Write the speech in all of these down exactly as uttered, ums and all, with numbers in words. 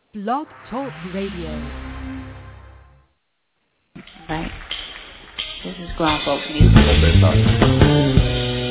Blog Talk Radio. Right. This is grown folks music.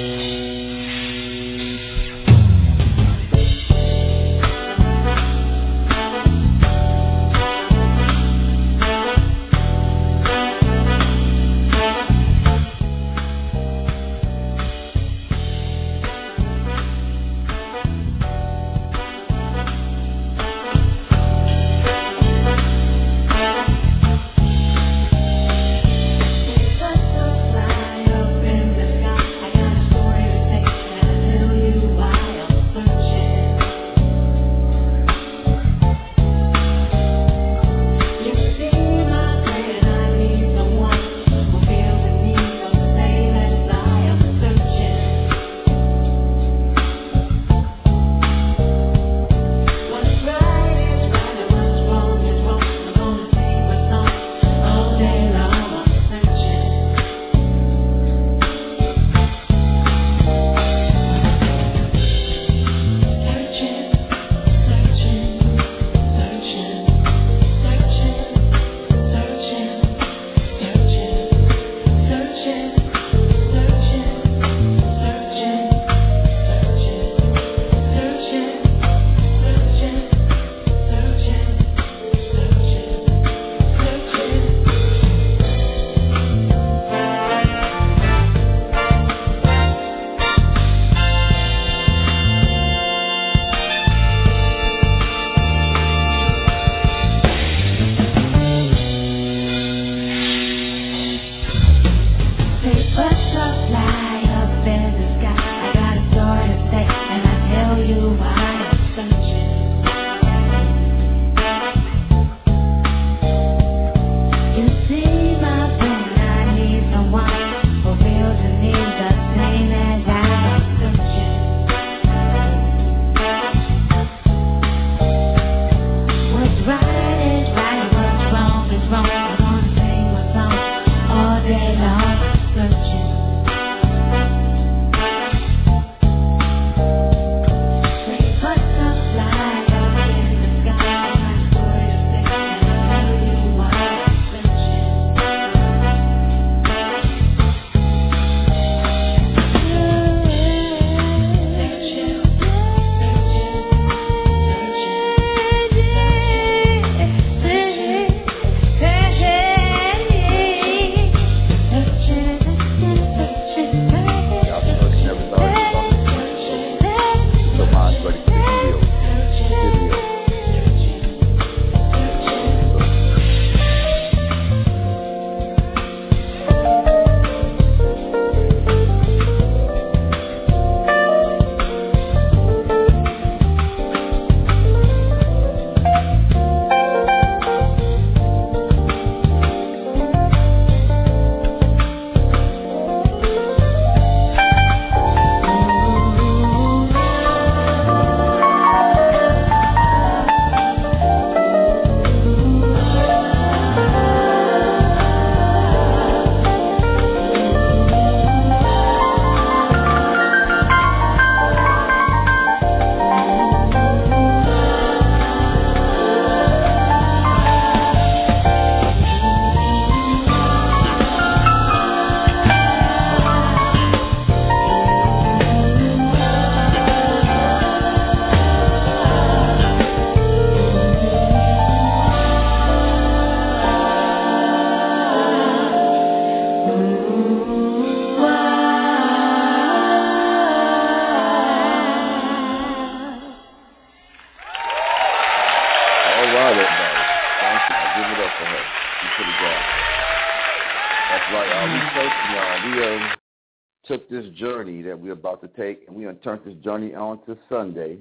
Took this journey that we're about to take, and we turned this journey on to Sunday,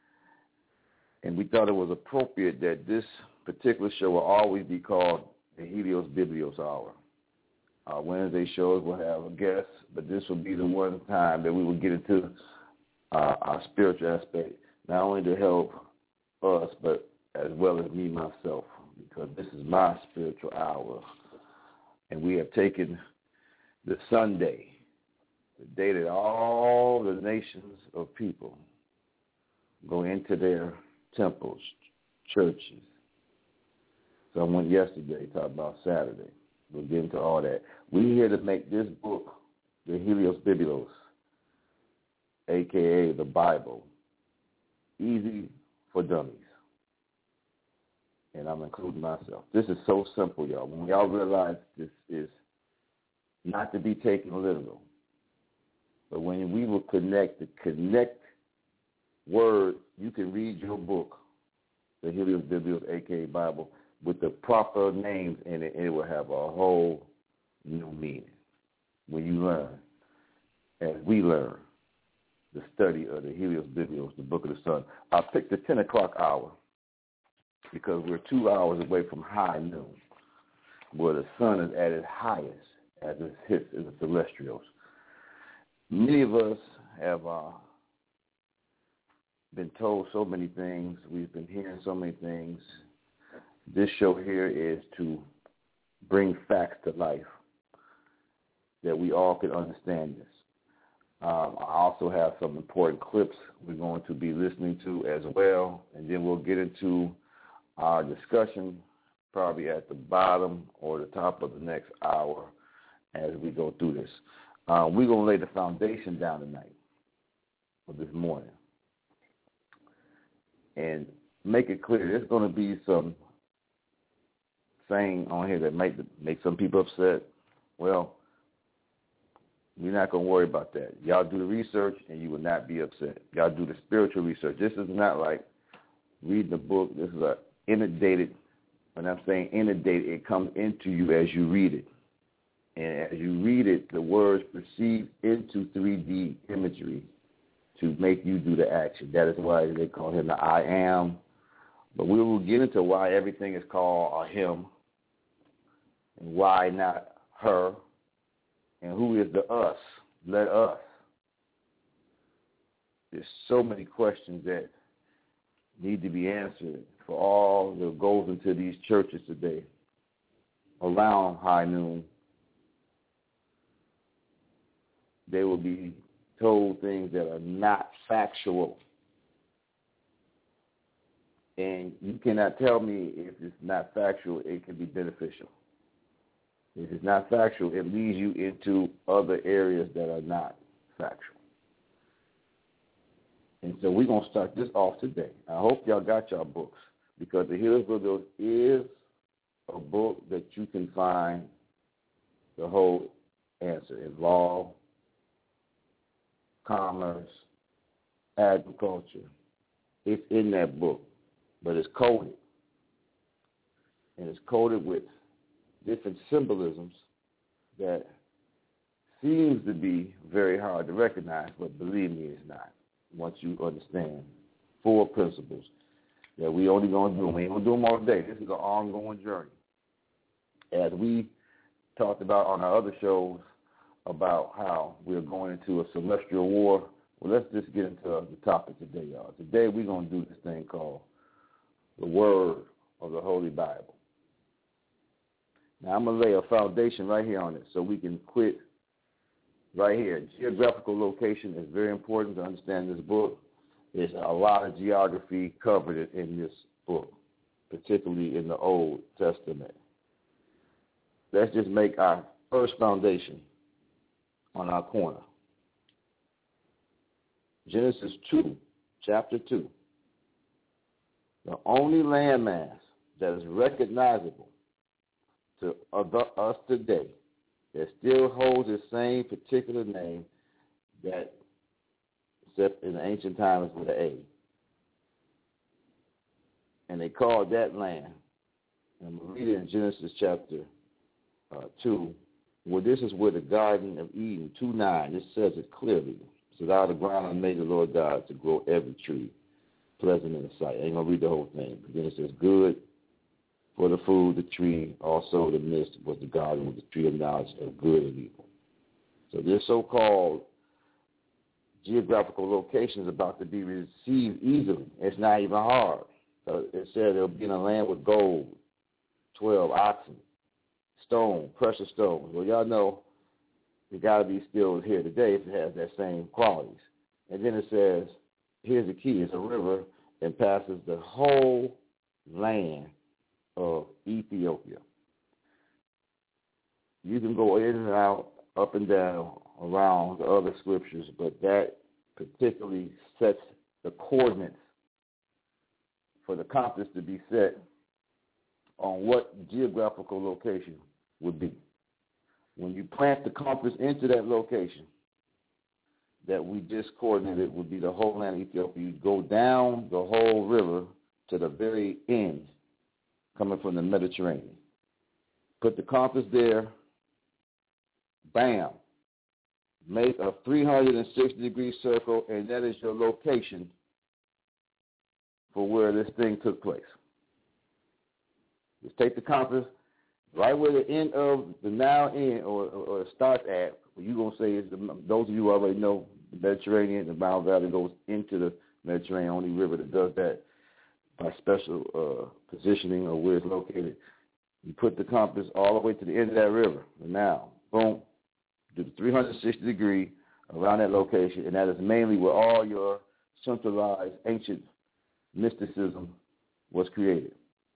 and we thought it was appropriate that this particular show will always be called the Helios Biblios Hour. Our Wednesday shows will have a guest, but this will be the one time that we will get into uh, our spiritual aspect, not only to help us, but as well as me myself, because this is my spiritual hour, and we have taken the Sunday, the day that all the nations of people go into their temples, churches. So I went yesterday, talked about Saturday. We'll get into all that. We're here to make this book, the Helios Biblos, a k a the Bible, easy for dummies. And I'm including myself. This is so simple, y'all. When y'all realize this is not to be taken literal, but when we will connect the connect word, you can read your book, the Helios Biblos, a k a Bible, with the proper names in it, and it will have a whole new meaning when you learn, as we learn, the study of the Helios Biblos, the Book of the Sun. I picked the ten o'clock hour because we're two hours away from high noon, where the sun is at its highest as it hits in the celestials. Many of us have uh, been told so many things. We've been hearing so many things. This show here is to bring facts to life that we all can understand this. Um, I also have some important clips we're going to be listening to as well, and then we'll get into our discussion probably at the bottom or the top of the next hour as we go through this. Uh, we're going to lay the foundation down tonight for this morning and make it clear there's going to be some saying on here that might make some people upset. Well, we're not going to worry about that. Y'all do the research, and you will not be upset. Y'all do the spiritual research. This is not like reading a book. This is a inundated. When I'm saying inundated, it comes into you as you read it. And as you read it, the words proceed into three D imagery to make you do the action. That is why they call him the I am. But we will get into why everything is called a him, and why not her, and who is the us, let us. There's so many questions that need to be answered for all that goes into these churches today around high noon. They will be told things that are not factual. And you cannot tell me if it's not factual, it can be beneficial. If it's not factual, it leads you into other areas that are not factual. And so we're going to start this off today. I hope y'all got y'all books, because the Helios Biblos is a book that you can find the whole answer in law, commerce, agriculture. It's in that book, but it's coded. And it's coded with different symbolisms that seems to be very hard to recognize, but believe me, it's not. Once you understand four principles that we only going to do them. We ain't going to do them all day. This is an ongoing journey. As we talked about on our other shows about how we're going into a celestial war, well, let's just get into the topic today, y'all. Today we're going to do this thing called the Word of the Holy Bible. Now, I'm going to lay a foundation right here on it so we can quit right here. Geographical location is very important to understand this book. There's a lot of geography covered in this book, particularly in the Old Testament. Let's just make our first foundation on our corner. Genesis two, chapter two. The only landmass that is recognizable to us today that still holds the same particular name that, except in the ancient times, with an A. And they called that land, and we read it in Genesis chapter uh, two, well, this is where the Garden of Eden, two nine, it says it clearly. It says, out of the ground I made the Lord God to grow every tree, pleasant in the sight. I ain't going to read the whole thing. But then it says, good for the food, the tree, also the midst was the garden with the tree of knowledge of good and evil. So this so-called geographical location is about to be received easily. It's not even hard. Uh, it said it'll be in a land with gold, twelve oxen, stone, precious stones. Well, y'all know it got to be still here today if it has that same qualities. And then it says, here's the key. It's a river that passes the whole land of Ethiopia. You can go in and out, up and down, around the other scriptures, but that particularly sets the coordinates for the compass to be set on what geographical location would be. When you plant the compass into that location that we just coordinated would be the whole land of Ethiopia, you go down the whole river to the very end, coming from the Mediterranean. Put the compass there, bam, make a three hundred sixty degree circle, and that is your location for where this thing took place. Just take the compass, right where the end of the now end or, or, or starts at, what you're going to say is, the, those of you who already know, the Mediterranean, the Nile Valley goes into the Mediterranean, only river that does that by special uh, positioning or where it's located. You put the compass all the way to the end of that river. And now, boom, do the three hundred sixty degree around that location, and that is mainly where all your centralized ancient mysticism was created.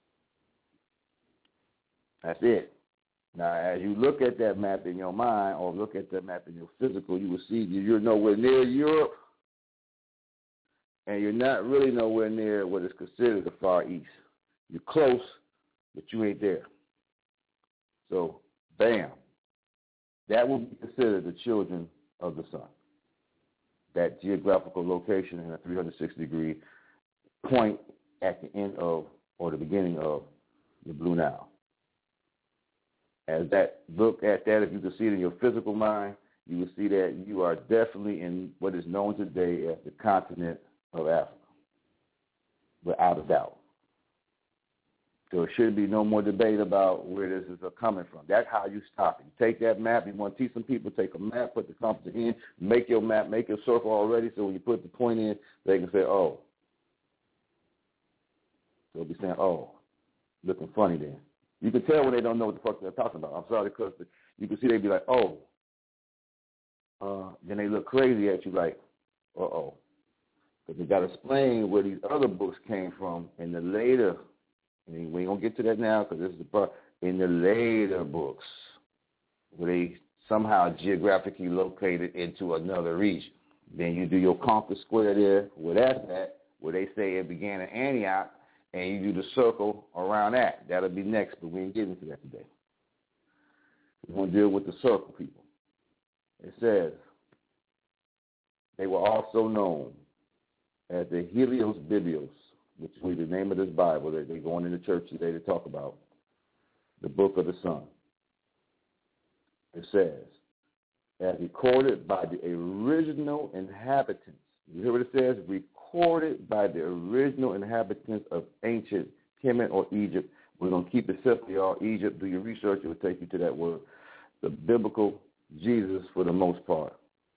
That's it. Now, as you look at that map in your mind or look at that map in your physical, you will see you're nowhere near Europe, and you're not really nowhere near what is considered the Far East. You're close, but you ain't there. So, bam. That will be considered the children of the sun. That geographical location in a three hundred sixty degree point at the end of or the beginning of the Blue Nile. As that look at that, if you can see it in your physical mind, you will see that you are definitely in what is known today as the continent of Africa, without a doubt. So there should be no more debate about where this is coming from. That's how you stop it. You take that map. You want to teach some people, take a map, put the compass in, make your map, make your circle already, so when you put the point in, they can say, oh. They'll be saying, oh, looking funny then. You can tell when they don't know what the fuck they're talking about. I'm sorry, because you can see they be like, oh. Uh, then they look crazy at you like, uh-oh. Because they got to explain where these other books came from in the later, and we ain't going to get to that now because this is the part, in the later books where they somehow geographically located into another region. Then you do your compass square there, where that's at, where they say it began in Antioch, and you do the circle around that. That'll be next, but we ain't getting into that today. We're going to deal with the circle people. It says, they were also known as the Helios Biblios, which is the name of this Bible that they're going into church today to talk about, the book of the sun. It says, as recorded by the original inhabitants. You hear what it says? Recorded by the original inhabitants of ancient Kemet or Egypt. We're going to keep it simple, y'all. Egypt, do your research. It will take you to that word. The biblical Jesus, for the most part,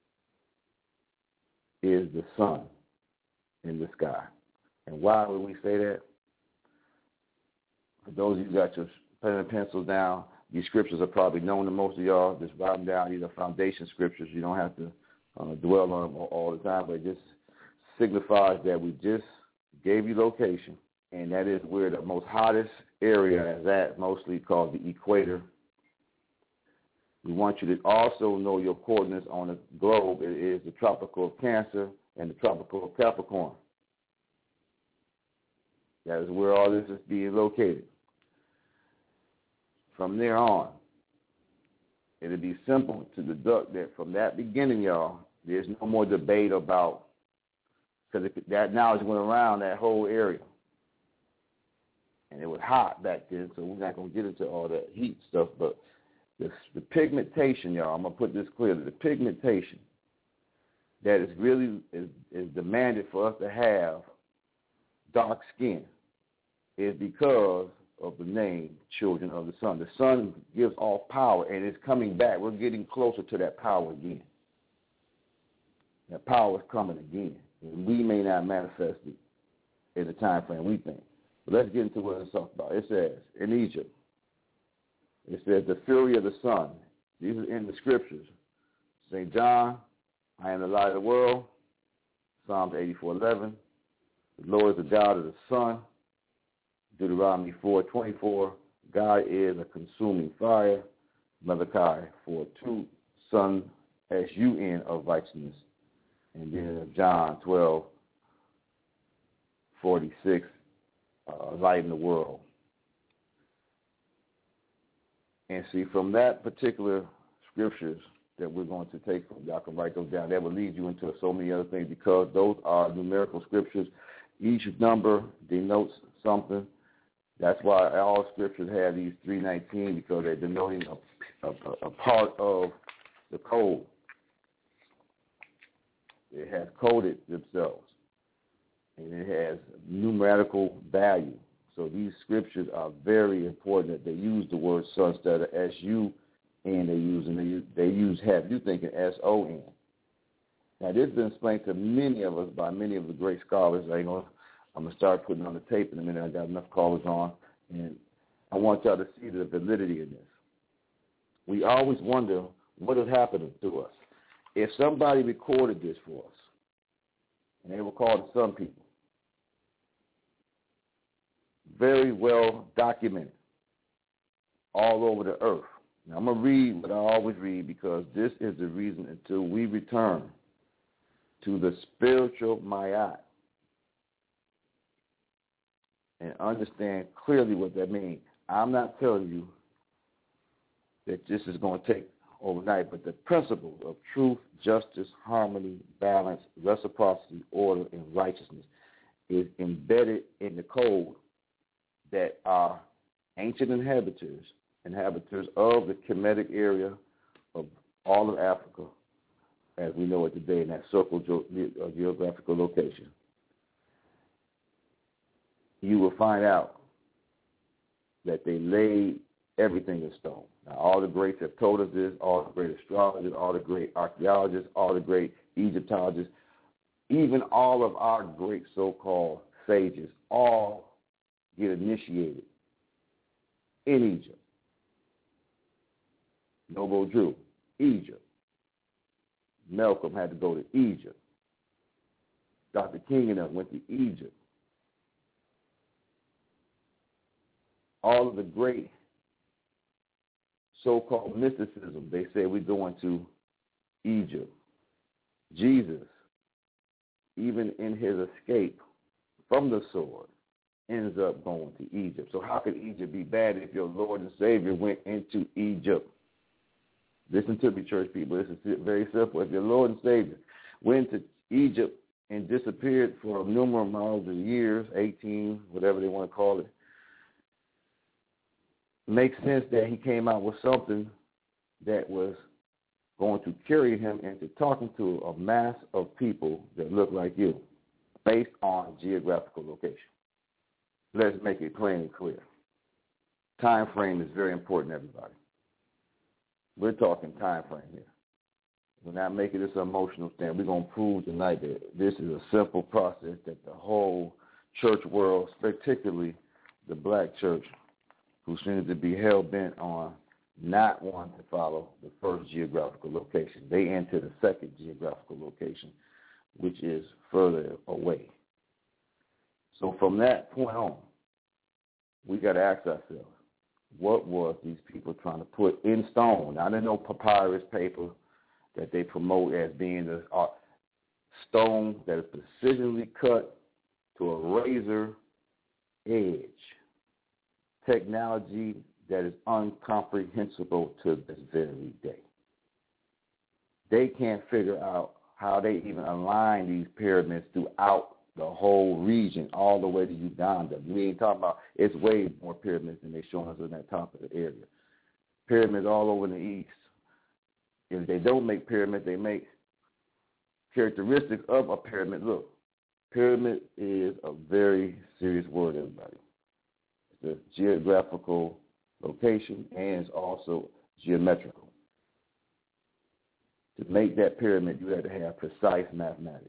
is the sun in the sky. And why would we say that? For those of you who got your pen and pencils down, these scriptures are probably known to most of y'all. Just write them down. These are foundation scriptures. You don't have to uh, dwell on them all, all the time, but it just signifies that we just gave you location, and that is where the most hottest area is at, mostly called the equator. We want you to also know your coordinates on the globe. It is the tropical of Cancer and the tropical of Capricorn. That is where all this is being located. From there on, it'll be simple to deduct that from that beginning, y'all, there's no more debate about, because that knowledge went around that whole area. And it was hot back then, so we're not going to get into all that heat stuff, but the, the pigmentation, y'all, I'm going to put this clearly, the pigmentation that is really is, is demanded for us to have dark skin is because of the name Children of the Sun. The sun gives off power, and it's coming back. We're getting closer to that power again. That power is coming again. And we may not manifest it in the time frame we think. But let's get into what it's talking about. It says, in Egypt, it says, the fury of the sun. These are in the scriptures. Saint John, I am the light of the world. Psalms eighty-four eleven. The Lord is the God of the sun. Deuteronomy four twenty-four, God is a consuming fire. Malachi four two, Son, S U N of righteousness. And then John twelve forty-six, uh, light in the world. And see, from that particular scriptures that we're going to take from, y'all can write those down. That will lead you into so many other things because those are numerical scriptures. Each number denotes something. That's why all scriptures have these three nineteen because they're denoting a, a, a part of the code. It has coded themselves, and it has numerical value. So these scriptures are very important that they use the word son instead of S U N. They use and they use, they use have you thinking S O N. Now this has been explained to many of us by many of the great scholars. I know I'm gonna start putting on the tape in a minute. I got enough callers on, and I want y'all to see the validity of this. We always wonder what is happening to us. If somebody recorded this for us, and they were called the Sun People, very well documented all over the earth. Now, I'm going to read what I always read because this is the reason until we return to the spiritual Ma'at and understand clearly what that means. I'm not telling you that this is going to take overnight, but the principles of truth, justice, harmony, balance, reciprocity, order, and righteousness is embedded in the code that our ancient inhabitants, inhabitants of the Kemetic area of all of Africa, as we know it today in that circle ge- geographical location, you will find out that they laid everything in stone. Now, all the greats have told us this, all the great astrologers, all the great archaeologists, all the great Egyptologists, even all of our great so-called sages, all get initiated in Egypt. Noble Drew, Egypt. Malcolm had to go to Egypt. Doctor King and them went to Egypt. All of the great so-called mysticism, they say we're going to Egypt. Jesus, even in his escape from the sword, ends up going to Egypt. So how could Egypt be bad if your Lord and Savior went into Egypt? Listen to me, church people. This is very simple. If your Lord and Savior went to Egypt and disappeared for numerous amounts of years, eighteen, whatever they want to call it, makes sense that he came out with something that was going to carry him into talking to a mass of people that look like you based on geographical location. Let's make it plain and clear. Time frame is very important, everybody. We're talking time frame here. We're not making this an emotional stand. We're going to prove tonight that this is a simple process that the whole church world, particularly the black church, who seems to be hell-bent on not wanting to follow the first geographical location. They enter the second geographical location, which is further away. So from that point on, we got to ask ourselves, what was these people trying to put in stone? Now, there's no papyrus paper that they promote as being the uh, stone that is precisionally cut to a razor edge. Technology that is incomprehensible to this very day. They can't figure out how they even align these pyramids throughout the whole region, all the way to Uganda. We ain't talking about, it's way more pyramids than they're showing us in that top of the area. Pyramids all over in the east. If they don't make pyramids, they make characteristics of a pyramid. Look, pyramid is a very serious word, everybody. The geographical location and it's also geometrical. To make that pyramid, you have to have precise mathematics,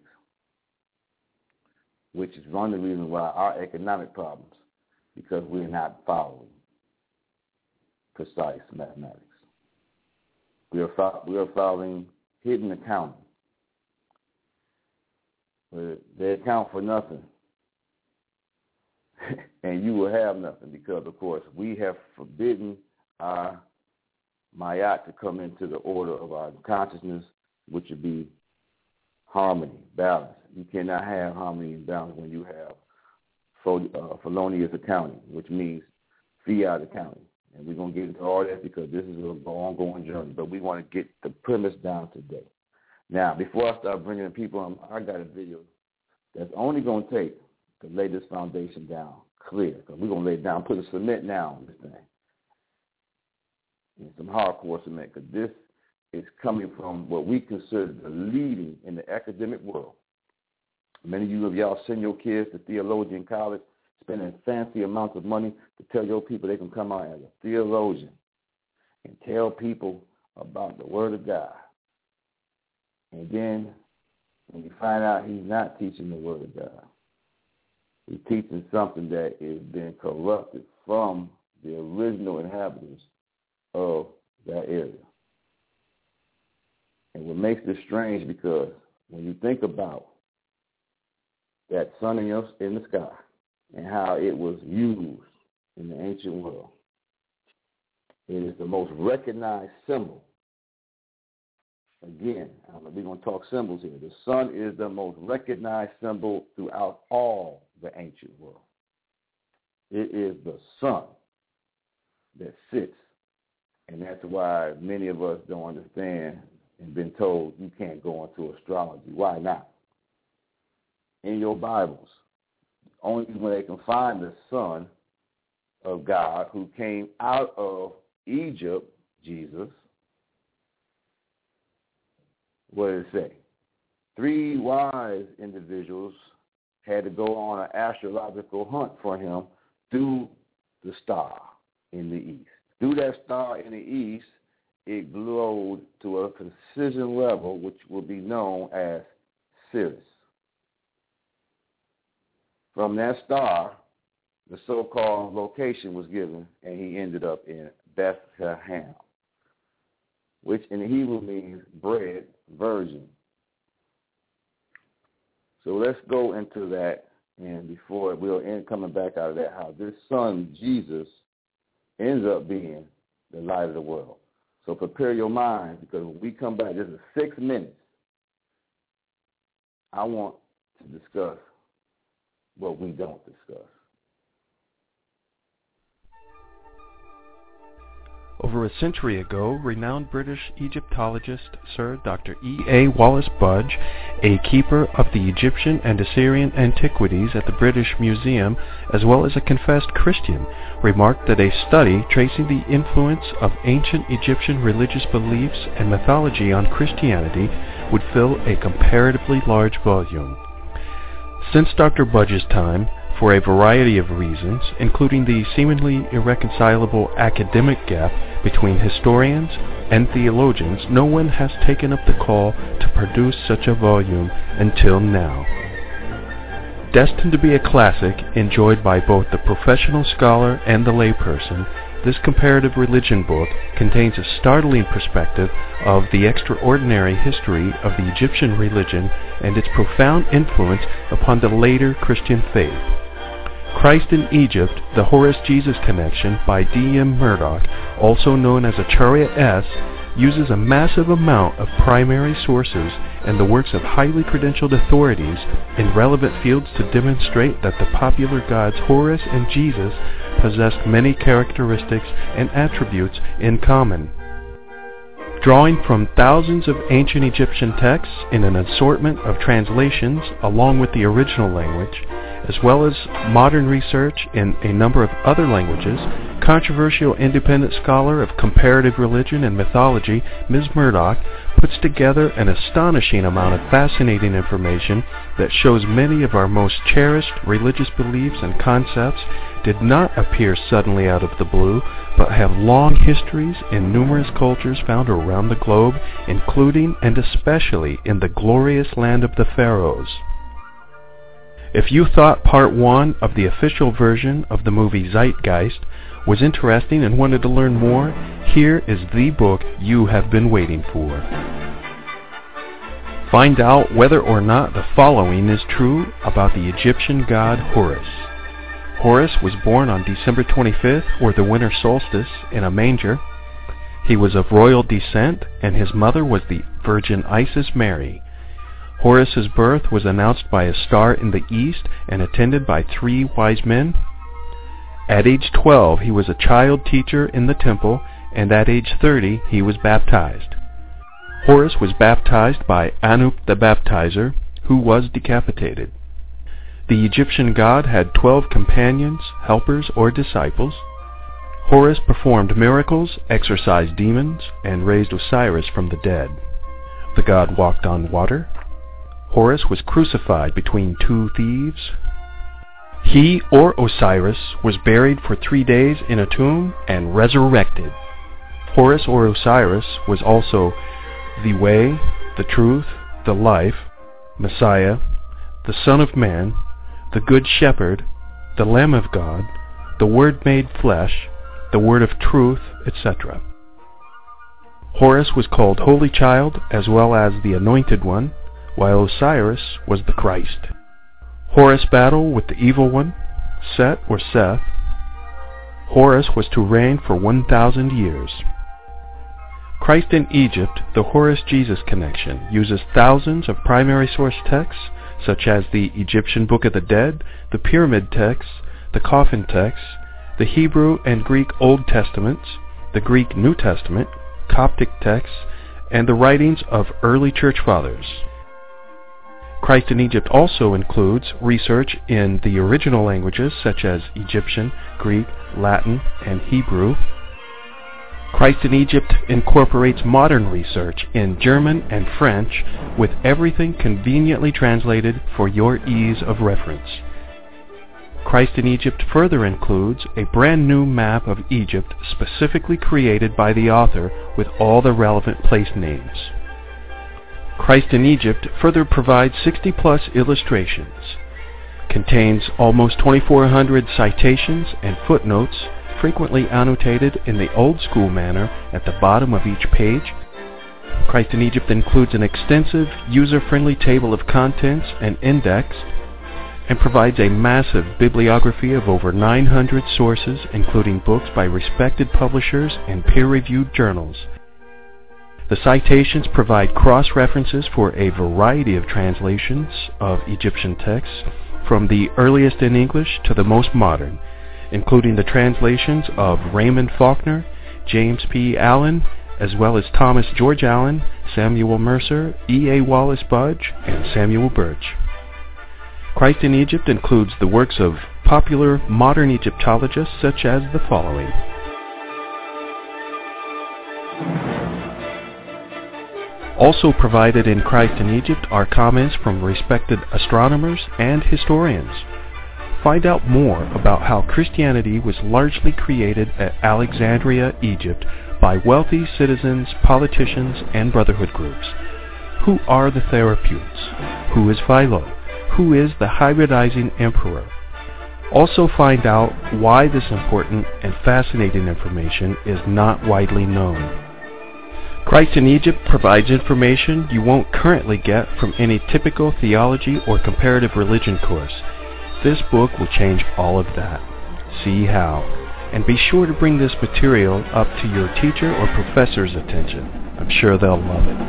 which is one of the reasons why our economic problems, because we're not following precise mathematics. We are, fo- we are following hidden accounting. They account for nothing. and you will have nothing because, of course, we have forbidden our mayat to come into the order of our consciousness, which would be harmony, balance. You cannot have harmony and balance when you have uh, felonious accounting, which means fiat accounting. And we're going to get into all that because this is an ongoing journey, but we want to get the premise down today. Now, before I start bringing people, I got a video that's only going to take to lay this foundation down clear, because we're going to lay it down, put a cement down on this thing, and some hardcore cement, because this is coming from what we consider the leading in the academic world. Many of you of y'all send your kids to theologian college, spending fancy amounts of money to tell your people they can come out as a theologian and tell people about the Word of God. And then when you find out he's not teaching the Word of God, he's teaching something that is being corrupted from the original inhabitants of that area. And what makes this strange, because when you think about that sun in, your, in the sky and how it was used in the ancient world, it is the most recognized symbol. Again, we're going to talk symbols here. The sun is the most recognized symbol throughout all the ancient world. It is the sun that sits, and that's why many of us don't understand and been told you can't go into astrology. Why not? In your Bibles, only when they can find the Son of God who came out of Egypt, Jesus, what did it say? Three wise individuals had to go on an astrological hunt for him through the star in the east. Through that star in the east, it glowed to a precision level which will be known as Sirius. From that star, the so-called location was given, and he ended up in Bethlehem, which in Hebrew means bread, virgin. So let's go into that, and before we'll end coming back out of that, how this son, Jesus, ends up being the light of the world. So prepare your mind, because when we come back, this is six minutes. I want to discuss what we don't discuss. Over a century ago, renowned British Egyptologist Sir Doctor E A Wallace Budge, a keeper of the Egyptian and Assyrian antiquities at the British Museum, as well as a confessed Christian, remarked that a study tracing the influence of ancient Egyptian religious beliefs and mythology on Christianity would fill a comparatively large volume. Since Doctor Budge's time, for a variety of reasons, including the seemingly irreconcilable academic gap between historians and theologians, no one has taken up the call to produce such a volume until now. Destined to be a classic enjoyed by both the professional scholar and the layperson, this comparative religion book contains a startling perspective of the extraordinary history of the Egyptian religion and its profound influence upon the later Christian faith. Christ in Egypt, the Horus-Jesus Connection by D M Murdoch, also known as Acharya S., uses a massive amount of primary sources and the works of highly credentialed authorities in relevant fields to demonstrate that the popular gods Horus and Jesus possessed many characteristics and attributes in common. Drawing from thousands of ancient Egyptian texts in an assortment of translations along with the original language, as well as modern research in a number of other languages, controversial independent scholar of comparative religion and mythology, Miz Murdoch, puts together an astonishing amount of fascinating information that shows many of our most cherished religious beliefs and concepts did not appear suddenly out of the blue, but have long histories in numerous cultures found around the globe, including and especially in the glorious land of the pharaohs. If you thought part one of the official version of the movie Zeitgeist was interesting and wanted to learn more, here is the book you have been waiting for. Find out whether or not the following is true about the Egyptian god Horus. Horus was born on December twenty-fifth, or the winter solstice, in a manger. He was of royal descent, and his mother was the Virgin Isis Mary. Horus's birth was announced by a star in the east and attended by three wise men. At age twelve, he was a child teacher in the temple, and at age thirty, he was baptized. Horus was baptized by Anup the Baptizer, who was decapitated. The Egyptian god had twelve companions, helpers, or disciples. Horus performed miracles, exorcised demons, and raised Osiris from the dead. The god walked on water. Horus was crucified between two thieves. He, or Osiris, was buried for three days in a tomb and resurrected. Horus, or Osiris, was also the way, the truth, the life, Messiah, the Son of Man, the Good Shepherd, the Lamb of God, the Word made flesh, the Word of truth, et cetera. Horus was called Holy Child as well as the Anointed One, while Osiris was the Christ. Horus battled with the Evil One, Set or Seth. Horus was to reign for one thousand years. Christ in Egypt, the Horus-Jesus connection, uses thousands of primary source texts, such as the Egyptian Book of the Dead, the Pyramid texts, the Coffin texts, the Hebrew and Greek Old Testaments, the Greek New Testament, Coptic texts, and the writings of early church fathers. Christ in Egypt also includes research in the original languages such as Egyptian, Greek, Latin, and Hebrew. Christ in Egypt incorporates modern research in German and French, with everything conveniently translated for your ease of reference. Christ in Egypt further includes a brand new map of Egypt specifically created by the author with all the relevant place names. Christ in Egypt further provides sixty plus illustrations, contains almost twenty-four hundred citations and footnotes, frequently annotated in the old school manner at the bottom of each page. Christ in Egypt includes an extensive, user-friendly table of contents and indexed, and provides a massive bibliography of over nine hundred sources, including books by respected publishers and peer-reviewed journals. The citations provide cross-references for a variety of translations of Egyptian texts, from the earliest in English to the most modern, including the translations of Raymond Faulkner, James P. Allen, as well as Thomas George Allen, Samuel Mercer, E. A. Wallace Budge, and Samuel Birch. Christ in Egypt includes the works of popular modern Egyptologists such as the following. Also provided in Christ in Egypt are comments from respected astronomers and historians. Find out more about how Christianity was largely created at Alexandria, Egypt, by wealthy citizens, politicians, and brotherhood groups. Who are the Therapeutes? Who is Philo? Who is the hybridizing emperor? Also find out why this important and fascinating information is not widely known. Christ in Egypt provides information you won't currently get from any typical theology or comparative religion course. This book will change all of that. See how. And be sure to bring this material up to your teacher or professor's attention. I'm sure they'll love it.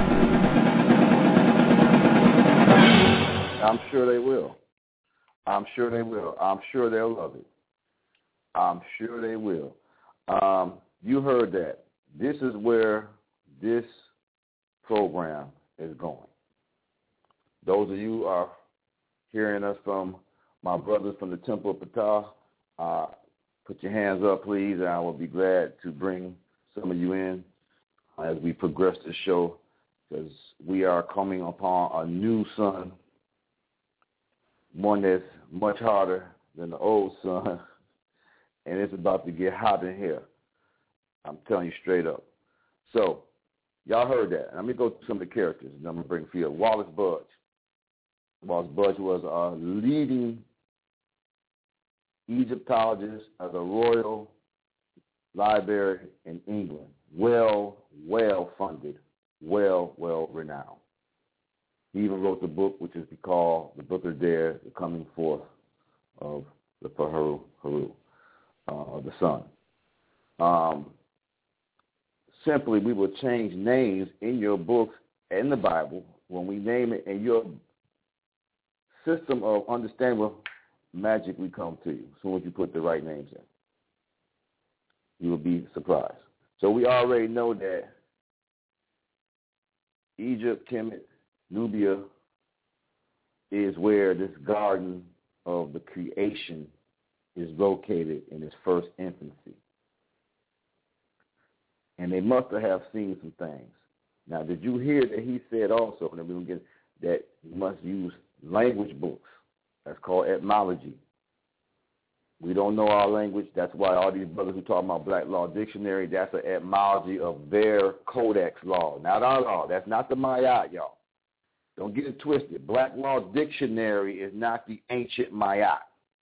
I'm sure they will. I'm sure they will. I'm sure they'll love it. I'm sure they will. Um, you heard that. This is where this program is going. Those of you who are hearing us from my brothers from the Temple of Ptah, uh, put your hands up, please, and I will be glad to bring some of you in as we progress the show, because we are coming upon a new sun, one that's much harder than the old sun, and it's about to get hot in here. I'm telling you straight up. So, y'all heard that. Let me go through some of the characters, and I'm going to bring for you. Wallace Budge. Wallace Budge was a leading Egyptologist at the Royal Library in England. Well, well funded, well, well renowned. He even wrote the book, which is called The Book of Dead, The Coming Forth of the Haru, Haru, uh, the sun. Um, simply, we will change names in your books and the Bible when we name it, and your system of understanding will magically come to you as soon as you put the right names in. You will be surprised. So we already know that Egypt, Kemet, Nubia is where this garden of the creation is located in its first infancy. And they must have seen some things. Now, did you hear that he said also, and we will get that you must use language books? That's called etymology. We don't know our language. That's why all these brothers who talk about Black Law Dictionary, that's an etymology of their codex law, not our law. That's not the Mayat, y'all. Don't get it twisted. Black Law Dictionary is not the ancient Mayat.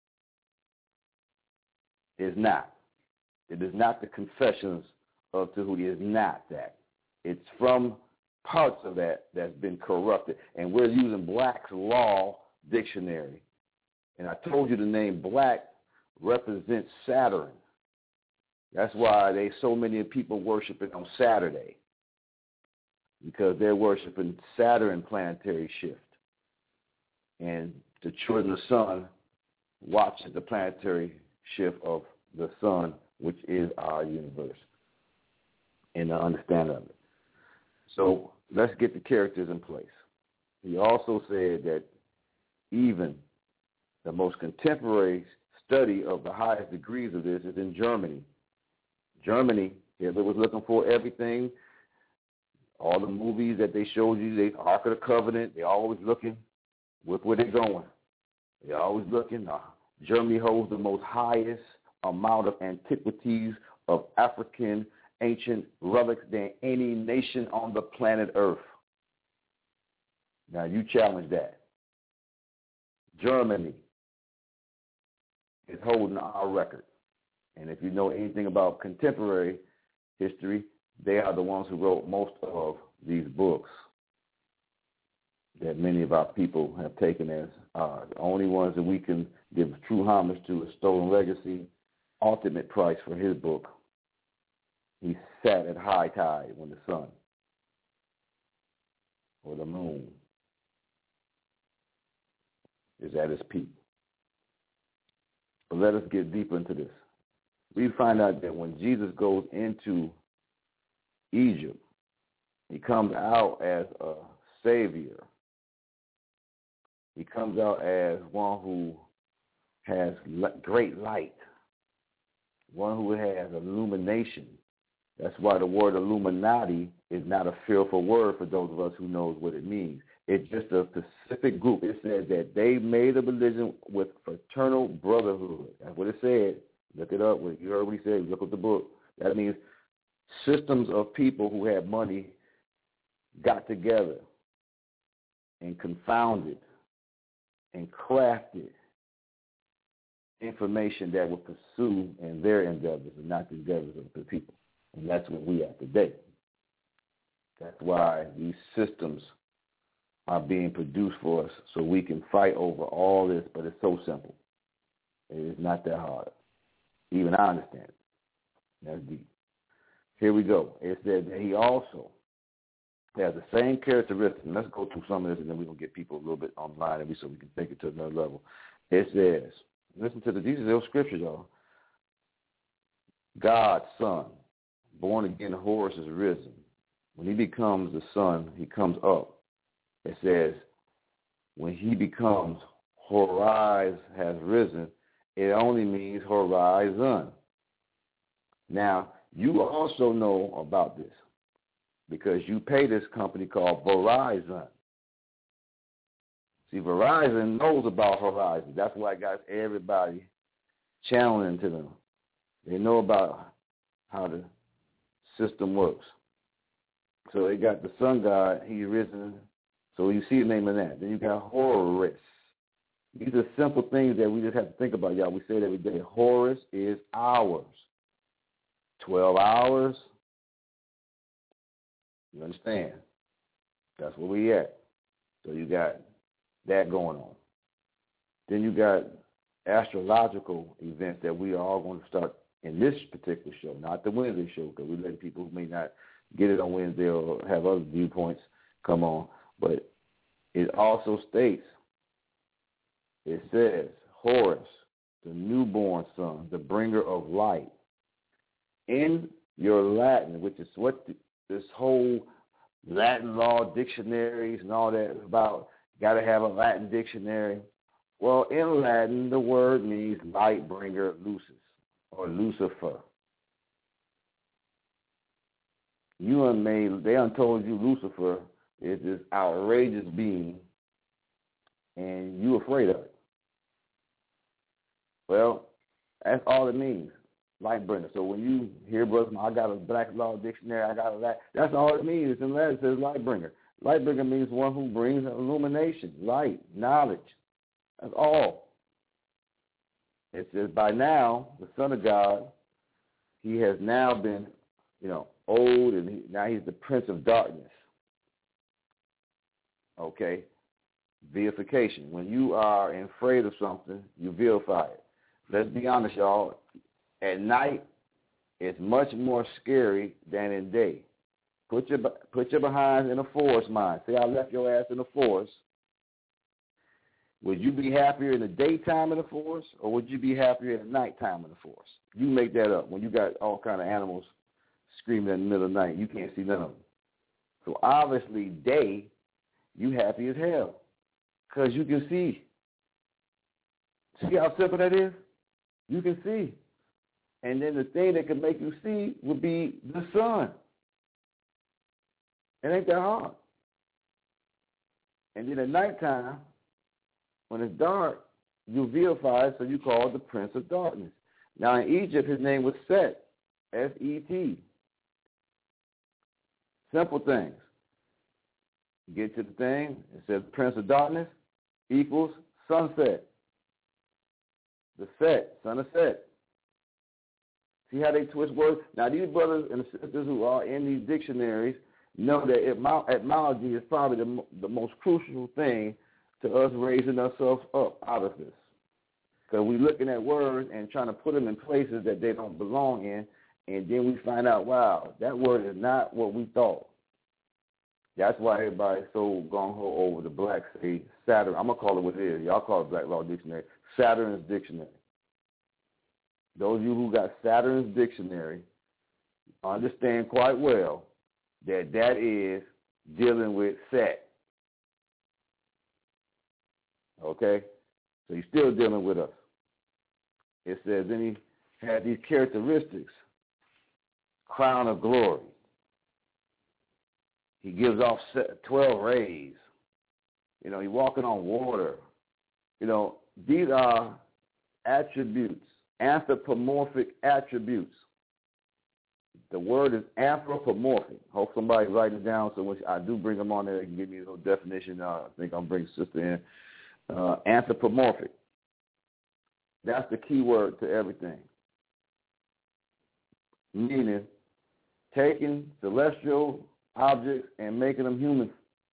It's not. It is not the Confessions of Tahuti. It's not that. It's from parts of that that's been corrupted. And we're using Black's Law Dictionary. And I told you the name Black represents Saturn. That's why they so many people worshiping on Saturday, because they're worshiping Saturn planetary shift. And the children of the sun watches the planetary shift of the sun, which is our universe, and the understanding of it. So let's get the characters in place. He also said that even the most contemporary study of the highest degrees of this is in Germany. Germany, Hitler was looking for everything. All the movies that they showed you, they Ark of the Covenant, they're always looking. Look where they're going. They're always looking. Uh, Germany holds the most highest amount of antiquities of African ancient relics than any nation on the planet Earth. Now, you challenge that. Germany is holding our record. And if you know anything about contemporary history, they are the ones who wrote most of these books that many of our people have taken as uh, the only ones that we can give true homage to is Stolen Legacy, ultimate price for his book. He sat at high tide when the sun or the moon is at its peak. But let us get deeper into this. We find out that when Jesus goes into Egypt, he comes out as a savior. He comes out as one who has great light, one who has illumination. That's why the word Illuminati is not a fearful word for those of us who knows what it means. It's just a specific group. It says that they made a religion with fraternal brotherhood. That's what it said. Look it up. You heard what he said. Look at the book. That means systems of people who had money got together and confounded and crafted information that would pursue in their endeavors and not the endeavors of the people. And that's what we are today. That's why these systems are being produced for us so we can fight over all this, but it's so simple. It is not that hard. Even I understand it. That's deep. Here we go. It says that he also has the same characteristics. And let's go through some of this, and then we're going to get people a little bit online so we can take it to another level. It says, listen to the, these are those scriptures, y'all. God's son, born again, Horus is risen. When he becomes the son, he comes up. It says, when he becomes Horus has risen, it only means horizon. Now, you also know about this because you pay this company called Verizon. See, Verizon knows about Horizon. That's why it got everybody channeling to them. They know about how the system works. So they got the sun god, he's risen. So you see the name of that. Then you got Horus. These are simple things that we just have to think about, y'all. We say it every day. Horus is hours. Twelve hours. You understand? That's where we at. So you got that going on. Then you got astrological events that we are all going to start in this particular show, not the Wednesday show, because we let people who may not get it on Wednesday or have other viewpoints come on. But it also states, it says, Horus, the newborn son, the bringer of light. In your Latin, which is what the, this whole Latin law dictionaries and all that is about, got to have a Latin dictionary. Well, in Latin, the word means light bringer, Lucis, or Lucifer. You unmade, they untold you Lucifer is this outrageous being, and you afraid of it. Well, that's all it means, light bringer. So when you hear, brother, I got a black law dictionary, I got a Latin, that's all it means. It's in Latin, it says light bringer. Light bringer means one who brings illumination, light, knowledge. That's all. It says by now, the Son of God, he has now been, you know, old, and he, now he's the Prince of Darkness. Okay? Vilification. When you are afraid of something, you vilify it. Let's be honest, y'all. At night, it's much more scary than in day. Put your put your behind in a forest mine. Say I left your ass in the forest. Would you be happier in the daytime in the forest, or would you be happier in the nighttime in the forest? You make that up. When you got all kind of animals screaming in the middle of the night, you can't see none of them. So obviously, day, you happy as hell because you can see. See how simple that is? You can see. And then the thing that can make you see would be the sun. It ain't that hard. And then at nighttime, when it's dark, you vilify it, so you call it the Prince of Darkness. Now in Egypt, his name was Set, S E T. Simple things. Get to the thing, it says Prince of Darkness equals sunset. The Set, son of Set. See how they twist words? Now these brothers and sisters who are in these dictionaries know that etymology is probably the, the most crucial thing to us raising ourselves up out of this. Because we're looking at words and trying to put them in places that they don't belong in, and then we find out, wow, that word is not what we thought. That's why everybody's so gung-ho over the black, say, Saturn. I'm going to call it what it is. Y'all call it Black Law Dictionary. Saturn's Dictionary. Those of you who got Saturn's Dictionary understand quite well that that is dealing with Set. Okay? So he's still dealing with us. It says, then he had these characteristics. Crown of glory. He gives off twelve rays. You know, he's walking on water. You know, these are attributes, anthropomorphic attributes. The word is anthropomorphic. Hope somebody's writing it down, so when I do bring them on there, they can give me a little definition. Uh, I think I'm bringing sister in. Uh, anthropomorphic. That's the key word to everything. Meaning, taking celestial objects and making them human.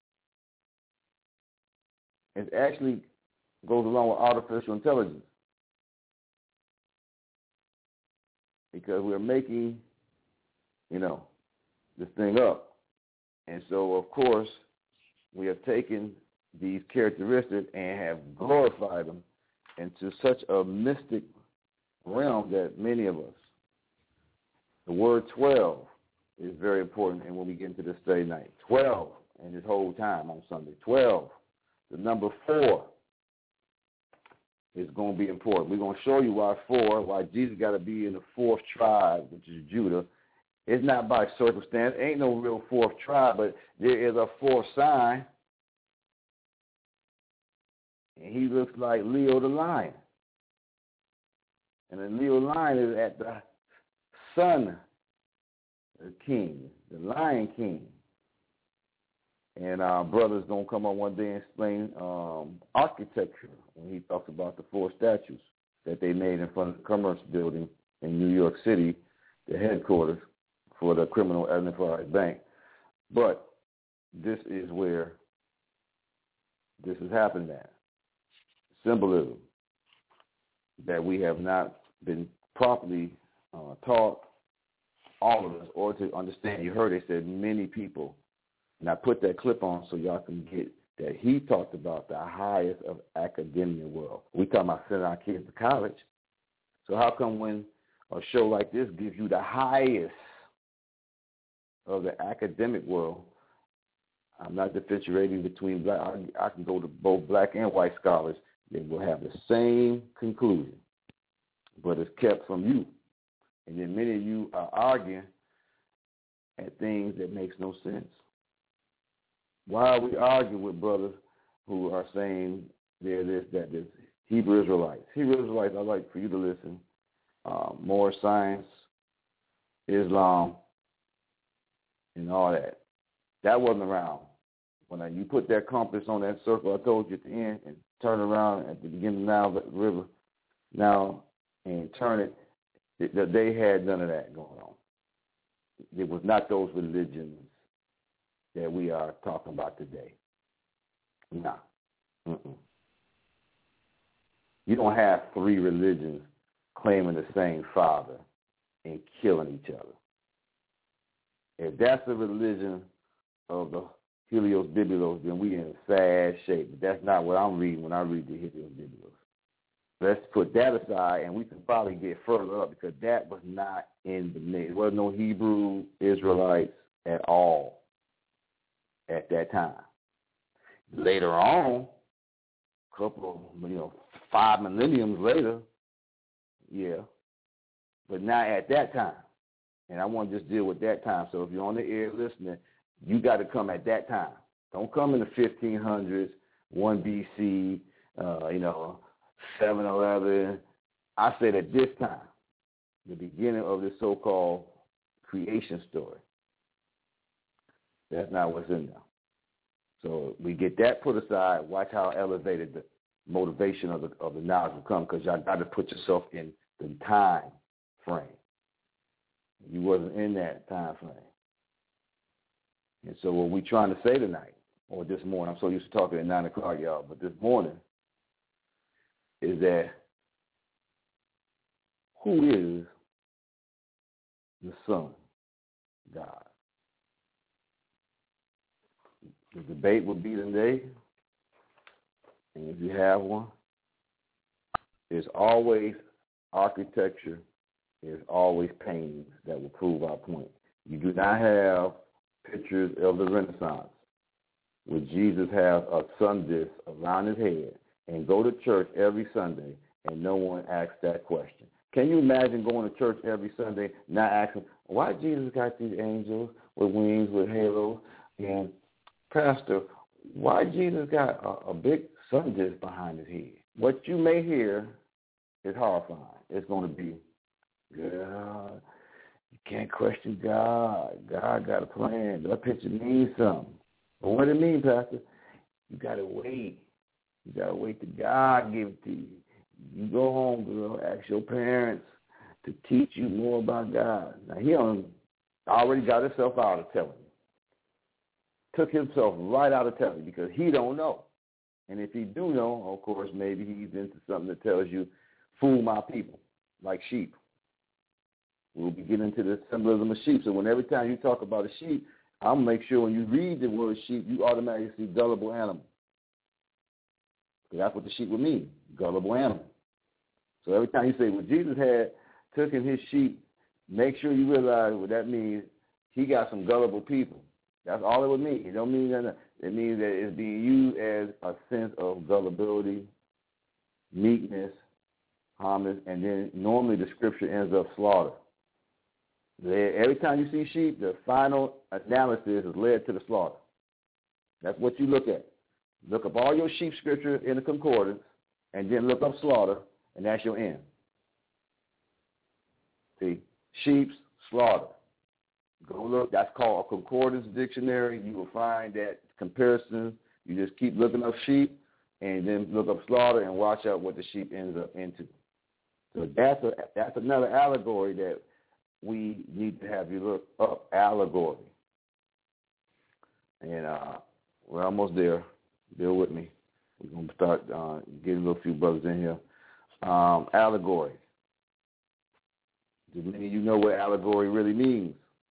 It actually goes along with artificial intelligence. Because we're making, you know, this thing up. And so, of course, we have taken these characteristics and have glorified them into such a mystic realm that many of us, the word twelve is very important, and when we get into this study night, twelve, and this whole time on Sunday, twelve, the number four is going to be important. We're going to show you why four, why Jesus got to be in the fourth tribe, which is Judah. It's not by circumstance. Ain't no real fourth tribe, but there is a fourth sign. And he looks like Leo the lion. And the Leo lion is at the sun the king, the lion king. And our brother's going to come on one day and explain um, architecture when he talks about the four statues that they made in front of the Commerce Building in New York City, the headquarters for the Criminal Enterprise Bank. But this is where this is happening at. Symbolism. that we have not been properly uh, taught, all of us, or to understand. You heard they said many people, and I put that clip on so y'all can get that he talked about the highest of academia world. We talking about sending our kids to college. So how come when a show like this gives you the highest of the academic world, I'm not differentiating between black, I, I can go to both black and white scholars, they will have the same conclusion, but it's kept from you. And then many of you are arguing at things that makes no sense. Why are we arguing with brothers who are saying they're this, that, this? Hebrew Israelites. Hebrew Israelites, I'd like for you to listen. Uh, more science, Islam, and all that. That wasn't around. When I, you put that compass on that circle I told you at the end and turn around at the beginning of the river now and turn it, it, they had none of that going on. It was not those religions that we are talking about today. No. Mm-mm. You don't have three religions claiming the same father and killing each other. If that's the religion of the Helios Biblos, then we in sad shape. But that's not what I'm reading when I read the Helios Biblos. Let's put that aside, and we can probably get further up because that was not in the mix. There was no Hebrew Israelites at all at that time. Later on, a couple of, you know, five millenniums later, yeah, but not at that time. And I want to just deal with that time. So if you're on the air listening, you got to come at that time. Don't come in the fifteen hundreds, one B C, uh, you know, seven eleven. I said at this time, the beginning of this so-called creation story. That's not what's in there. So we get that put aside. Watch how elevated the motivation of the of the knowledge will come, because y'all got to put yourself in the time frame. You wasn't in that time frame. And so what we trying to say tonight, or this morning, I'm so used to talking at nine o'clock, y'all, but this morning is that who is the Son, God? The debate will be today, and if you have one, there's always architecture, there's always paintings that will prove our point. You do not have pictures of the Renaissance where Jesus has a sun disk around his head and go to church every Sunday and no one asks that question. Can you imagine going to church every Sunday not asking, why Jesus got these angels with wings, with halos, and Pastor, why Jesus got a, a big sun disk behind his head? What you may hear is horrifying. It's going to be, God, you can't question God. God got a plan. That picture means something. But what does it mean, Pastor? You got to wait. You got to wait till God give it to you. You go home, girl, ask your parents to teach you more about God. Now, he already got himself out of telling you. Took himself right out of telling you because he don't know. And if he do know, of course, maybe he's into something that tells you, fool my people, like sheep. We'll be getting into the symbolism of sheep. So when every time you talk about a sheep, I'll make sure when you read the word sheep, you automatically see gullible animal. Because that's what the sheep would mean, gullible animal. So every time you say, well, Jesus had taken his sheep, make sure you realize what that means. He got some gullible people. That's all it would mean. It don't mean that. It means that it's being used as a sense of gullibility, meekness, harmless, and then normally the scripture ends up slaughter. Every time you see sheep, the final analysis is led to the slaughter. That's what you look at. Look up all your sheep scripture in the concordance, and then look up slaughter, and that's your end. See, sheep's slaughter. Go look. That's called a concordance dictionary. You will find that comparison. You just keep looking up sheep, and then look up slaughter, and watch out what the sheep ends up into. So that's a that's another allegory that we need to have you look up. Allegory. And uh, we're almost there. Bear with me. We're going to start uh, getting a little few brothers in here. um, allegory. Do many of you know what allegory really means?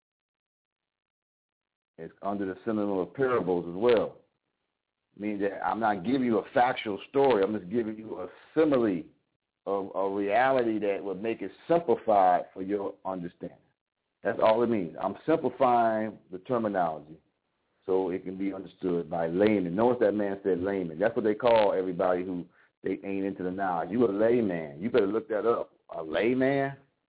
It's under the synonym of parables as well. Meaning that I'm not giving you a factual story. I'm just giving you a simile of a reality that would make it simplified for your understanding. That's all it means. I'm simplifying the terminology so it can be understood by laymen. Notice that man said layman. That's what they call everybody who they ain't into the knowledge. You a layman. You better look that up. A layman?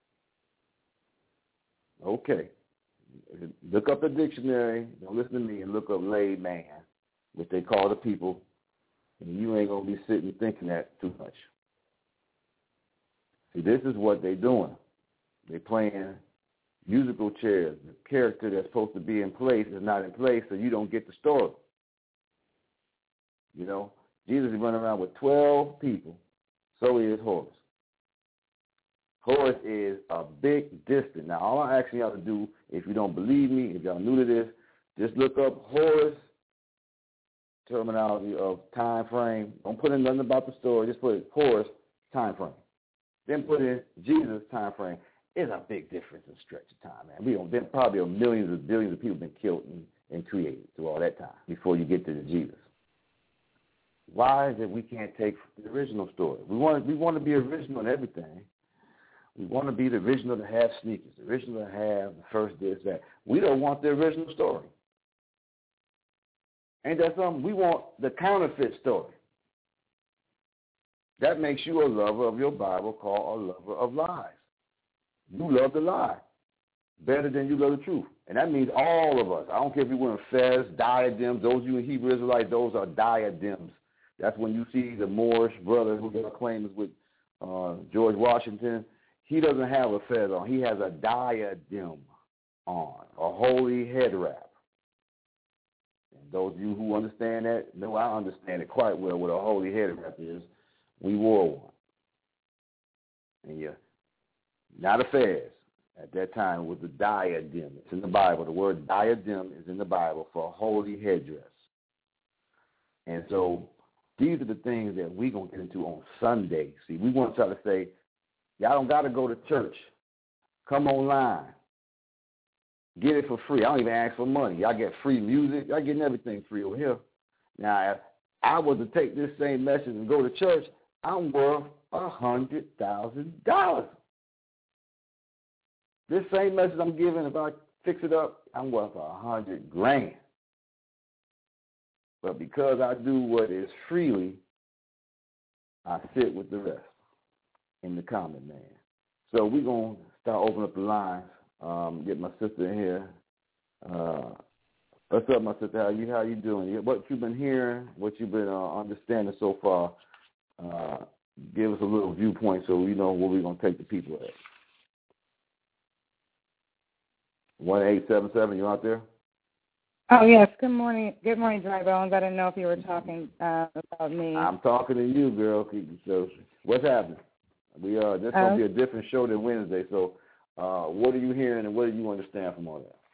Okay. Look up the dictionary. Don't listen to me and look up layman, which they call the people, and you ain't going to be sitting thinking that too much. See, this is what they're doing. They're playing musical chairs. The character that's supposed to be in place is not in place, so you don't get the story. You know, Jesus is running around with twelve people. So is Horus. Horus is a big distance. Now, all I'm asking y'all to do, if you don't believe me, if y'all new to this, just look up Horus terminology of time frame. Don't put in nothing about the story. Just put Horus time frame. Then put in Jesus time frame. It's a big difference in stretch of time, man. We don't, there probably are millions of billions of people been killed and, and created through all that time before you get to the Jesus. Why is it we can't take the original story? We want we want to be original in everything. We want to be the original to have sneakers, the original to have the first this, that. We don't want the original story. Ain't that something? We want the counterfeit story. That makes you a lover of your Bible, called a lover of lies. You love the lie better than you love the truth. And that means all of us. I don't care if you're wearing fez, diadems. Those of you in Hebrew Israelites, those are diadems. That's when you see the Moorish brother who got claims with uh, George Washington. He doesn't have a fez on. He has a diadem on, a holy head wrap. And those of you who understand that, know I understand it quite well what a holy head wrap is. We wore one. And yeah, not a fez. At that time, it was a diadem. It's in the Bible. The word diadem is in the Bible for a holy headdress. And so these are the things that we're going to get into on Sunday. See, we want to try to say, y'all don't got to go to church. Come online. Get it for free. I don't even ask for money. Y'all get free music. Y'all getting everything free over here. Now, if I was to take this same message and go to church, I'm worth one hundred thousand dollars. This same message I'm giving, if I fix it up, I'm worth a hundred grand. But because I do what is freely, I sit with the rest in the common man. So we're going to start opening up the lines, um, get my sister in here. Uh, what's up, my sister? How you how you doing? What you've been hearing, what you've been uh, understanding so far, uh, give us a little viewpoint so we know where we're going to take the people at. one eight seven seven, you out there? Oh, yes. Good morning. Good morning, Dry Bones. I didn't know if you were talking uh, about me. I'm talking to you, girl. So what's happening? We uh, This is going to be a different show than Wednesday. So uh, what are you hearing and what do you understand from all that?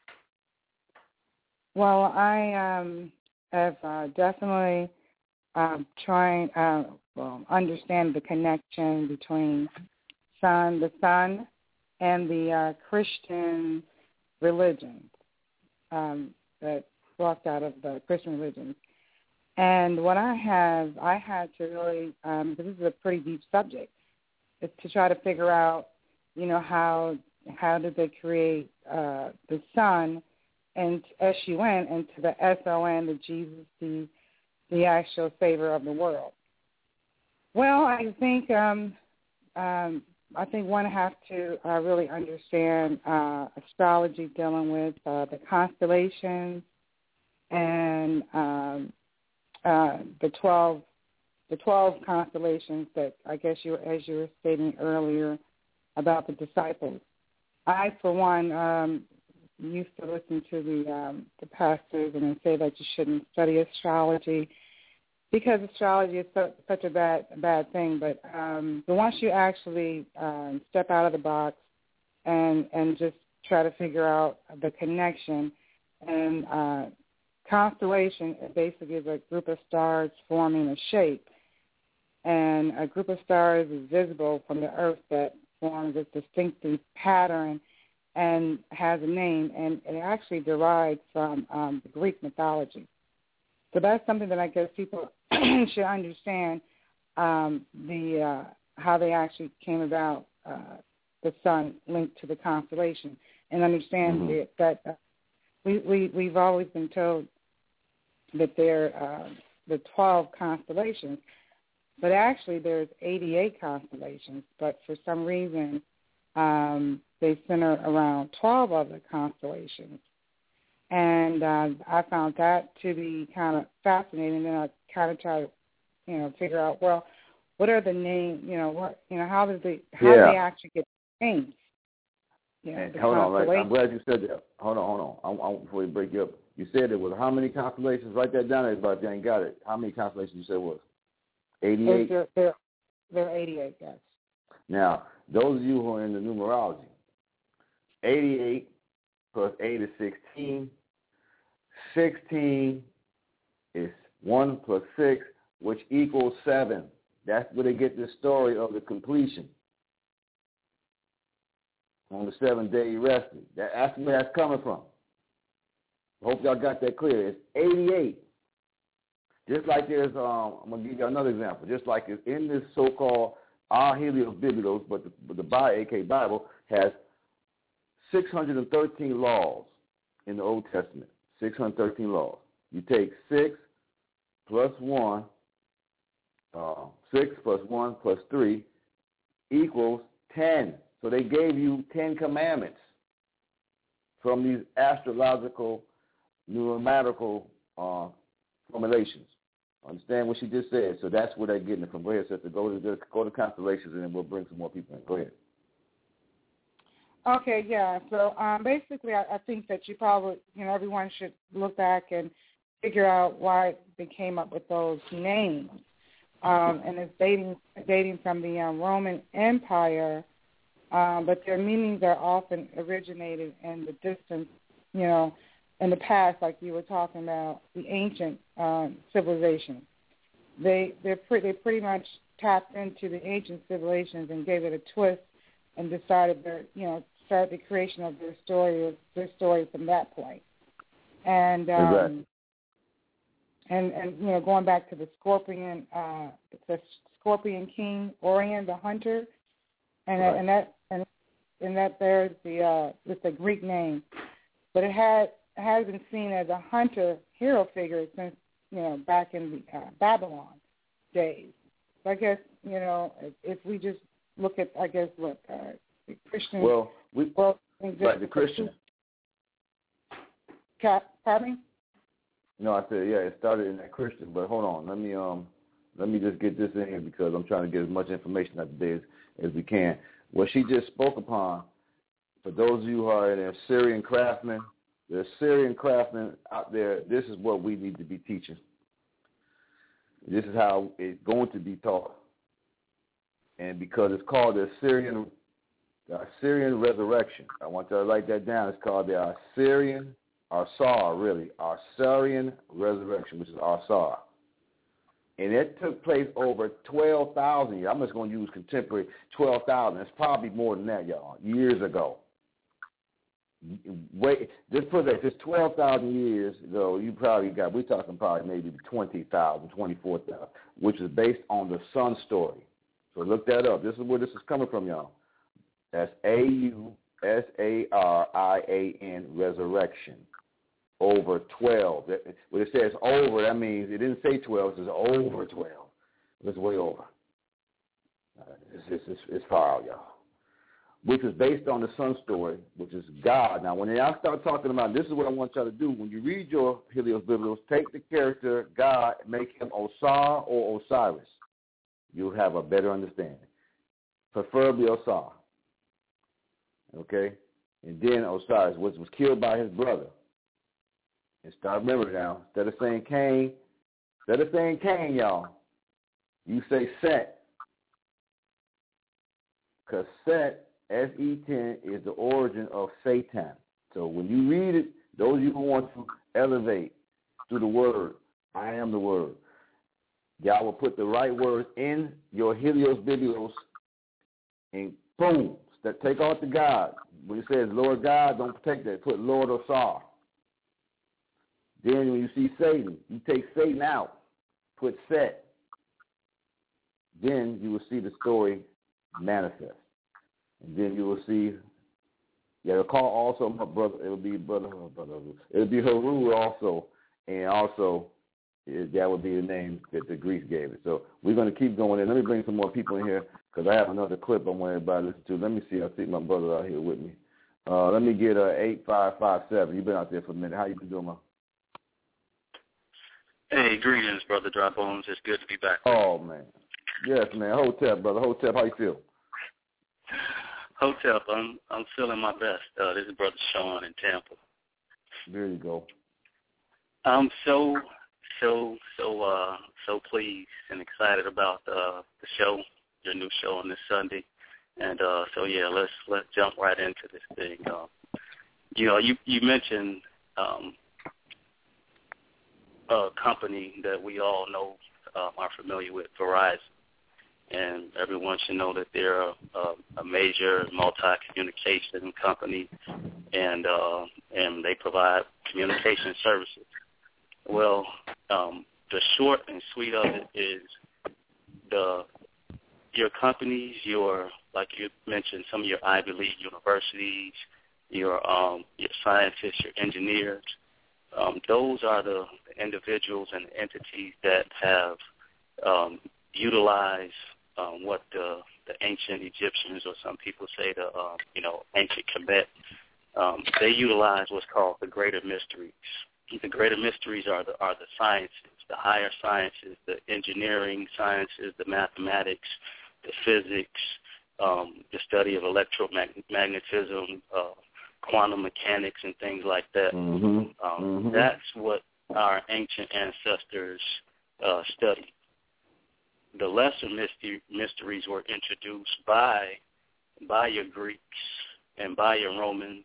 Well, I um, have uh, definitely um, trying uh, well understand the connection between sun, the sun and the uh, Christian religion um, that walked out of the Christian religion. And what I have, I had to really, um, this is a pretty deep subject, is to try to figure out, you know, how how did they create uh, the sun and S U N into the S O N, the Jesus, the the actual Savior of the world. Well, I think um, um, I think one has to uh, really understand uh, astrology, dealing with uh, the constellations and um, uh, the twelve the twelve constellations that I guess you, as you were stating earlier about the disciples. I, for one, um, used to listen to the um, the pastors and they say that you shouldn't study astrology because astrology is so, such a bad bad thing. But um, but once you actually um, step out of the box and and just try to figure out the connection, and uh, constellation basically is a group of stars forming a shape. and a group of stars is visible from the earth that forms a distinctive pattern and has a name, and it actually derives from um, the Greek mythology. So that's something that I guess people should understand, um, the uh, how they actually came about, uh, the sun linked to the constellation, and understand mm-hmm. it, that uh, we, we, we've always been told that there are uh, the twelve constellations, but actually there's eighty-eight constellations, but for some reason um, they center around twelve other constellations. And uh, I found that to be kind of fascinating. And then I kind of try to, you know, figure out, well, what are the names, you know, what, you know, how does they, how yeah. do they actually get names? You know, hold on, right? I'm glad you said that. Hold on, hold on. I, I, before we break you up, you said it was how many constellations? Write that down, everybody. If you ain't got it. How many constellations you said it was? eighty-eight? There, there, there are eighty-eight, yes. Now, those of you who are in the numerology, eighty-eight plus eight is sixteen. sixteen is one plus six, which equals seven. That's where they get the story of the completion. On the seventh day he rested. That, that's where that's coming from. I hope y'all got that clear. It's eighty-eight. Just like there's, um, I'm going to give you another example. Just like it's in this so-called Our Helios Biblos, but the, but the Bi A K Bible has six hundred thirteen laws in the Old Testament. six hundred thirteen laws. You take six plus one, uh, six plus one plus three equals ten. So they gave you ten commandments from these astrological, numeratical uh, formulations. Understand what she just said? So that's where they're getting it from. Go ahead, sister. Go to go to constellations, and then we'll bring some more people in. Go ahead. Okay, yeah. So um, basically, I, I think that you probably, you know, everyone should look back and figure out why they came up with those names. Um, and it's dating dating from the um, Roman Empire, um, but their meanings are often originated in the distant, you know, in the past, like you were talking about, the ancient um, civilization. They they're pretty they pretty much tapped into the ancient civilizations and gave it a twist and decided their you know start the creation of their story their story from that point. And um, exactly. and and you know going back to the scorpion, uh, the Scorpion King, Orion the hunter, and right. that, and that and and that there's the uh, it's a Greek name, but it had. has been seen as a hunter hero figure since, you know, back in the uh, Babylon days. So I guess, you know, if, if we just look at, I guess, what uh, the Christian well, we, world, right, the Christian. Pardon me? No, I said, yeah, it started in that Christian, but hold on. Let me um, let me just get this in here because I'm trying to get as much information out today as, as we can. What she just spoke upon, for those of you who are an Assyrian craftsmen, the Assyrian craftsmen out there, this is what we need to be teaching. This is how it's going to be taught. And because it's called the Assyrian, the Assyrian resurrection, I want you to write that down. It's called the Assyrian, Arsar, really, Assyrian resurrection, which is Arsar. And it took place over twelve thousand years. I'm just going to use contemporary twelve thousand. It's probably more than that, y'all, years ago. Wait, just put that, just twelve thousand years ago, you probably got, we're talking probably maybe twenty thousand, twenty-four thousand, which is based on the sun story. So look that up. This is where this is coming from, y'all. That's A U S A R I A N, resurrection. Over twelve. When it says over, that means it didn't say twelve, it says over twelve. It's way over. It's, it's, it's, it's far out, y'all. Which is based on the sun story, which is God. Now, when I start talking about, this is what I want y'all to do. When you read your Helios Biblos, take the character God, make him Osar or Osiris. You'll have a better understanding. Preferably Osar. Okay? And then Osiris, which was killed by his brother. And start remembering now, instead of saying Cain, instead of saying Cain, y'all, you say Set. Because Set, S E ten, is the origin of Satan. So when you read it, those of you who want to elevate through the word, I am the word, God will put the right words in your Helios Biblios, and boom, that take off the God. When it says Lord God, don't take that. Put Lord or Sar. Then when you see Satan, you take Satan out. Put Set. Then you will see the story manifest. And then you will see, yeah, it'll call also my brother, it'll be brother, brother it'll be Haru also, and also it, that would be the name that the Greeks gave it. So we're going to keep going in. Let me bring some more people in here because I have another clip I want everybody to listen to. Let me see. I see my brother out here with me. Uh, let me get uh, eight five five seven. You've been out there for a minute. How you been doing, man? Hey, greetings, Brother Dry Bones. It's good to be back. Oh, man. Yes, man. Hotep, brother. Hotep, how you feel? Hotep, I'm I'm feeling my best. Uh, this is Brother Sean in Tampa. There you go. I'm so, so, so, uh, so pleased and excited about uh, the show, your new show on this Sunday. And uh, so, yeah, let's let's jump right into this thing. Uh, you know, you, you mentioned um, a company that we all know, uh, are familiar with, Verizon. And everyone should know that they're a, a, a major multi-communication company, and uh, and they provide communication services. Well, um, the short and sweet of it is the your companies, your like you mentioned, some of your Ivy League universities, your um, your scientists, your engineers. Um, those are the individuals and entities that have um, utilized um, what the, the ancient Egyptians, or some people say the uh, you know ancient Kemet, um, they utilize what's called the greater mysteries. The greater mysteries are the are the sciences, the higher sciences, the engineering sciences, the mathematics, the physics, um, the study of electromagnetism, uh, quantum mechanics, and things like that. Mm-hmm. Um, mm-hmm. That's what our ancient ancestors uh, studied. The lesser mystery, mysteries were introduced by by your Greeks and by your Romans,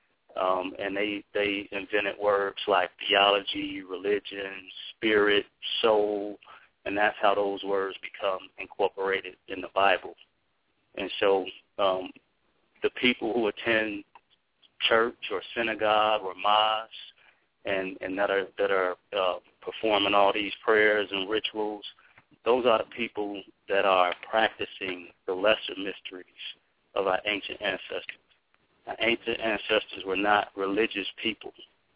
um, and they, they invented words like theology, religion, spirit, soul, and that's how those words become incorporated in the Bible. And so um, the people who attend church or synagogue or mosque and, and that are that are uh, performing all these prayers and rituals, those are the people that are practicing the lesser mysteries of our ancient ancestors. Our ancient ancestors were not religious people,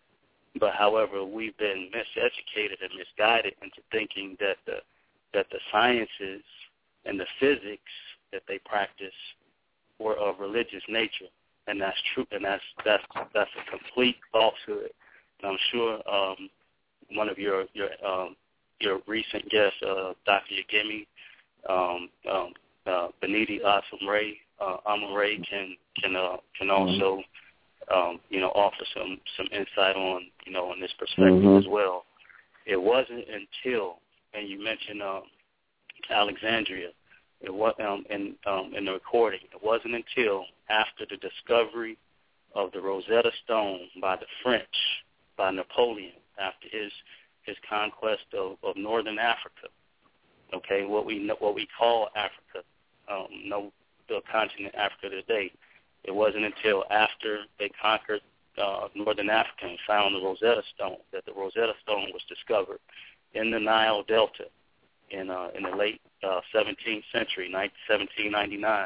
but however, we've been miseducated and misguided into thinking that the that the sciences and the physics that they practice were of religious nature, and that's true, and that's that's that's a complete falsehood. And I'm sure um, one of your your um, your recent guests, uh, Doctor Yagimi, um, um, uh, Beniti Asum-Ray, uh, Amun-Ray can can uh, can also um, you know offer some, some insight on you know on this perspective mm-hmm. as well. It wasn't until, and you mentioned um, Alexandria, it was um, in um, in the recording. It wasn't until after the discovery of the Rosetta Stone by the French, by Napoleon, after his his conquest of, of northern Africa, okay, what we know, what we call Africa, um, no, the continent Africa today. It wasn't until after they conquered uh, northern Africa and found the Rosetta Stone that the Rosetta Stone was discovered in the Nile Delta in uh, in the late uh, seventeenth century, seventeen ninety-nine,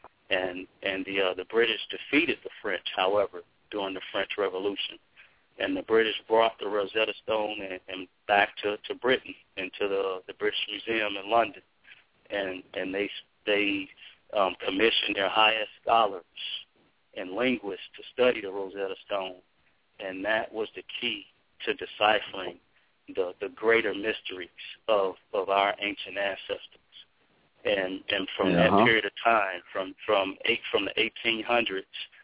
and and the uh, the British defeated the French, however, during the French Revolution. And the British brought the Rosetta Stone and, and back to, to Britain, into the, the British Museum in London. And and they they um, commissioned their highest scholars and linguists to study the Rosetta Stone. And that was the key to deciphering the, the greater mysteries of, of our ancient ancestors. And and from uh-huh. that period of time, from from eight from the eighteen hundreds,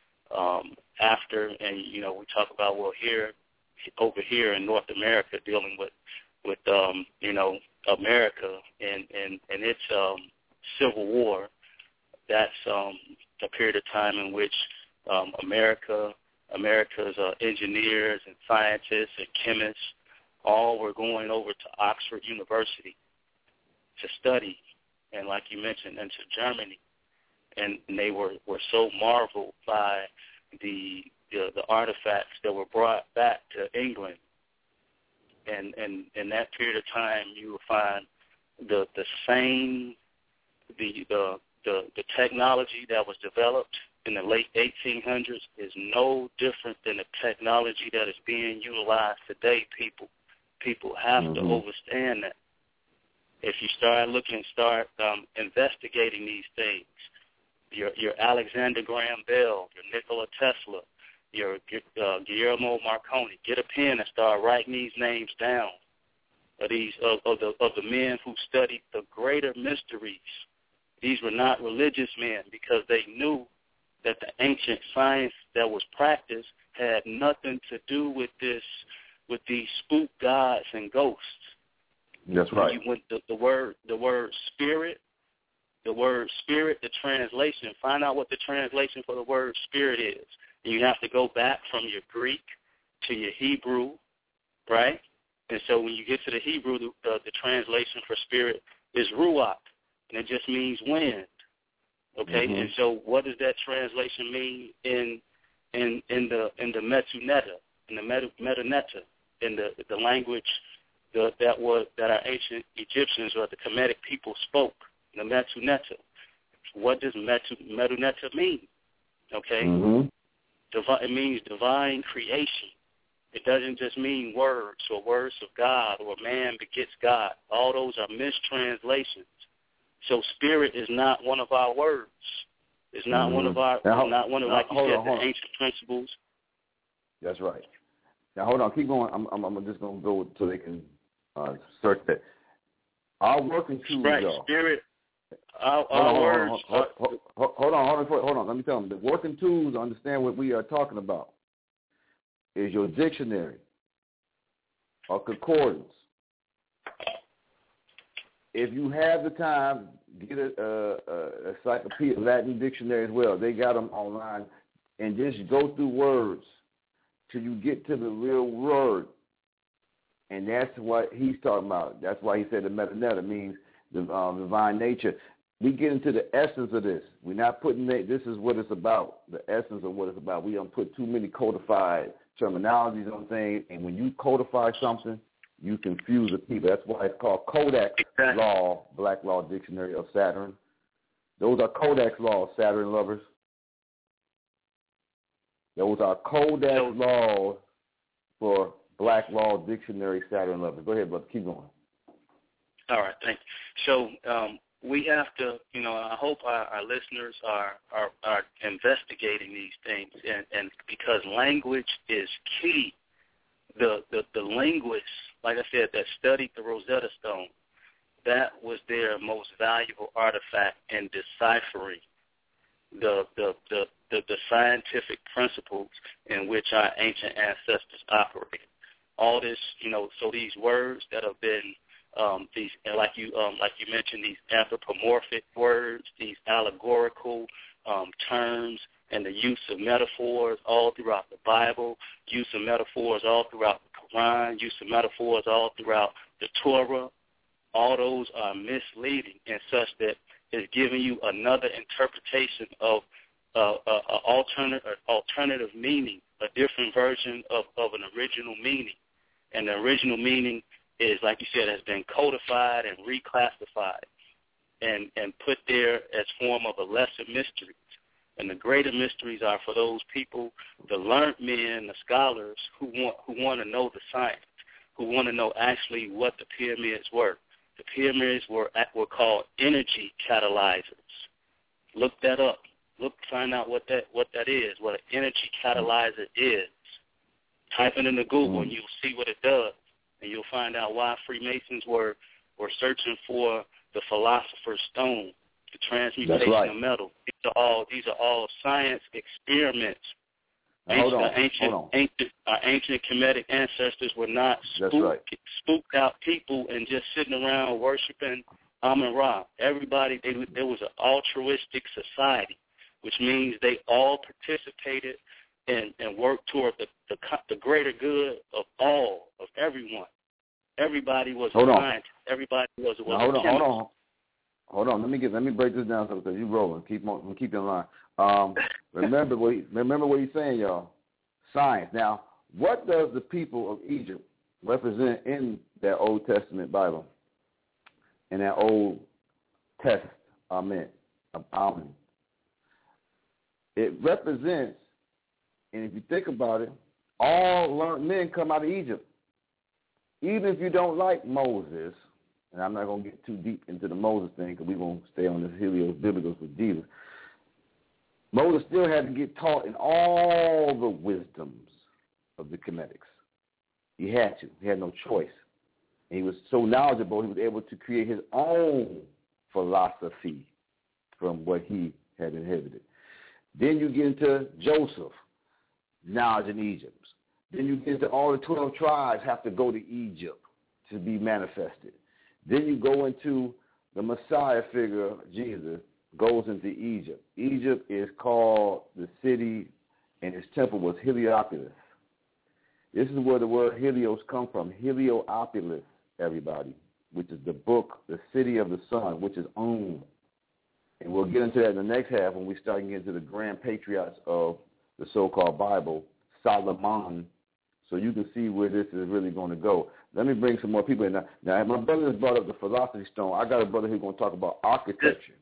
um, after, and you know, we talk about well here, over here in North America, dealing with with um, you know America and and and its um, Civil War. That's um, a period of time in which um, America, America's uh, engineers and scientists and chemists all were going over to Oxford University to study, and like you mentioned, into Germany. And they were, were so marveled by the, the the artifacts that were brought back to England. And, and in that period of time, you will find the the same the the the, the technology that was developed in the late eighteen hundreds is no different than the technology that is being utilized today. People people have mm-hmm. to understand that. If you start looking, start um, investigating these things. Your, your Alexander Graham Bell, your Nikola Tesla, your uh, Guillermo Marconi. Get a pen and start writing these names down of these of, of the of the men who studied the greater mysteries. These were not religious men because they knew that the ancient science that was practiced had nothing to do with this, with these spook gods and ghosts. That's right. When you went the, the word the word spirit. The word spirit, the translation, find out what the translation for the word spirit is. And you have to go back from your Greek to your Hebrew, right? And so when you get to the Hebrew, the, the, the translation for spirit is ruach, and it just means wind, okay? Mm-hmm. And so what does that translation mean in in in the in the Metuneta, in the Meta, Metuneta, in the the language the, that was that our ancient Egyptians or the Kemetic people spoke? The Metuneta. What does Metuneta mean? Okay? Mm-hmm. Divi- it means divine creation. It doesn't just mean words or words of God or man begets God. All those are mistranslations. So spirit is not one of our words. It's not mm-hmm. one of our, now, not one of, now, like you said, on, the on. ancient principles. That's right. Now, hold on. Keep going. I'm, I'm, I'm just going to go so they can uh, search that. Our working tools, right. y'all. Spirit. Our, our words. Hold, hold, hold, hold on, hold on, hold on. Let me tell them. The working tools to understand what we are talking about is your dictionary, a concordance. If you have the time, get a, a, a encyclopedia, Latin dictionary as well. They got them online, and just go through words till you get to the real word. And that's what he's talking about. That's why he said the metaneta means the um, divine nature. We get into the essence of this. We're not putting the, this is what it's about, the essence of what it's about. We don't put too many codified terminologies on things, and when you codify something, you confuse the people. That's why it's called Codex Law, Black Law Dictionary of Saturn. Those are Codex laws, Saturn lovers. Those are Codex laws for Black Law Dictionary, Saturn lovers. Go ahead, brother. Keep going. All right, thank you. So um, we have to, you know, I hope our, our listeners are, are are investigating these things, and, and because language is key. The, the the linguists, like I said, that studied the Rosetta Stone, that was their most valuable artifact in deciphering the the the, the, the scientific principles in which our ancient ancestors operated. All this, you know, so these words that have been Um, these, like you, um, like you mentioned, these anthropomorphic words, these allegorical um, terms, and the use of metaphors all throughout the Bible, use of metaphors all throughout the Quran, use of metaphors all throughout the Torah. All those are misleading in such that it's giving you another interpretation of uh, uh, uh, alternate, uh, alternative meaning, a different version of, of an original meaning, and the original meaning is, like you said, has been codified and reclassified and, and put there as form of a lesser mystery. And the greater mysteries are for those people, the learned men, the scholars, who want who want to know the science, who want to know actually what the pyramids were. The pyramids were were called energy catalyzers. Look that up. Look, find out what that what that is, what an energy catalyzer is. Type it into Google and you'll see what it does. And you'll find out why Freemasons were, were searching for the Philosopher's Stone, the transmutation right. of metal. These are all these are all science experiments. Now, hold on, ancient, hold on. ancient, our ancient Kemetic ancestors were not spook, right. spooked out people and just sitting around worshiping Amun-Ra. Everybody, they, there was an altruistic society, which means they all participated and, and worked toward the, the, the greater good of all, of everyone. Everybody was hold a on. scientist. Everybody was, was now, hold a on, chemist. hold on. Hold on. Let me get. Let me break this down because you rolling. Keep on. Keep in line. Um, remember what. He, remember what he's saying, y'all. Science. Now, what does the people of Egypt represent in that Old Testament Bible? In that Old Test, Amen, Amen. It represents, and if you think about it, all learned men come out of Egypt. Even if you don't like Moses, and I'm not going to get too deep into the Moses thing because we're going to stay on this Helios Biblicals with Jesus. Moses still had to get taught in all the wisdoms of the Kemetic. He had to. He had no choice. And he was so knowledgeable, he was able to create his own philosophy from what he had inherited. Then you get into Joseph, knowledge in Egypt. Then you get into all the twelve tribes have to go to Egypt to be manifested. Then you go into the Messiah figure, Jesus, goes into Egypt. Egypt is called the city, and its temple was Heliopolis. This is where the word Helios come from, Heliopolis, everybody, which is the book, the city of the sun, which is owned. And we'll get into that in the next half when we start getting into the grand patriarchs of the so-called Bible, Solomon, so you can see where this is really going to go. Let me bring some more people in. Now, now my brother has brought up the philosophy stone. I got a brother who's going to talk about architecture.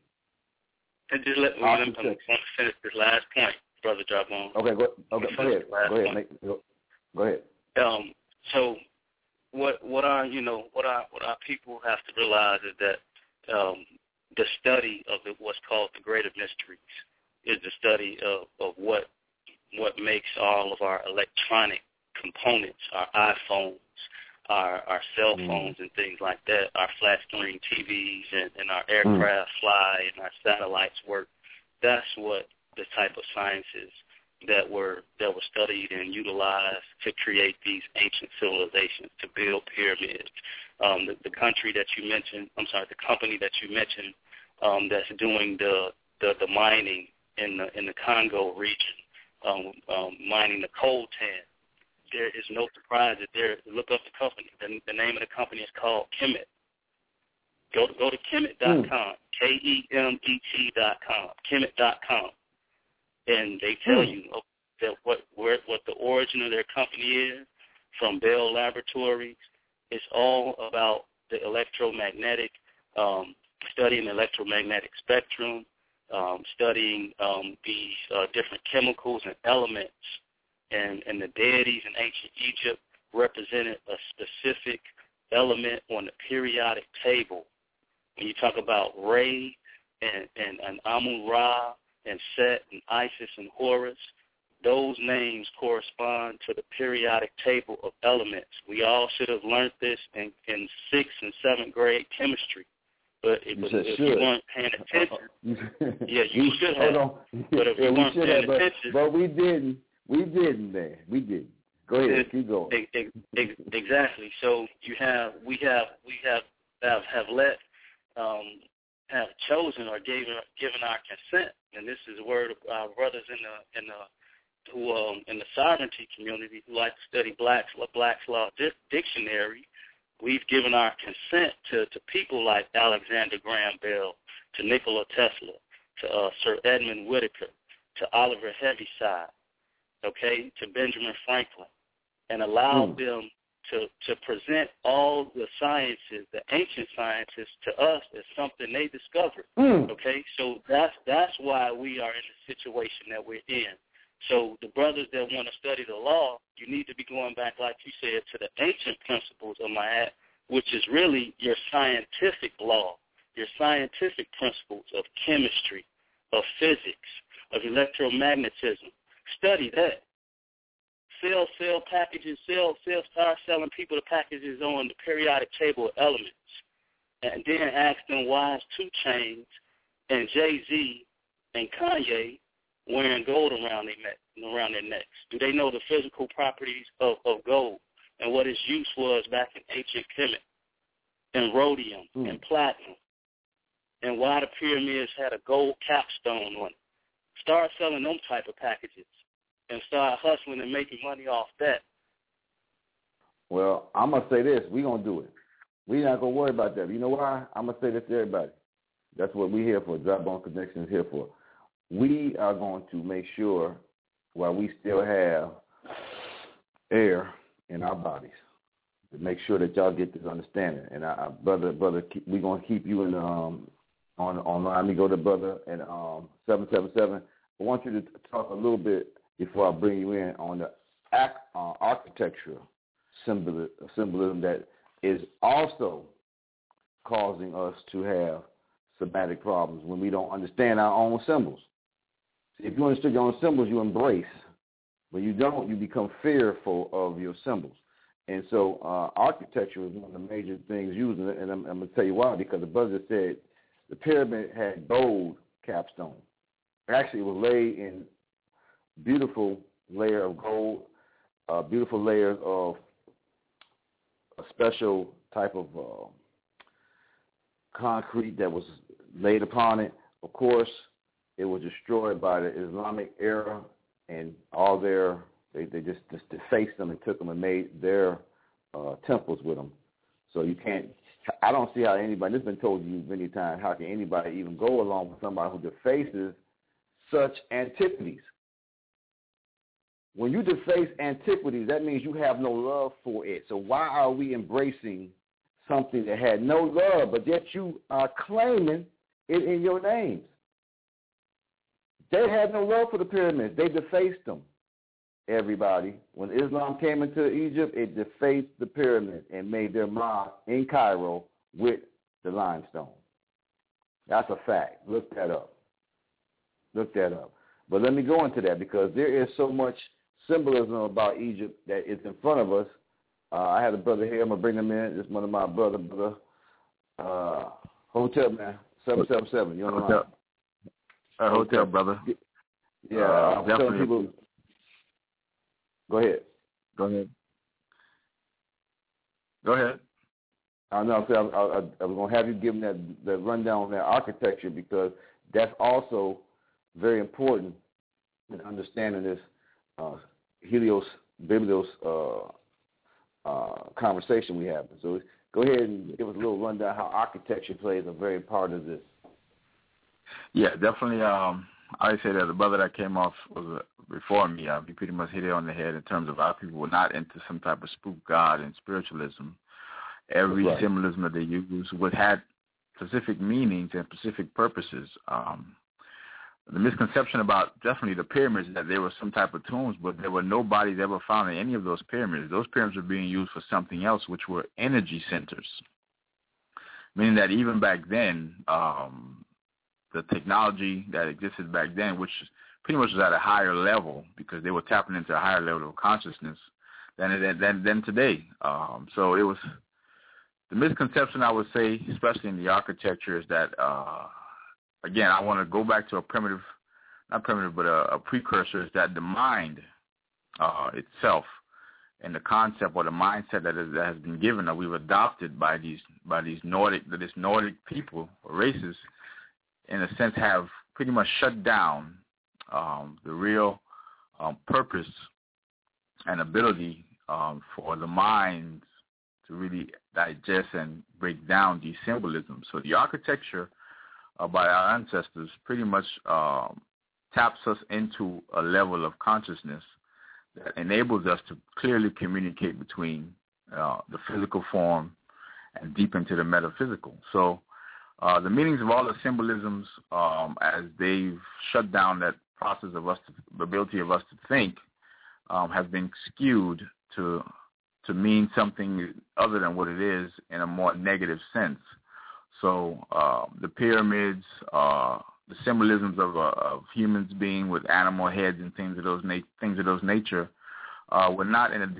And just let me let me finish this last point, Brother Jarbone. Okay, go, okay, go ahead. Go ahead. Make, go, go ahead. Um, so what what our you know what our what our people have to realize is that um, the study of the, what's called the greater mysteries is the study of, of what what makes all of our electronic components, our iPhones, our our cell phones, mm. and things like that, our flat screen T Vs, and, and our aircraft mm. fly, and our satellites work. That's what the type of sciences that were that were studied and utilized to create these ancient civilizations, to build pyramids. Um, the, the country that you mentioned, I'm sorry, the company that you mentioned um, that's doing the, the, the mining in the in the Congo region, um, um, mining the coltan. There is no surprise that there. Look up the company. The, the name of the company is called Kemet. Go to go to Kemet dot com, mm. K E M E T dot com, Kemet dot com, and they tell mm. you that what where, what the origin of their company is from Bell Laboratories. It's all about the electromagnetic, um, studying the electromagnetic spectrum, um, studying um, these uh, different chemicals and elements. And, and the deities in ancient Egypt represented a specific element on the periodic table. When you talk about Re and, and, and Amun-Ra and Set and Isis and Horus, those names correspond to the periodic table of elements. We all should have learned this in, in sixth and seventh grade chemistry. But if, you if you weren't paying attention, yeah, you we, should have. But if yeah, you weren't paying have, but, attention. But we didn't. We didn't, man. We didn't. Go ahead. It, keep going. It, it, exactly. So you have, we have, we have, have, have let, um, have chosen or given given our consent, and this is a word of our brothers in the in the who um, in the sovereignty community who like to study Black's Black's Law di- Dictionary. We've given our consent to, to people like Alexander Graham Bell, to Nikola Tesla, to uh, Sir Edmund Whittaker, to Oliver Heaviside, okay, to Benjamin Franklin, and allowed mm. them to, to present all the sciences, the ancient sciences, to us as something they discovered, mm. okay? So that's, that's why we are in the situation that we're in. So the brothers that want to study the law, you need to be going back, like you said, to the ancient principles of Ma'at, which is really your scientific law, your scientific principles of chemistry, of physics, of electromagnetism. Study that. Sell, sell packages, sell, sell, start selling people the packages on the periodic table of elements. And then ask them why is two Chainz and Jay-Z and Kanye wearing gold around their neck, around their necks? Do they know the physical properties of, of gold and what its use was back in ancient Kemet, and rhodium mm. and platinum, and why the pyramids had a gold capstone on it? Start selling them type of packages and start hustling and making money off that. Well, I'm going to say this. We're going to do it. We're not going to worry about that. You know why? I'm going to say this to everybody. That's what we're here for. Dry Bone Connection is here for. We are going to make sure while we still have air in our bodies to make sure that y'all get this understanding. And I, brother, brother, we're going to keep you in um on online. Let me go to brother and um seven seven seven. I want you to talk a little bit before I bring you in on the act, uh, architectural symbol, symbolism that is also causing us to have somatic problems when we don't understand our own symbols. See, if you understand your own symbols, you embrace. When you don't, you become fearful of your symbols. And so uh, architecture is one of the major things used, and I'm, I'm going to tell you why, because the brother said the pyramid had gold capstone. Actually, it was laid in beautiful layer of gold, uh, beautiful layers of a special type of uh, concrete that was laid upon it. Of course, it was destroyed by the Islamic era, and all their they, they just, just defaced them and took them and made their uh, temples with them. So you can't. I don't see how anybody. This has been told you many times. How can anybody even go along with somebody who defaces such antiquities? When you deface antiquities, that means you have no love for it. So why are we embracing something that had no love, but yet you are claiming it in your names? They had no love for the pyramids. They defaced them, everybody. When Islam came into Egypt, it defaced the pyramid and made their mosque in Cairo with the limestone. That's a fact. Look that up. Look that up. But let me go into that because there is so much symbolism about Egypt that is in front of us. Uh, I had a brother here. I'm going to bring him in. This is one of my brother, brother. Uh, Hotel, man. seven seven seven. You on the line? Uh, hotel, brother. Yeah, uh, I'm telling people. Go ahead. Go ahead. Go ahead. I know. I, I, I was going to have you give them that, that rundown on that architecture because that's also very important in understanding this uh, Helios Biblios uh, uh, conversation we have. So go ahead and give us a little rundown how architecture plays a very part of this. Yeah, definitely. Um, I say that the brother that came off was uh, before me. Uh, he pretty much hit it on the head in terms of our people were not into some type of spook god and spiritualism. Every right. symbolism that they used would had specific meanings and specific purposes. Um, the misconception about definitely the pyramids is that they were some type of tombs, but there were nobody ever found in any of those pyramids. Those pyramids were being used for something else, which were energy centers, meaning that even back then, um, the technology that existed back then, which pretty much was at a higher level because they were tapping into a higher level of consciousness than than, than today. Um, so it was the misconception, I would say, especially in the architecture, is that, uh, again, I want to go back to a primitive, not primitive, but a, a precursor, is that the mind uh, itself and the concept or the mindset that, is, that has been given that we've adopted by these by these Nordic, this Nordic people or races, in a sense, have pretty much shut down um, the real um, purpose and ability um, for the mind to really digest and break down these symbolisms. So the architecture uh, by our ancestors pretty much um, taps us into a level of consciousness that enables us to clearly communicate between uh, the physical form and deep into the metaphysical. So Uh, the meanings of all the symbolisms, um, as they've shut down that process of us, to, the ability of us to think, um, have been skewed to to mean something other than what it is in a more negative sense. So uh, the pyramids, uh, the symbolisms of, uh, of humans being with animal heads and things of those na- things of those nature, uh, were not in a,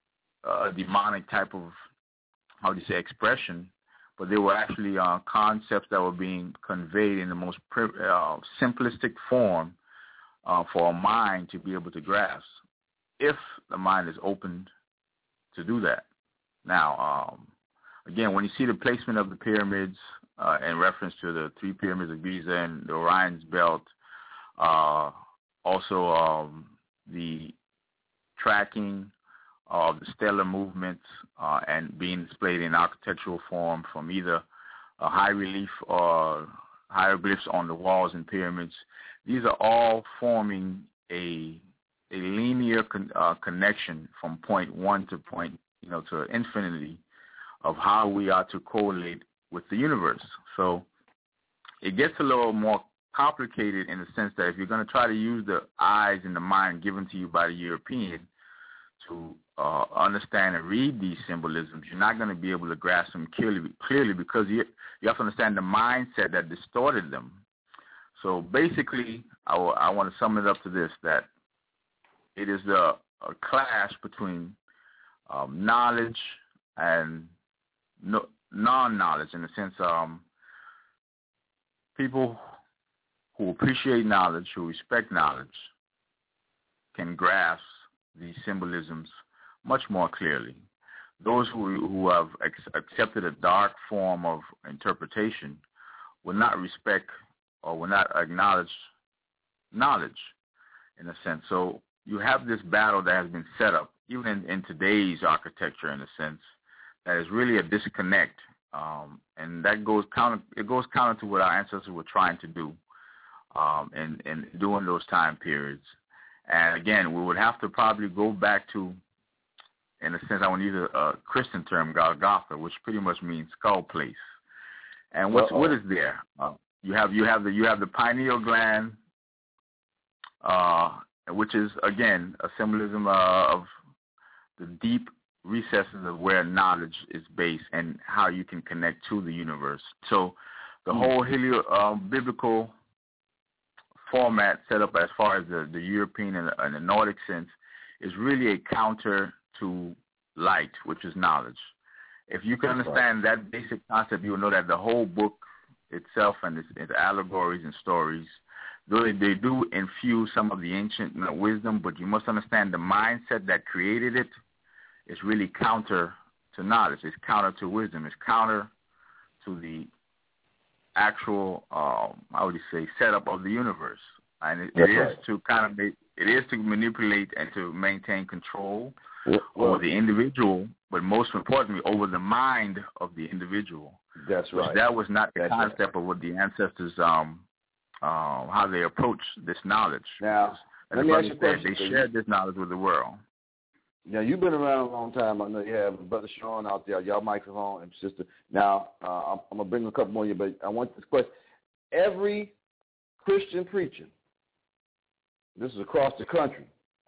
a demonic type of, how do you say, expression. But they were actually uh, concepts that were being conveyed in the most uh, simplistic form uh, for a mind to be able to grasp, if the mind is open to do that. Now, um, again, when you see the placement of the pyramids uh, in reference to the three pyramids of Giza and the Orion's belt, uh, also um, the tracking of the stellar movements uh, and being displayed in architectural form from either a high relief or hieroglyphs on the walls and pyramids. These are all forming a a linear con, uh, connection from point one to point, you know, to infinity of how we are to correlate with the universe. So it gets a little more complicated in the sense that if you're going to try to use the eyes and the mind given to you by the European to uh, understand and read these symbolisms, you're not going to be able to grasp them clearly, clearly because you, you have to understand the mindset that distorted them. So basically, I, w- I want to sum it up to this, that it is a, a clash between um, knowledge and no, non-knowledge, in the sense um, people who appreciate knowledge, who respect knowledge, can grasp these symbolisms much more clearly. Those who who have ex- accepted a dark form of interpretation will not respect or will not acknowledge knowledge, in a sense. So you have this battle that has been set up, even in, in today's architecture, in a sense, that is really a disconnect, um, and that goes counter. It goes counter to what our ancestors were trying to do um, in, in during those time periods. And again, we would have to probably go back to, in a sense, I want to use a, a Christian term, Golgotha, which pretty much means skull place. And what's, what is there? Uh, you have you have the you have the pineal gland, uh, which is again a symbolism uh, of the deep recesses of where knowledge is based and how you can connect to the universe. So the mm-hmm. whole helio uh, biblical format set up as far as the, the European and the, and the Nordic sense is really a counter to light, which is knowledge. If you can That's understand right. that basic concept, you will know that the whole book itself and its, its allegories and stories, though they, they do infuse some of the ancient you know, wisdom, but you must understand the mindset that created it is really counter to knowledge. It's counter to wisdom. It's counter to the actual, um, how would you say, setup of the universe. And it, it is right. to kind of make, it is to manipulate and to maintain control well, over the individual, but most importantly, over the mind of the individual. That's right. That was not the That's concept right. of what the ancestors, um, um, how they approached this knowledge. Now, and let me ask you a question. They shared this knowledge with the world. Now, you've been around a long time. I know you have Brother Sean out there, y'all microphone and sister. Now, uh, I'm, I'm going to bring a couple more of you, but I want this question. Every Christian preacher, this is across the country,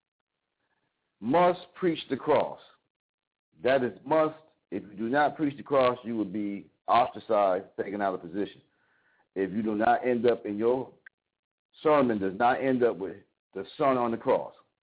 must preach the cross. That is must. If you do not preach the cross, you will be ostracized, taken out of position. If you do not end up in your sermon, does not end up with the Son on the cross.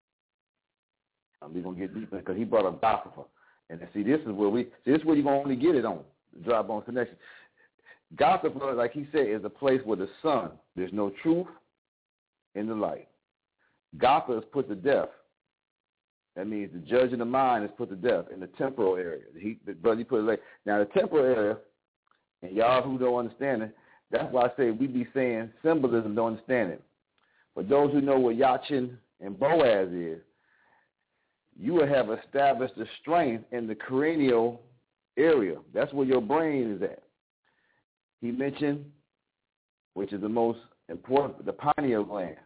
We're going to get deep in because he brought up Golgotha. And see, this is where we, see, this is where you're going to only get it on, the dry bone connection. Golgotha, like he said, is a place where the sun, there's no truth in the light. Golgotha is put to death. That means the judge of the mind is put to death in the temporal area. He, the brother, he put it like, now the temporal area, and y'all who don't understand it, that's why I say we be saying symbolism, don't understand it. But those who know what Yachin and Boaz is, you will have established the strength in the cranial area. That's where your brain is at. He mentioned, which is the most important, the pineal gland.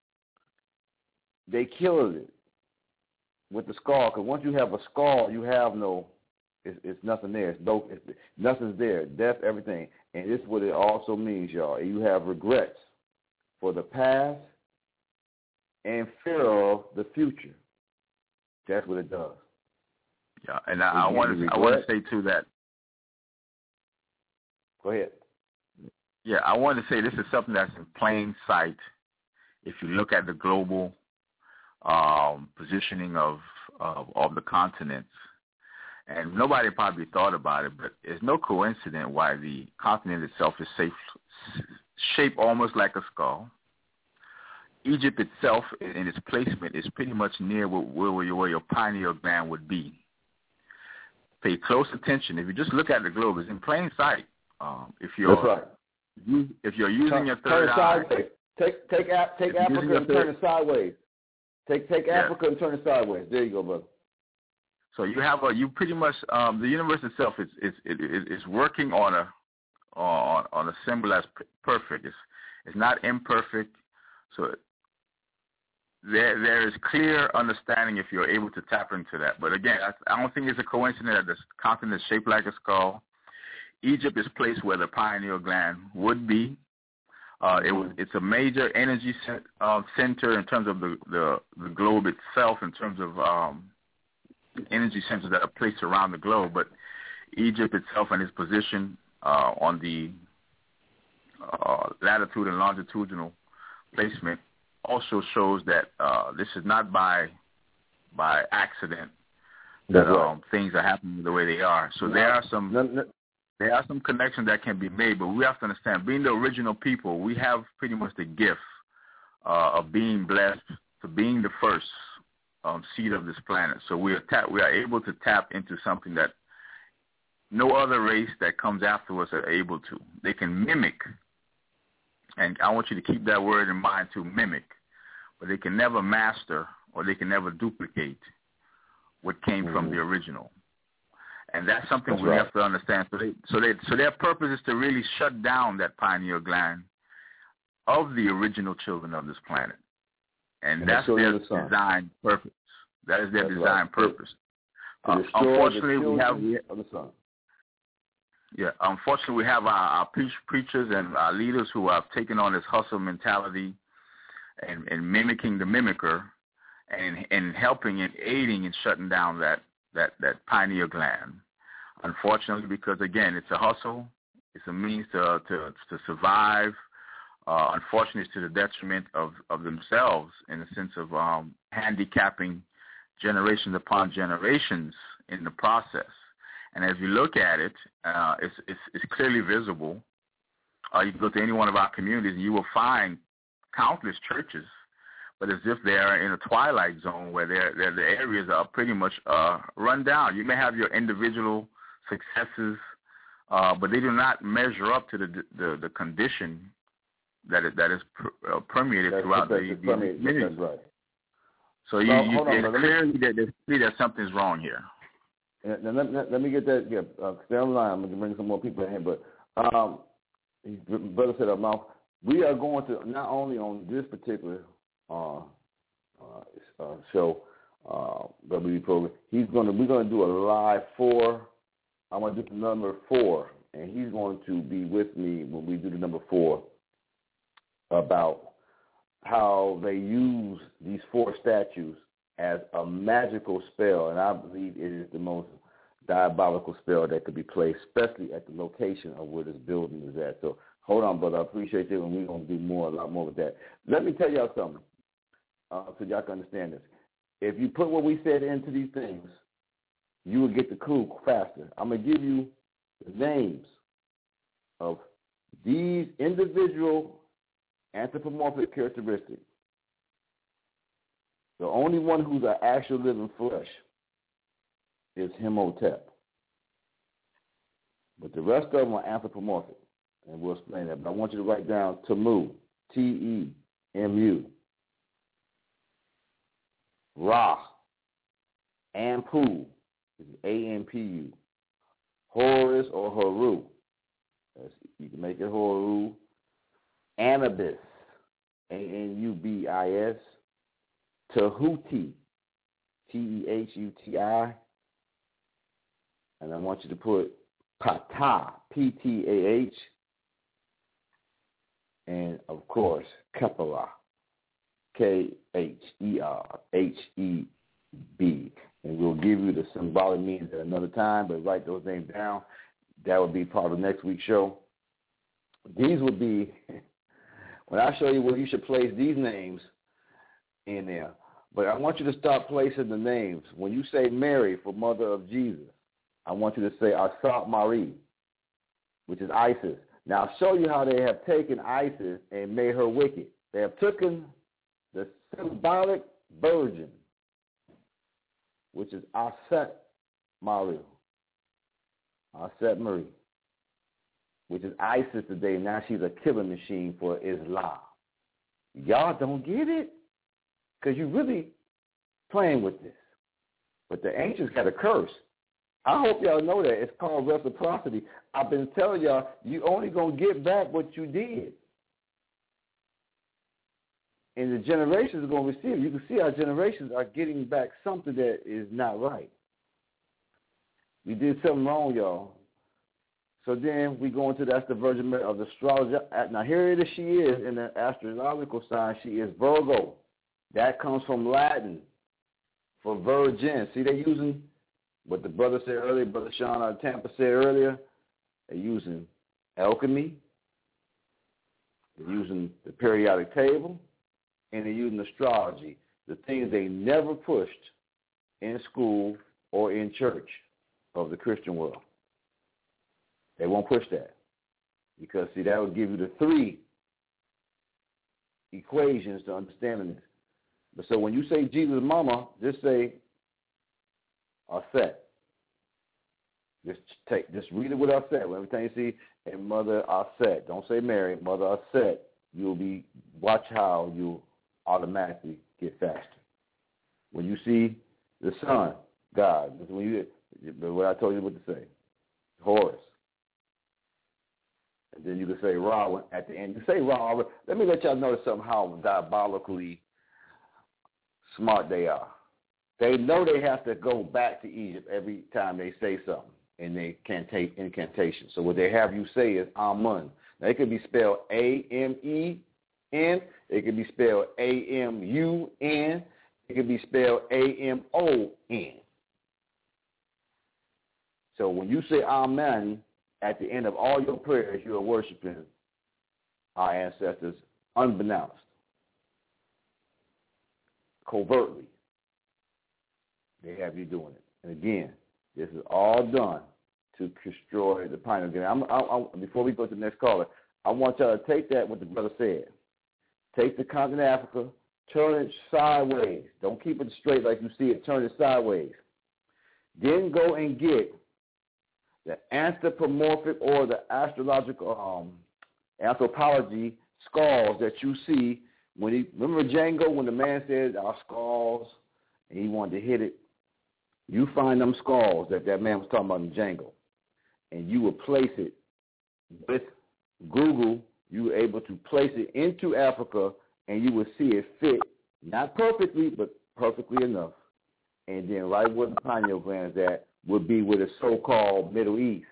They killed it with the skull, because once you have a skull, you have no, it's, it's nothing there. It's no, it's, nothing's there, death, everything. And this is what it also means, y'all. You have regrets for the past and fear of the future. That's what it does. Yeah, and I, I want to I want to say too that. Go ahead. Yeah, I want to say this is something that's in plain sight. If you look at the global um, positioning of, of of the continents, and nobody probably thought about it, but it's no coincidence why the continent itself is safe, shaped almost like a skull. Egypt itself, in its placement, is pretty much near where, where, your, where your pineal gland would be. Pay close attention. If you just look at the globe, it's in plain sight. Um, if you're That's right. you, if you're using turn, your third turn eye, sideways. take take take Africa and turn it sideways. Take take yeah. Africa and turn it sideways. There you go, brother. So you have a you pretty much um, the universe itself is is it, is working on a on on a symbol that's perfect. It's it's not imperfect. So there there is clear understanding if you're able to tap into that. But again, I, I don't think it's a coincidence that the continent is shaped like a skull. Egypt is placed where the pineal gland would be. Uh, it was it's a major energy cent, uh, center in terms of the, the the globe itself, in terms of um, energy centers that are placed around the globe. But Egypt itself and its position uh, on the uh, latitude and longitudinal placement also shows that uh, this is not by by accident that right. um, things are happening the way they are. So no, there are some no, no. there are some connections that can be made, but we have to understand, being the original people, we have pretty much the gift uh, of being blessed to being the first um, seed of this planet. So we are tap, we are able to tap into something that no other race that comes after us are able to. They can mimic, and I want you to keep that word in mind too, mimic, but they can never master or they can never duplicate what came mm-hmm. from the original. And that's something that's we right. have to understand. So, they, so, they, so their purpose is to really shut down that pineal gland of the original children of this planet. And, and that's their the design purpose. That is their that's design right. purpose. Uh, unfortunately, we have... We, of the sun. Yeah, unfortunately, we have our, our preach, preachers and our leaders who have taken on this hustle mentality and, and mimicking the mimicker and, and helping and aiding in shutting down that, that, that pineal gland. Unfortunately, because, again, it's a hustle. It's a means to to, to survive. Uh, unfortunately, it's to the detriment of, of themselves in the sense of um, handicapping generations upon generations in the process. And as we look at it, uh, it's, it's, it's clearly visible. Uh, you can go to any one of our communities, and you will find countless churches, but as if they are in a twilight zone where they're, they're, the areas are pretty much uh, run down. You may have your individual successes, uh, but they do not measure up to the the, the condition that is, that is per, uh, permeated that's, throughout that's, the, that's the permeated, community. That's right. So you, well, you, on, it's clearly that there's, that something's wrong here. Now, let, let, let me get that. Yeah, uh, stay on the line. I'm going to bring some more people in here. But um, brother said, uh, Mouth, we are going to not only on this particular uh, uh, uh, show, uh, W B program. He's going to. We're going to do a live four. I'm going to do the number four, and he's going to be with me when we do the number four about how they use these four statues as a magical spell, and I believe it is the most diabolical spell that could be placed, especially at the location of where this building is at. So hold on, brother. I appreciate you, and we're going to do more, a lot more with that. Let me tell y'all something uh, so y'all can understand this. If you put what we said into these things, you will get the clue faster. I'm going to give you the names of these individual anthropomorphic characteristics. The only one who's an actual living flesh is Imhotep. But the rest of them are anthropomorphic, and we'll explain that. But I want you to write down Temu, T E M U, Ra, Anpu, A N P U, Horus or Haru, that's, you can make it Horu, Anubis, A N U B I S, Tahuti, T E H U T I, and I want you to put Ptah, P T A H, and, of course, Khepera, K H E R H E B. And we'll give you the symbolic meanings at another time, but write those names down. That would be part of next week's show. These would be, when I show you where you should place these names in there, but I want you to start placing the names. When you say Mary for Mother of Jesus, I want you to say Asat Marie, which is Isis. Now, I'll show you how they have taken Isis and made her wicked. They have taken the symbolic virgin, which is Aset Marie, Aset Marie, which is ISIS today. Now she's a killing machine for Islam. Y'all don't get it because you're really playing with this. But the ancients got a curse. I hope y'all know that. It's called reciprocity. I've been telling y'all, you only going to get back what you did. And the generations are going to receive. You can see our generations are getting back something that is not right. We did something wrong, y'all. So then we go into, that's the Virgin Mary of the astrologer. Now here it is, she is in the astrological sign. She is Virgo. That comes from Latin for virgin. See, they're using what the brother said earlier, Brother Sean out of Tampa said earlier. They're using alchemy. They're using the periodic table. And they're using astrology, the things they never pushed in school or in church of the Christian world. They won't push that because, see, that would give you the three equations to understanding this. But so when you say Jesus' mama, just say Aset. Just take, just read it with Aset. Every time you see a Mother Aset, don't say Mary, Mother Aset. You'll be, watch how you automatically get faster. When you see the Son, God, when you, what I told you what to say, Horus. And then you can say Ra at the end. You say Ra. Let me let y'all notice something, how diabolically smart they are. They know they have to go back to Egypt every time they say something in their incantation. So what they have you say is Amun. Now, it could be spelled A M E N. It could be spelled A M U N. It could be spelled A M O N. So when you say Amen, at the end of all your prayers, you are worshiping our ancestors unbeknownst, covertly. They have you doing it. And again, this is all done to destroy the pineal gland. I'm, I'm, I'm, before we go to the next caller, I want y'all to take that, what the brother said. Take the continent of Africa, turn it sideways. Don't keep it straight like you see it. Turn it sideways. Then go and get the anthropomorphic or the astrological um, anthropology skulls that you see when he, remember Django when the man said our skulls and he wanted to hit it? You find them skulls that that man was talking about in Django, and you will place it with Google. You were able to place it into Africa, and you will see it fit, not perfectly, but perfectly enough. And then right where the pineal gland is at would be with the so-called Middle East.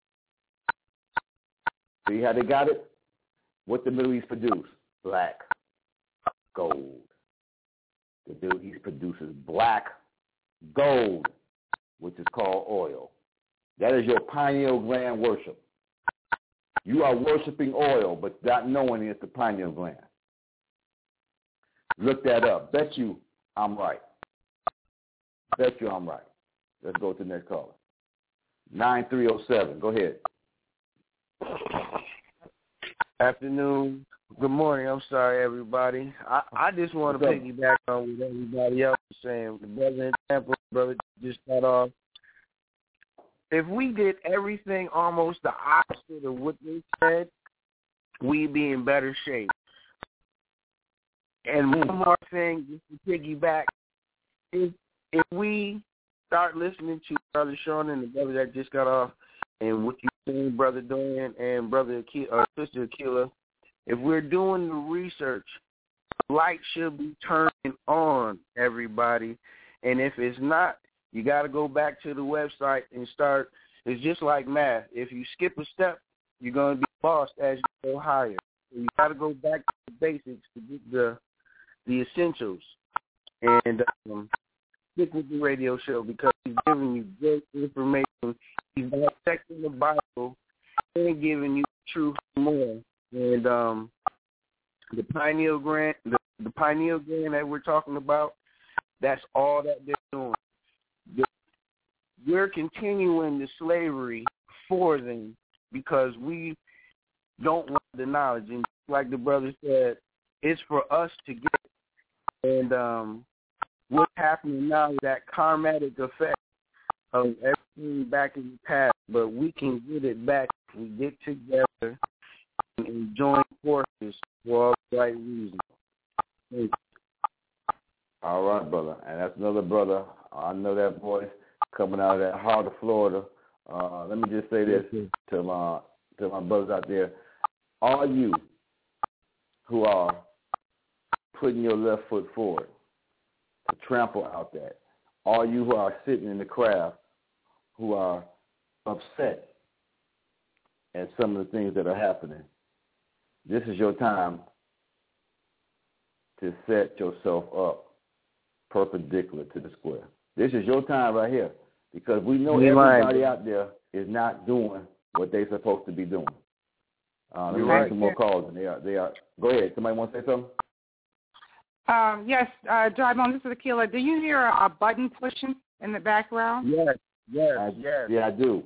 See how they got it? What the Middle East produce? Black gold. The Middle East produces black gold, which is called oil. That is your pineal gland worship. You are worshiping oil, but not knowing it's the pineal gland. Look that up. Bet you I'm right. Bet you I'm right. Let's go to the next caller. nine three oh seven. Go ahead. Afternoon. Good morning. I'm sorry, everybody. I, I just want to piggyback on what everybody else is saying. The brother in Tampa, brother just got off. If we did everything almost the opposite of what they said, we'd be in better shape. And one more thing, just to piggyback, is if we start listening to Brother Sean and the brother that just got off, and what you saying, Brother Dorian and Brother Akila, or Sister Akila, if we're doing the research, light should be turning on, everybody. And if it's not, you got to go back to the website and start. It's just like math. If you skip a step, you're going to be lost as you go higher. So you got to go back to the basics to get the the essentials. And um, stick with the radio show because he's giving you great information. He's dissecting the Bible and giving you the truth more. And um, the pineal gland, the, the pineal gland that we're talking about, that's all that they're doing. We're continuing the slavery for them because we don't want the knowledge. And like the brother said, it's for us to get. And um, what's happening now is that karmatic effect of everything back in the past, but we can get it back if we get together and join forces for all the right reasons. All right, brother. And that's another brother I know that voice coming out of that heart of Florida. Uh, let me just say this to my to my brothers out there: all you who are putting your left foot forward to trample out that, all you who are sitting in the crowd who are upset at some of the things that are happening, this is your time to set yourself up perpendicular to the square. This is your time right here, because we know You're everybody right. out there is not doing what they're supposed to be doing. Uh, let me You're make right. some more calls, and they are. They are. Go ahead. Somebody want to say something? Um, yes, uh, Drive On, this is Akila. Do you hear a, a button pushing in the background? Yes, yes, I, yes. Yeah, I do.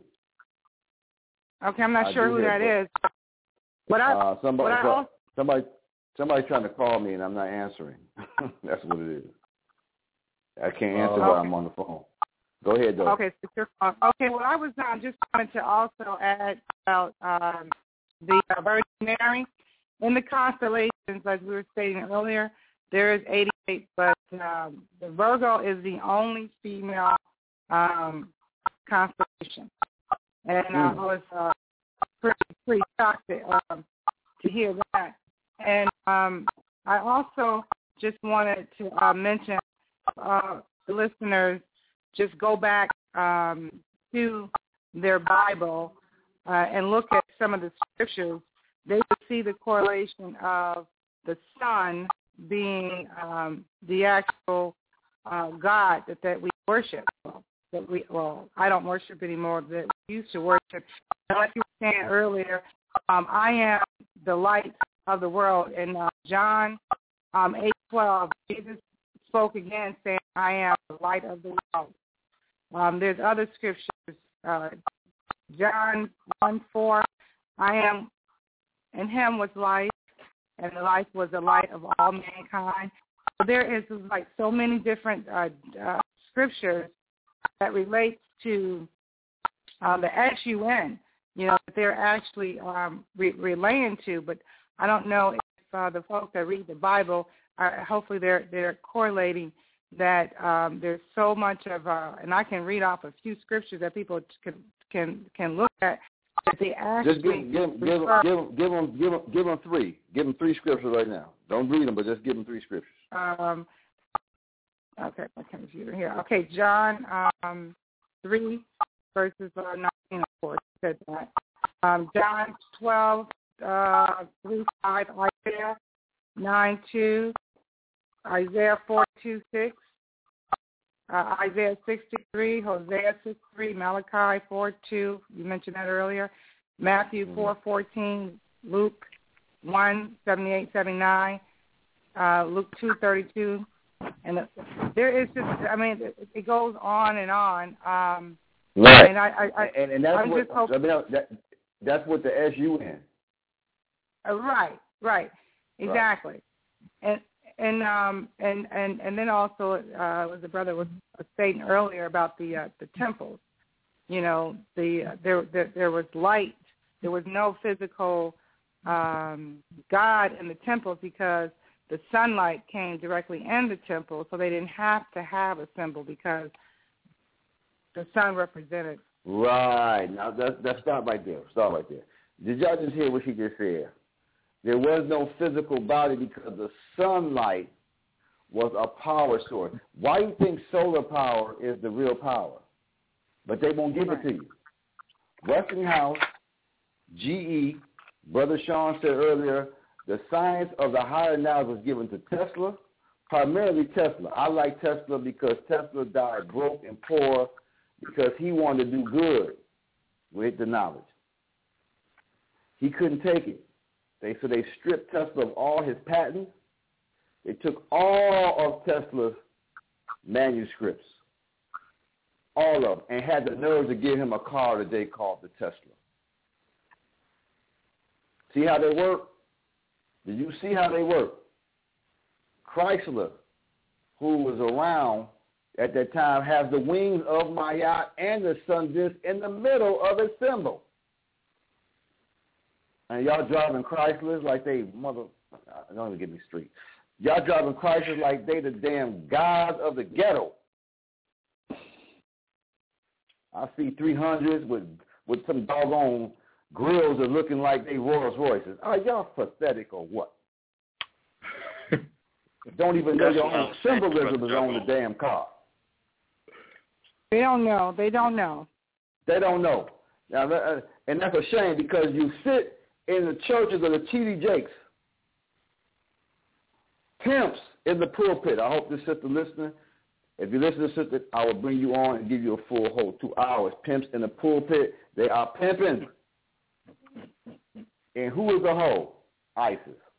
Okay, I'm not I sure do who hear that it, is. But I, Uh, somebody, but I so- also, somebody, somebody's trying to call me, and I'm not answering. That's what it is. I can't answer Oh, while okay. I'm on the phone. Go ahead, though. okay, so your phone. Okay, well, I was um, just wanted to also add about um, the uh, Virgin Mary. In the constellations, as we were stating earlier, there is eighty-eight, but um, the Virgo is the only female um, constellation. And uh, I was uh, pretty, pretty shocked to, um, to hear that. And um, I also just wanted to uh, mention uh, the listeners just go back um, to their Bible uh, and look at some of the scriptures. They would see the correlation of the sun being um, the actual uh, God that, that we worship. That we well, I don't worship anymore. That we used to worship. And like you were saying earlier, um, I am the light of the world. In uh, John um, eight twelve, Jesus spoke again, saying, "I am the light of the world." Um, there's other scriptures. Uh, John one four, I am. In him was life, and the life was the light of all mankind. So there is like so many different uh, uh, scriptures that relates to uh, the S U N, you know, that they're actually um, re- relaying to. But I don't know if uh, the folks that read the Bible are, hopefully they're they're correlating that um, there's so much of, uh, and I can read off a few scriptures that people can can can look at. That they actually Just give, give, give, refer, give, them, give, them, give, them, give them three. Give them three scriptures right now. Don't read them, but just give them three scriptures. Um, okay, my computer here. Okay, John um, three, verses uh, nineteen, of course, said that. Um, John twelve, uh, three, five, Isaiah nine, two, Isaiah forty-two, six, uh, Isaiah sixty-three, Hosea six, three, Malachi four, two, you mentioned that earlier, Matthew four, fourteen, Luke one, seventy-eight, seventy-nine, uh, Luke two, thirty-two, and uh, there is just, I mean, it, it goes on and on. Um, Right. And I, I, I and, and that's I'm what just hoping, I mean, that, that's what the S U N. uh, right, right, exactly, right. and and um and and and then also uh, was the brother was stating earlier about the uh, the temples. You know, the uh, there, there there was light. There was no physical um, God in the temples because the sunlight came directly in the temple, so they didn't have to have a symbol because the sun represented. Right. Now, let's, let's stop right there. Stop right there. Did y'all just hear what she just said? There was no physical body because the sunlight was a power source. Why do you think solar power is the real power? But they won't give it to you. Westinghouse, G E, Brother Sean said earlier, the science of the higher knowledge was given to Tesla, primarily Tesla. I like Tesla because Tesla died broke and poor because he wanted to do good with the knowledge. He couldn't take it. They so they stripped Tesla of all his patents. They took all of Tesla's manuscripts, all of them, and had the nerve to give him a car that they called the Tesla. See how they work? Did you see how they work? Chrysler, who was around at that time, has the wings of my yacht and the sun disk in the middle of its symbol. And y'all driving Chryslers like they mother, don't even get me straight. Y'all driving Chrysler like they the damn gods of the ghetto. I see three hundreds with with some doggone grills that looking like they Rolls Royces. Are y'all pathetic or what? Don't even know your own symbolism is on the damn car. They don't know. They don't know. They don't know. Now, uh, and that's a shame because you sit in the churches of the T D Jakes, pimps in the pulpit. I hope this sister listening. If you listen to sister, I will bring you on and give you a full whole two hours. Pimps in the pulpit, they are pimping. And who is the hoe? ISIS.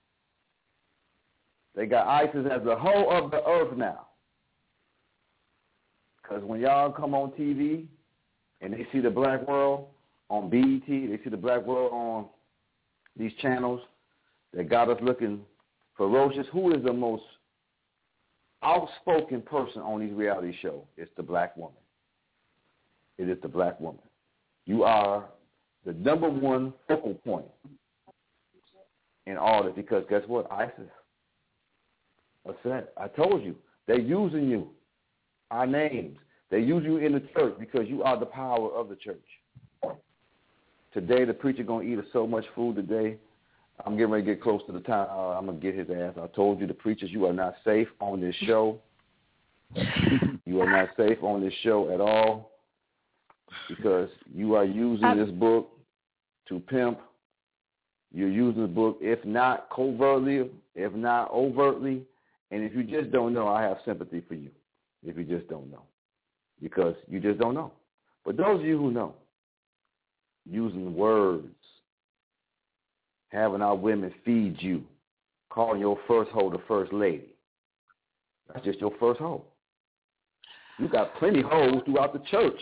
They got ISIS as the hoe of the earth now. Because when y'all come on T V and they see the black world on B E T, they see the black world on these channels that got us looking ferocious, who is the most outspoken person on these reality shows? It's the black woman. It is the black woman. You are the number one focal point in all this because guess what? ISIS. What's that? I told you. They're using you. Our names. They use you in the church because you are the power of the church. Today, the preacher going to eat so much food today. I'm getting ready to get close to the time. Uh, I'm going to get his ass. I told you, the preachers, you are not safe on this show. You are not safe on this show at all because you are using this book to pimp. You're using the book, if not covertly, if not overtly. And if you just don't know, I have sympathy for you if you just don't know because you just don't know. But those of you who know, using words, having our women feed you, calling your first hoe the first lady. That's just your first hoe. You got plenty of hoes throughout the church.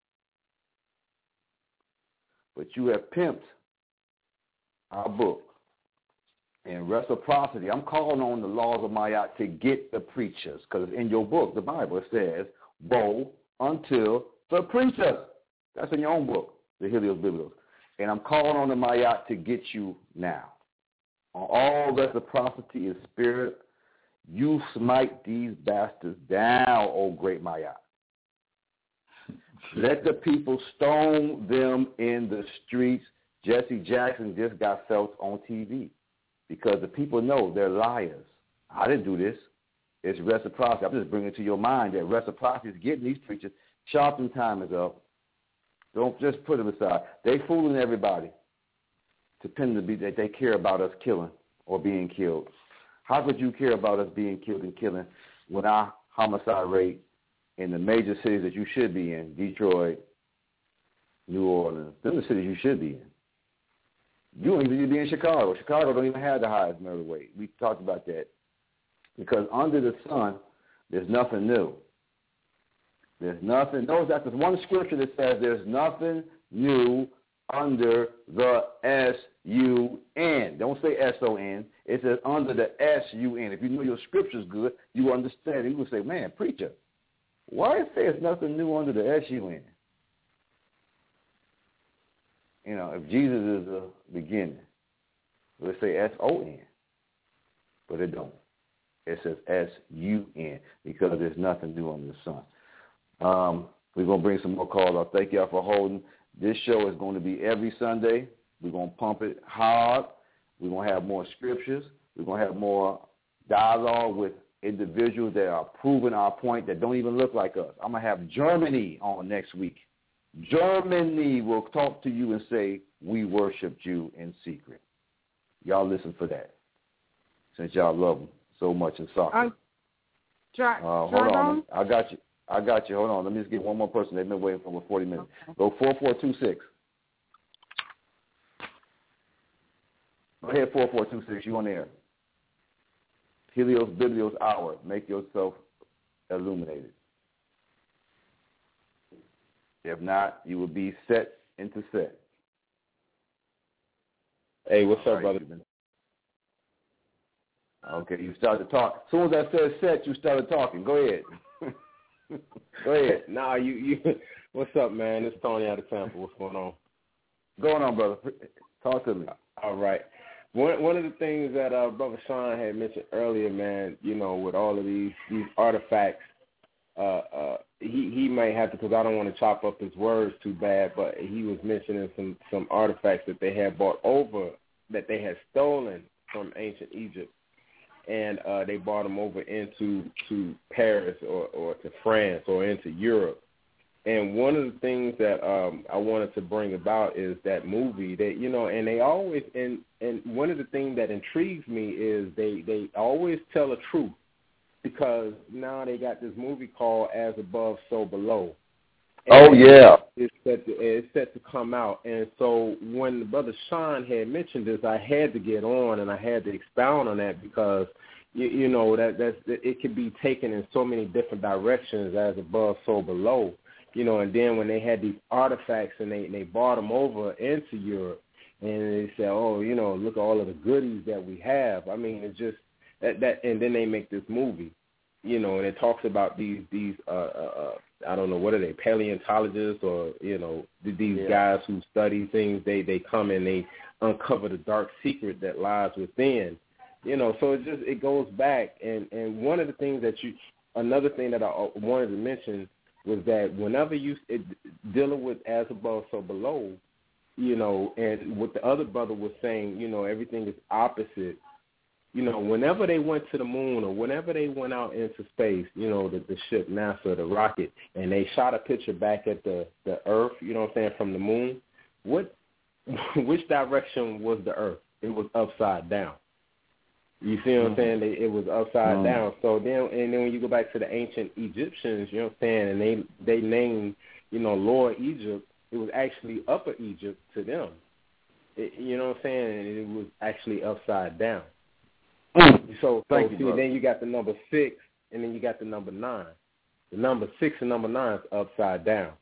But you have pimped our book. And reciprocity, I'm calling on the laws of Ma'at to get the preachers, because in your book, the Bible says, woe until the preachers. That's in your own book, the Helios Biblios. And I'm calling on the Ma'at to get you now. On all reciprocity and spirit, you smite these bastards down, O great Ma'at. Let the people stone them in the streets. Jesse Jackson just got felt on T V because the people know they're liars. I didn't do this. It's reciprocity. I'm just bringing it to your mind that reciprocity is getting these preachers. Sharpton time is up. Don't just put them aside. They fooling everybody to pretend to be that they care about us killing or being killed. How could you care about us being killed and killing when our homicide rate in the major cities that you should be in, Detroit, New Orleans, those are the cities you should be in. You don't even need to be in Chicago. Chicago don't even have the highest murder rate. We talked about that. Because under the sun, there's nothing new. There's nothing. Notice that there's one scripture that says there's nothing new under the S U N. Don't say S O N. It says under the S U N. If you know your scripture's good, you understand. You will say, man, preacher, why it say there's nothing new under the S U N? You know, if Jesus is the beginning, let's say S O N. But it don't. It says S U N because there's nothing new under the sun. Um, we're going to bring some more calls up. Thank y'all for holding. This show is going to be every Sunday. We're going to pump it hard. We're going to have more scriptures. We're going to have more dialogue with individuals that are proving our point that don't even look like us. I'm going to have Germany on next week. Germany will talk to you and say, we worshiped you in secret. Y'all listen for that since y'all love them so much in soccer. Um, try, uh, hold on. I got you. I got you. Hold on. Let me just get one more person. They've been waiting for over forty minutes. Okay. Go four four two six. Go ahead, four four two six. You on the air. Helios Biblios Hour. Make yourself illuminated. If not, you will be set into set. Hey, what's up, brother? Okay, you started to talk. As soon as I said set, you started talking. Go ahead. Go ahead. Nah, you, you. What's up, man? It's Tony out of Tampa. What's going on? Going on, brother. Talk to me. All right. One one of the things that uh, Brother Sean had mentioned earlier, man, you know, with all of these these artifacts uh, uh, he he might have to, because I don't want to chop up his words too bad, but he was mentioning some some artifacts that they had brought over that they had stolen from ancient Egypt, and uh, they brought them over into to Paris or, or to France or into Europe. And one of the things that um, I wanted to bring about is that movie that, you know, and they always, and, and one of the things that intrigues me is they, they always tell the truth, because now they got this movie called As Above, So Below. And oh, yeah. It's set, to, it's set to come out. And so when the brother Sean had mentioned this, I had to get on and I had to expound on that, because, you, you know, that that's, it could be taken in so many different directions, as above, so below. You know, and then when they had these artifacts and they, they brought them over into Europe, and they said, oh, you know, look at all of the goodies that we have. I mean, it's just that, that and then they make this movie, you know, and it talks about these, these uh, uh, I don't know, what are they, paleontologists or, you know, these yeah. guys who study things. They, they come and they uncover the dark secret that lies within, you know, so it just, it goes back. And, and one of the things that you, another thing that I wanted to mention was that whenever you it, dealing with as above, so below, you know, and what the other brother was saying, you know, everything is opposite. You know, whenever they went to the moon or whenever they went out into space, you know, the, the ship NASA, the rocket, and they shot a picture back at the, the Earth, you know what I'm saying, from the moon, what, which direction was the Earth? It was upside down. You see what I'm saying? They, it was upside mm-hmm. down. So then, and then when you go back to the ancient Egyptians, you know what I'm saying, and they they named, you know, Lower Egypt, it was actually Upper Egypt to them. It, you know what I'm saying? And it was actually upside down. Mm. So, so Thank see, you, then you got the number six, and then you got the number nine. The number six and number nine is upside down.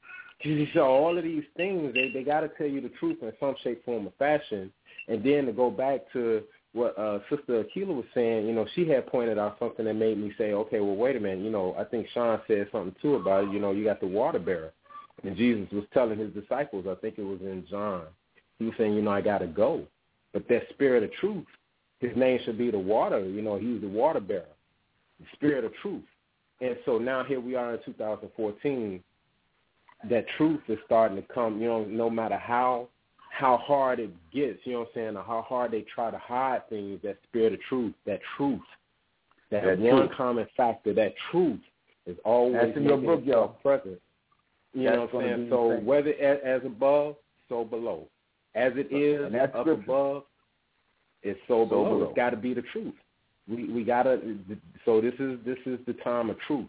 So all of these things, they, they got to tell you the truth in some shape, form, or fashion. And then to go back to what uh, Sister Akila was saying, you know, she had pointed out something that made me say, okay, well, wait a minute. You know, I think Sean said something, too, about it. You know, you got the water bearer. And Jesus was telling his disciples, I think it was in John, he was saying, you know, I got to go. But that spirit of truth, his name should be the water. You know, he's the water bearer, the spirit of truth. And so now here we are in two thousand fourteen. That truth is starting to come, you know, no matter how how hard it gets, you know what I'm saying, or how hard they try to hide things, that spirit of truth, that truth, that, that one truth. Common factor, that truth is always That's in your book, yo. present. You That's know what I'm saying? So thing. Whether as, as above, so below. As it is and that's up scripture. above, it's so, so below. below. It's got to be the truth. We we gotta. So this is this is the time of truth.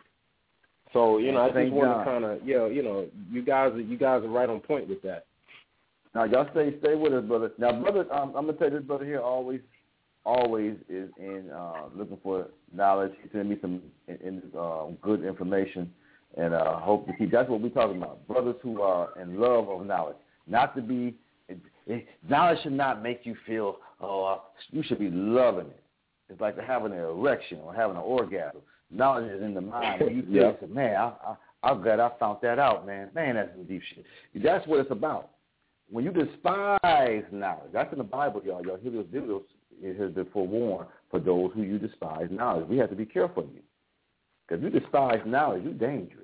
So you know, and I just want to kind of, yeah, you know, you guys, you guys are right on point with that. Now y'all stay stay with us, brother. Now, brother, um, I'm gonna tell you, this brother here always always is in uh, looking for knowledge. He sent me some in, in, uh, good information, and uh, hope to keep. That's what we're talking about. Brothers who are in love of knowledge, not to be. It, it, knowledge should not make you feel. Oh, uh, you should be loving it. It's like having an erection or having an orgasm. Knowledge is in the mind. When you feel, yeah. man, I, I, I'm glad I found that out, man. Man, that's some deep shit. That's what it's about. When you despise knowledge, that's in the Bible, y'all. Y'all hear those videos. It has been forewarned for those who you despise knowledge. We have to be careful of you. Because if you despise knowledge, you're dangerous.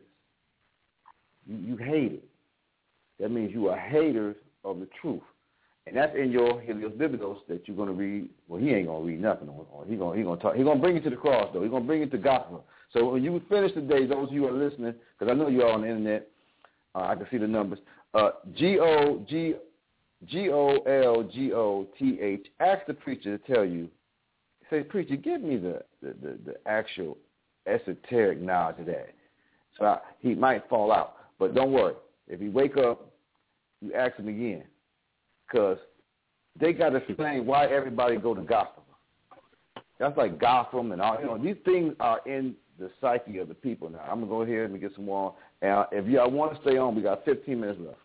You, you hate it. That means you are haters of the truth. And that's in your Helios Biblos that you're going to read. Well, he ain't going to read nothing on it. He's going he gonna talk. He's going to bring you to the cross, though. He's going to bring you to gospel. So when you finish today, those of you who are listening, because I know you're on the internet, uh, I can see the numbers, uh, G O G G O L G O T H, ask the preacher to tell you, say, preacher, give me the, the, the, the actual esoteric knowledge of that. So I, he might fall out. But don't worry. If you wake up, you ask him again. Because they got to explain why everybody go to Gotham. That's like Gotham and all. You know, these things are in the psyche of the people. Now, I'm going to go ahead and get some more. And if y'all want to stay on, we got fifteen minutes left.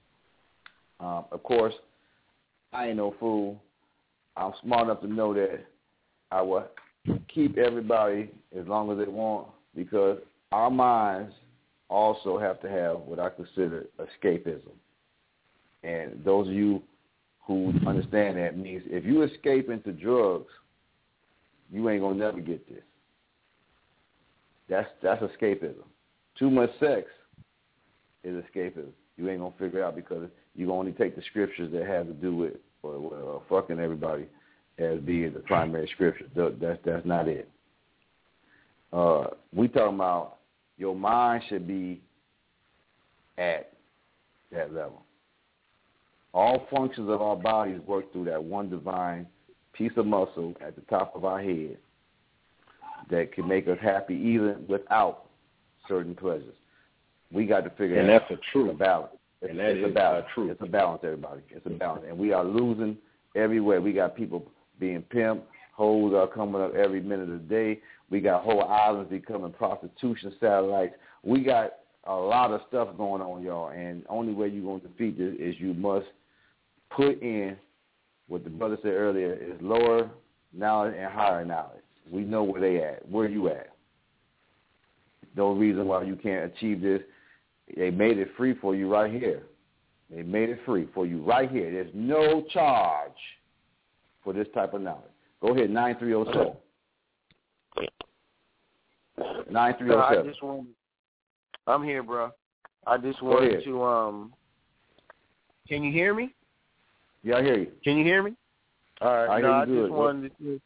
Um, of course, I ain't no fool. I'm smart enough to know that I will keep everybody as long as they want, because our minds also have to have what I consider escapism. And those of you who understand that means if you escape into drugs, you ain't going to never get this. That's that's escapism. Too much sex is escapism. You ain't gonna figure it out because you only take the scriptures that have to do with or, or fucking everybody as being the primary scripture. That's that's not it. Uh, we talking about your mind should be at that level. All functions of our bodies work through that one divine piece of muscle at the top of our head that can make us happy even without certain pleasures. We got to figure and out that's a truth. It's a balance. It's, and that it's is a balance. a truth. It's a balance, everybody. It's a balance. And we are losing everywhere. We got people being pimped. Hoes are coming up every minute of the day. We got whole islands becoming prostitution satellites. We got a lot of stuff going on, y'all. And the only way you're going to defeat this is you must put in what the brother said earlier is lower knowledge and higher knowledge. We know where they at. Where you at? No reason why you can't achieve this. They made it free for you right here. They made it free for you right here. There's no charge for this type of knowledge. Go ahead, nine three oh seven. nine three oh seven. I just wanted, I'm here, bro. I just wanted to, um, can you hear me? Yeah, I hear you. Can you hear me? All right. I no, hear you I good. just wanted to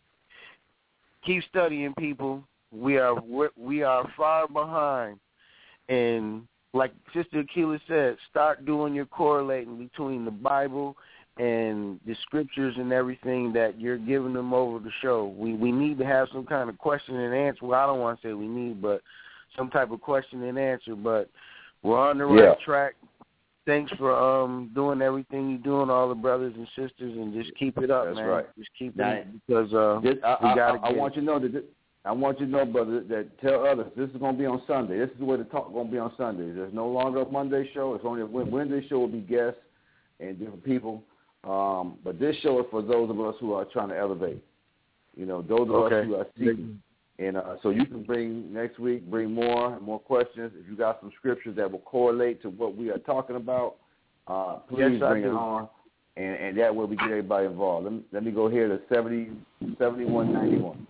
keep studying, people. We are we are far behind, and like Sister Akila said, start doing your correlating between the Bible and the scriptures and everything that you're giving them over the show. We we need to have some kind of question and answer. Well, I don't want to say we need, but some type of question and answer. But we're on the right yeah. track. Thanks for um doing everything you're doing, all the brothers and sisters, and just keep it up, That's man. right. Just keep now, it because uh, this, I, we got to I, I, I want you to know that this, I want you to know, brother, that tell others this is going to be on Sunday. This is where the talk going to be on Sunday. There's no longer a Monday show. It's only a Wednesday show will be guests and different people. Um, but this show is for those of us who are trying to elevate. You know, those of okay. us who are seeking. And uh, so you can bring next week, bring more, more questions. If you got some scriptures that will correlate to what we are talking about, uh, please yes, bring it on. And, and that way we get everybody involved. Let me, let me go here to seventy, seventy-one ninety-one.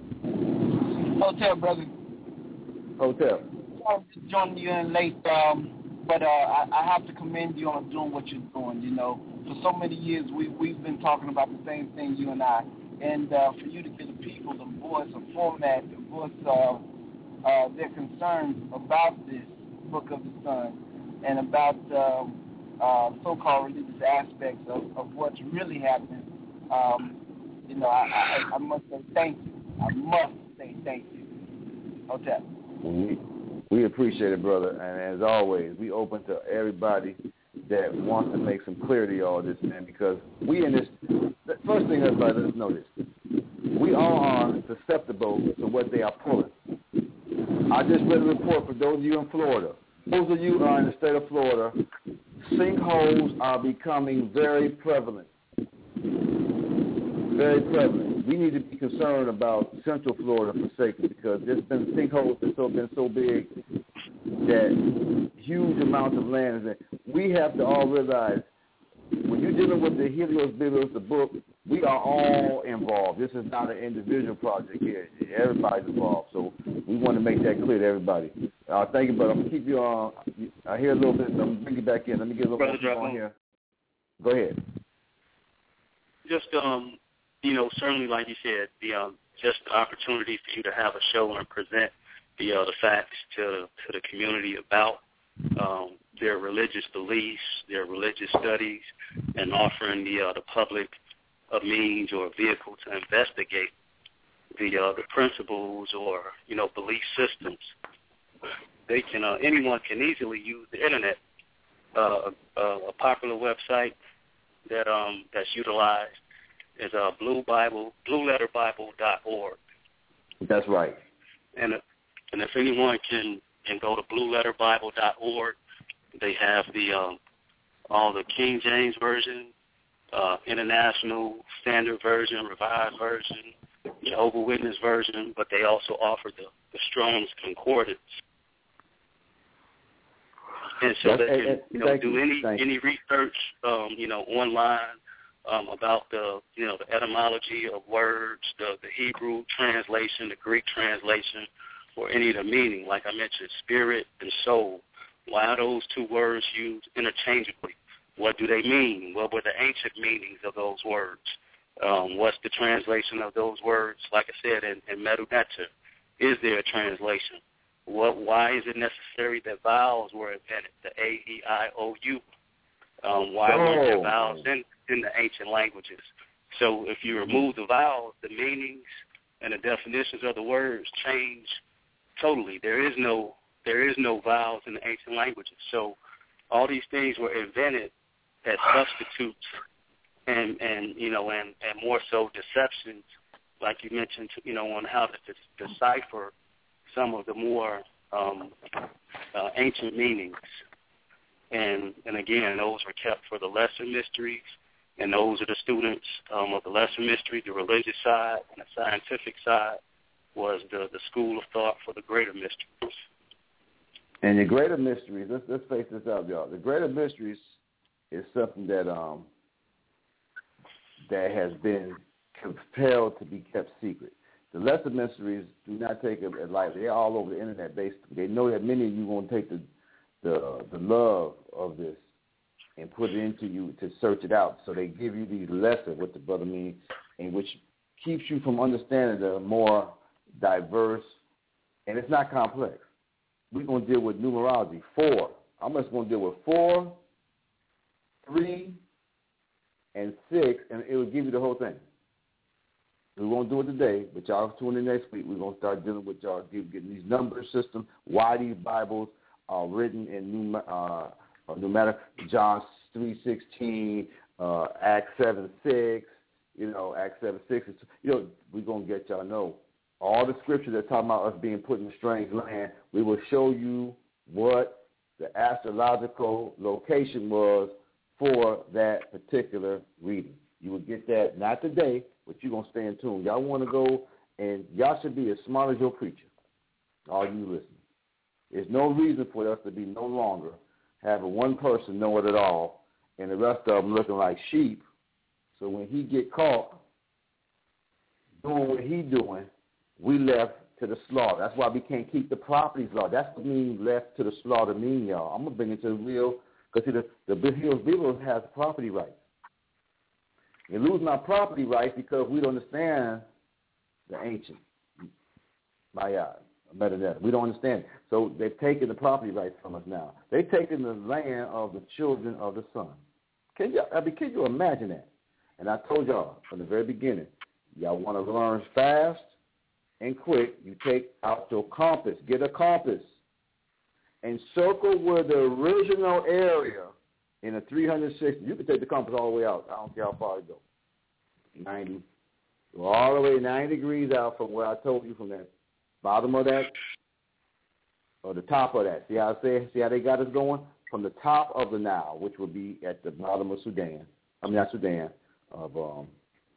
Hotel, brother. Hotel. I'm just joining you in late, um, but uh, I, I have to commend you on doing what you're doing. You know, for so many years we we've been talking about the same thing, you and I, and uh, for you to give the people a voice, a format, a voice of uh, their concerns about this Book of the Sun and about uh, uh, so-called religious aspects of, of what's really happening. Um, you know, I, I, I must say thank you. I must say thank you. Hotel. We, we appreciate it, brother. And as always, we open to everybody that wants to make some clarity on all this, man, because we in this, the first thing everybody, let's know this. We all are susceptible to what they are pulling. I just read a report for those of you in Florida. Those of you who are in the state of Florida, sinkholes are becoming very prevalent. Very prevalent. We need to be concerned about Central Florida for safety because there's been sinkholes that have been so big that huge amounts of land is there. We have to all realize when you're dealing with the Helios Biblos, the book, we are all involved. This is not an individual project here. Everybody's involved. So we want to make that clear to everybody. Uh, thank you, brother. I'm going to keep you on. I hear a little bit. I'm going to bring you back in. Let me get a little Brother more on here. Go ahead. Just, um, you know, certainly, like you said, the um, just the opportunity for you to have a show and present the uh, the facts to to the community about um, their religious beliefs, their religious studies, and offering the uh, the public a means or a vehicle to investigate the uh, the principles or you know belief systems. They can uh, anyone can easily use the internet. Uh, a, a popular website that um, that's utilized is uh, Blue Bible, Blue Letter Bible dot org. That's right. And and if anyone can, can go to Blue Letter Bible dot org, they have the um, all the King James Version, uh, International Standard Version, Revised Version, Jehovah's Witness Version, but they also offer the, the Strong's Concordance. And so they can you know do any any research um, you know online. Um, about the, you know, the etymology of words, the, the Hebrew translation, the Greek translation, or any of the meaning. Like I mentioned, spirit and soul. Why are those two words used interchangeably? What do they mean? What were the ancient meanings of those words? Um, what's the translation of those words? Like I said, in, in Medu Neter, is there a translation? What? Why is it necessary that vowels were invented, the A, E, I, O, U? Um, why oh. weren't there vowels in, in the ancient languages? So if you remove the vowels, the meanings and the definitions of the words change totally. There is no there is no vowels in the ancient languages. So all these things were invented as substitutes and, and you know, and, and more so deceptions, like you mentioned, you know, on how to de- decipher some of the more um, uh, ancient meanings. And, and again, those were kept for the lesser mysteries, and those are the students um, of the lesser mystery, the religious side, and the scientific side was the, the school of thought for the greater mysteries. And the greater mysteries, let's, let's face this out, y'all. The greater mysteries is something that um, that has been compelled to be kept secret. The lesser mysteries do not take it lightly. They're all over the internet. Basically, they know that many of you won't take the the the love of this and put it into you to search it out. So they give you these lesser, what the brother means, and which keeps you from understanding the more diverse, and it's not complex. We're going to deal with numerology, four. I'm just going to deal with four, three, and six, and it will give you the whole thing. We won't do it today, but y'all tune in next week. We're going to start dealing with y'all getting these number systems, why these Bibles are written in new, uh, no matter John three sixteen, uh, Acts seven six, you know, Acts seven six. You know, we're going to get y'all to know all the scriptures that talk about us being put in a strange land. We will show you what the astrological location was for that particular reading. You will get that, not today, but you're going to stay in tune. Y'all want to go, and y'all should be as smart as your preacher, all you listening. There's no reason for us to be no longer having one person know it at all and the rest of them looking like sheep. So when he get caught doing what he doing, we left to the slaughter. That's why we can't keep the properties law. That's what means left to the slaughter mean, y'all. I'm going to bring it to the real, because see, the, the Big Hills Beatles has property rights. We're losing our property rights because we don't understand the ancient Maya, metadata. We don't understand it. So they've taken the property rights from us now. They've taken the land of the children of the sun. Can you, I mean, can you imagine that? And I told y'all from the very beginning, y'all want to learn fast and quick, you take out your compass. Get a compass and circle where the original area in a three hundred sixty. You can take the compass all the way out. I don't care how far it goes. ninety. Go all the way ninety degrees out from where I told you, from that bottom of that or the top of that. See how I say? See how they got us going? From the top of the Nile, which would be at the bottom of Sudan. I mean, not Sudan, of um,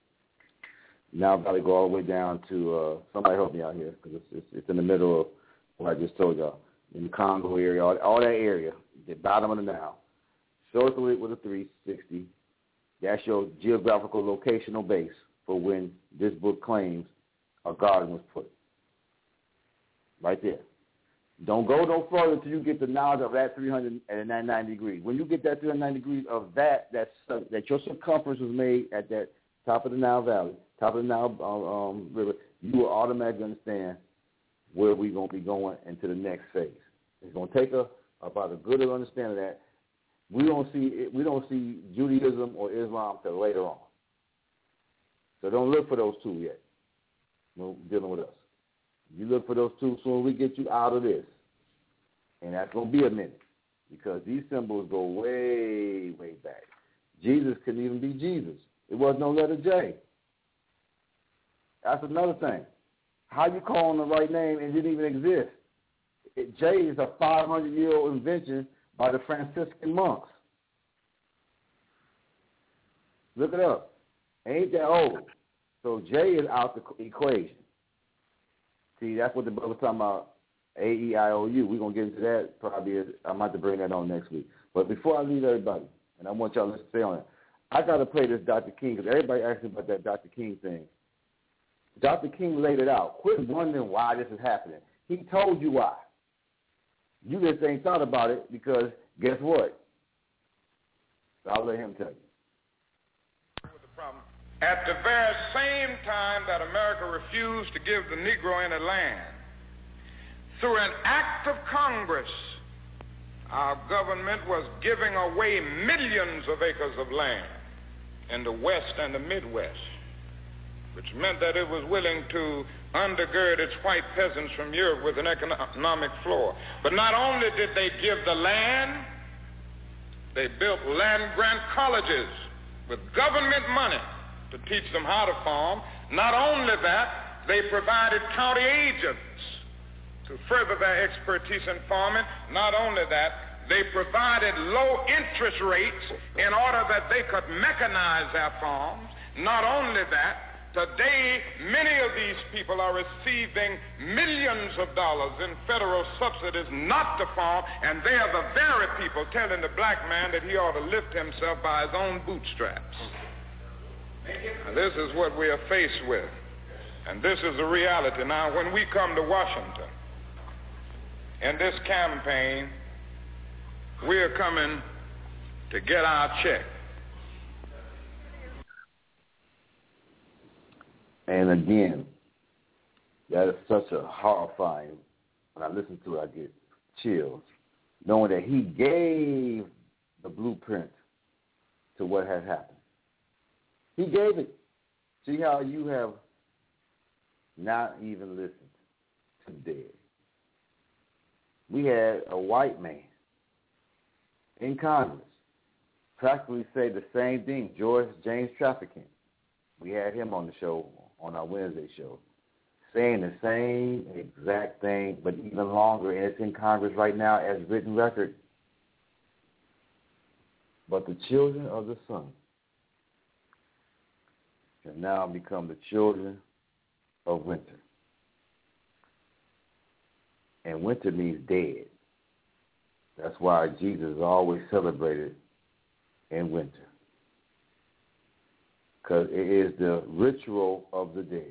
Nile Valley, go all the way down to, uh, somebody help me out here, because it's, it's, it's in the middle of what I just told y'all, in the Congo area, all, all that area, the bottom of the Nile. Circle it with a three sixty. That's your geographical locational base for when this book claims a garden was put. Right there. Don't go no further until you get the knowledge of that three hundred ninety degrees. When you get that three hundred ninety degrees of that, that's, uh, that your circumference was made at that top of the Nile Valley, top of the Nile um, River, you will automatically understand where we're going to be going into the next phase. It's going to take a, about a good understanding of that. We don't see we don't see Judaism or Islam till later on. So don't look for those two yet. No, dealing with us. You look for those two soon we get you out of this. And that's going to be a minute, because these symbols go way, way back. Jesus couldn't even be Jesus. It was no letter J. That's another thing. How you calling the right name and it didn't even exist? It, J is a five hundred year old invention by the Franciscan monks. Look it up. Ain't that old? So J is out the equation. See, that's what the brother was talking about, A E I O U. We're going to get into that probably. I might have to bring that on next week. But before I leave everybody, and I want y'all to stay on it, I got to play this Doctor King, because everybody asked me about that Doctor King thing. Doctor King laid it out. Quit wondering why this is happening. He told you why. You just ain't thought about it because guess what? I'll let him tell you. At the very same time that America refused to give the Negro any land, through an act of Congress, our government was giving away millions of acres of land in the West and the Midwest, which meant that it was willing to undergird its white peasants from Europe with an economic floor. But not only did they give the land, they built land-grant colleges with government money to teach them how to farm. Not only that, they provided county agents to further their expertise in farming. Not only that, they provided low interest rates in order that they could mechanize their farms. Not only that, today, many of these people are receiving millions of dollars in federal subsidies not to farm, and they are the very people telling the black man that he ought to lift himself by his own bootstraps. Now, this is what we are faced with, and this is the reality. Now, when we come to Washington in this campaign, we are coming to get our check. And again, that is such a horrifying, when I listen to it, I get chills, knowing that he gave the blueprint to what had happened. He gave it. See how you have not even listened to the dead. We had a white man in Congress practically say the same thing, George James Trafficant. We had him on the show, on our Wednesday show, saying the same exact thing, but even longer, and it's in Congress right now as written record. But the children of the sun can now become the children of winter. And winter means dead. That's why Jesus is always celebrated in winter, because it is the ritual of the dead.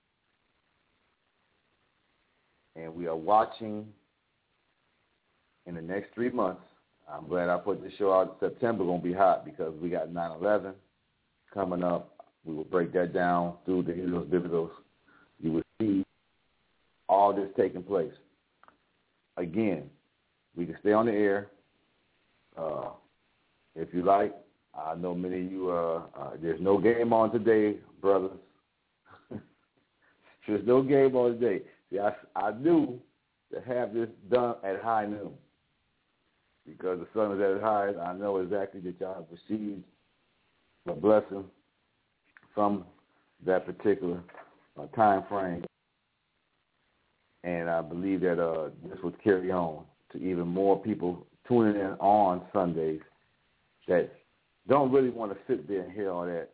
And we are watching in the next three months. I'm glad I put this show out. September going to be hot because we got nine eleven coming up. We will break that down through the Helios Biblos. You will see all this taking place. Again, we can stay on the air uh, if you like. I know many of you, uh, uh, there's no game on today, brothers. There's no game on today. See, I, I knew to have this done at high noon because the sun is at its highest. I know exactly that y'all have received a blessing from that particular uh, time frame. And I believe that uh, this would carry on to even more people tuning in on Sundays that don't really want to sit there and hear all that,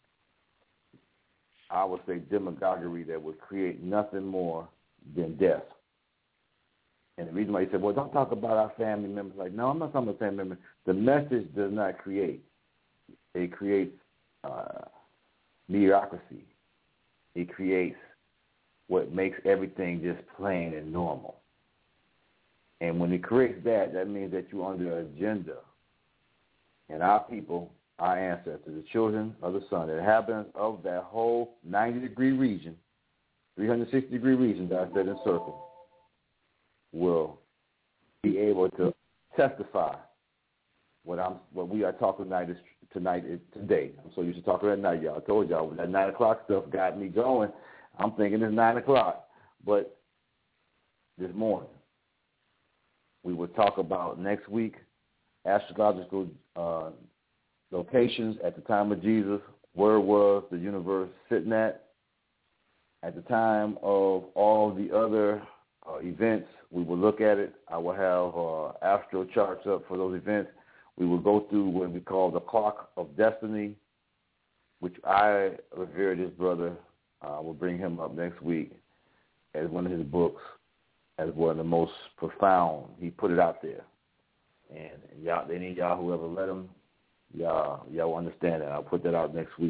I would say, demagoguery that would create nothing more than death. And the reason why he said, well, don't talk about our family members. Like, no, I'm not talking about family members. The message does not create. It creates uh, mediocrity. It creates what makes everything just plain and normal. And when it creates that, that means that you're under an agenda. And our people, our ancestors, the children of the sun, the inhabitants of that whole ninety-degree region, three hundred sixty degree region that I said in circle, will be able to testify what I'm, what we are talking tonight is tonight is today. I'm so used to talking at night, y'all. I told y'all that nine o'clock stuff got me going. I'm thinking it's nine o'clock, but this morning we will talk about next week astrological uh, locations at the time of Jesus, where was the universe sitting at. At the time of all the other uh, events, we will look at it. I will have uh, astro charts up for those events. We will go through what we call the clock of destiny, which I revere this brother. I uh, will bring him up next week as one of his books, as one of the most profound. He put it out there. And, and y'all, any of y'all who ever let him, y'all, y'all will understand that. I'll put that out next week.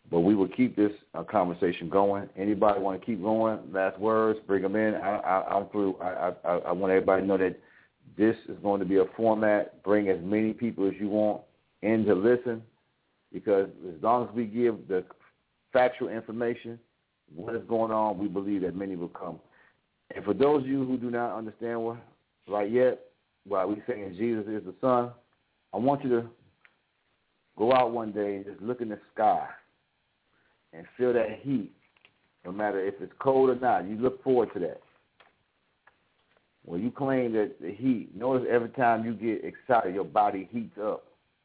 But we will keep this uh, conversation going. Anybody want to keep going? Last words, bring them in. I, I, I'm through. I, I, I want everybody to know that this is going to be a format. Bring as many people as you want in to listen, because as long as we give the factual information, what is going on, we believe that many will come. And for those of you who do not understand what right yet, while we saying Jesus is the Son, I want you to go out one day and just look in the sky and feel that heat, no matter if it's cold or not. You look forward to that. When you claim that the heat, notice every time you get excited, your body heats up.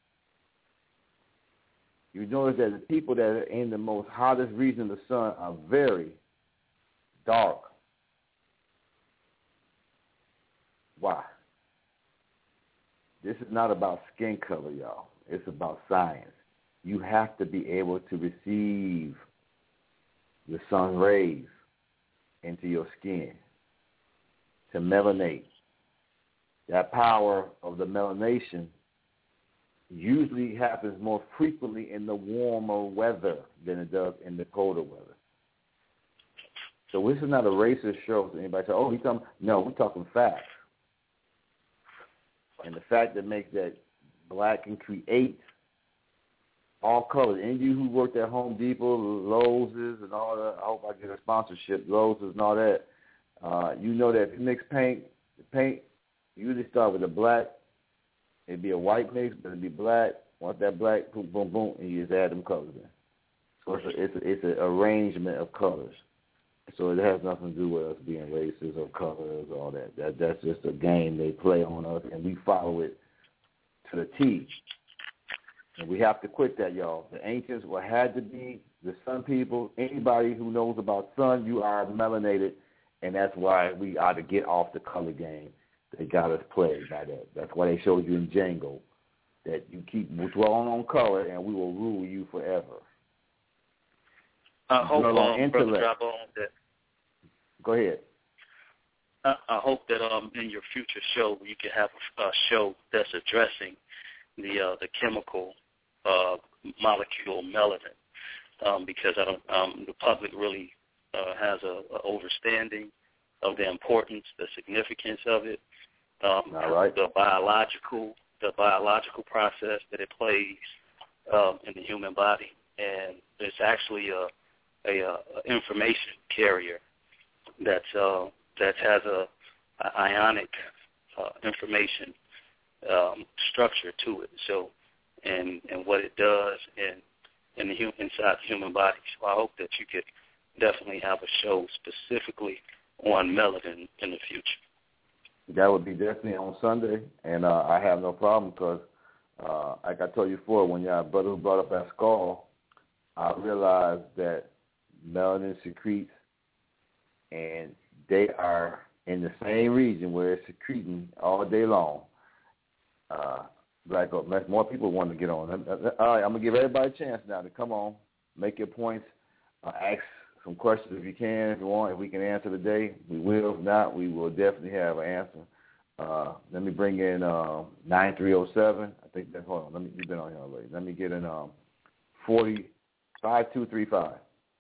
You notice that the people that are in the most hottest region of the sun are very dark. Why? This is not about skin color, y'all. It's about science. You have to be able to receive the sun rays into your skin to melanate. That power of the melanation usually happens more frequently in the warmer weather than it does in the colder weather. So this is not a racist show. So anybody say, oh, he's talking, no, we're talking facts. And the fact that makes that black can create all colors. Any of you who worked at Home Depot, Lowe's, and all that, I hope I get a sponsorship, Lowe's and all that, uh, you know that if you mix paint, the paint usually start with a black. It'd be a white mix, but it'd be black. Once that black, boom, boom, boom, and you just add them colors in. So it's a, it's a, it's an arrangement of colors. So it has nothing to do with us being racist or colors or all that. That that's just a game they play on us, and we follow it to the T. And we have to quit that, y'all. The ancients were had to be the sun people. Anybody who knows about sun, you are melanated, and that's why we ought to get off the color game. They got us plagued by that. That's why they showed you in Django that you keep dwelling on color, and we will rule you forever. I hope, um, Brother Drabo, that. Go ahead. I, I hope that um, in your future show you can have a, a show that's addressing the uh, the chemical uh, molecule melanin, um, because I don't, um, the public really uh, has a, a overstanding of the importance, the significance of it, um, All right. the biological the biological process that it plays um, in the human body, and it's actually a a, a information carrier that's uh, that has a, a ionic uh, information um, structure to it. So, and and what it does in in the human, inside the human body. So I hope that you could definitely have a show specifically on melanin in the future. That would be definitely on Sunday, and uh, I have no problem because, uh, like I told you before, when your brother who brought up that skull, I realized that melanin secretes, and they are in the same region where it's secreting all day long. Uh, like uh, more people want to get on. All right, I'm going to give everybody a chance now to come on, make your points, uh, ask some questions if you can, if you want. If we can answer today, we will. If not, we will definitely have an answer. Uh, let me bring in uh, nine three oh seven. I think that's, hold on. Let me, you've been on here already. Let me get in um, forty, five two three five.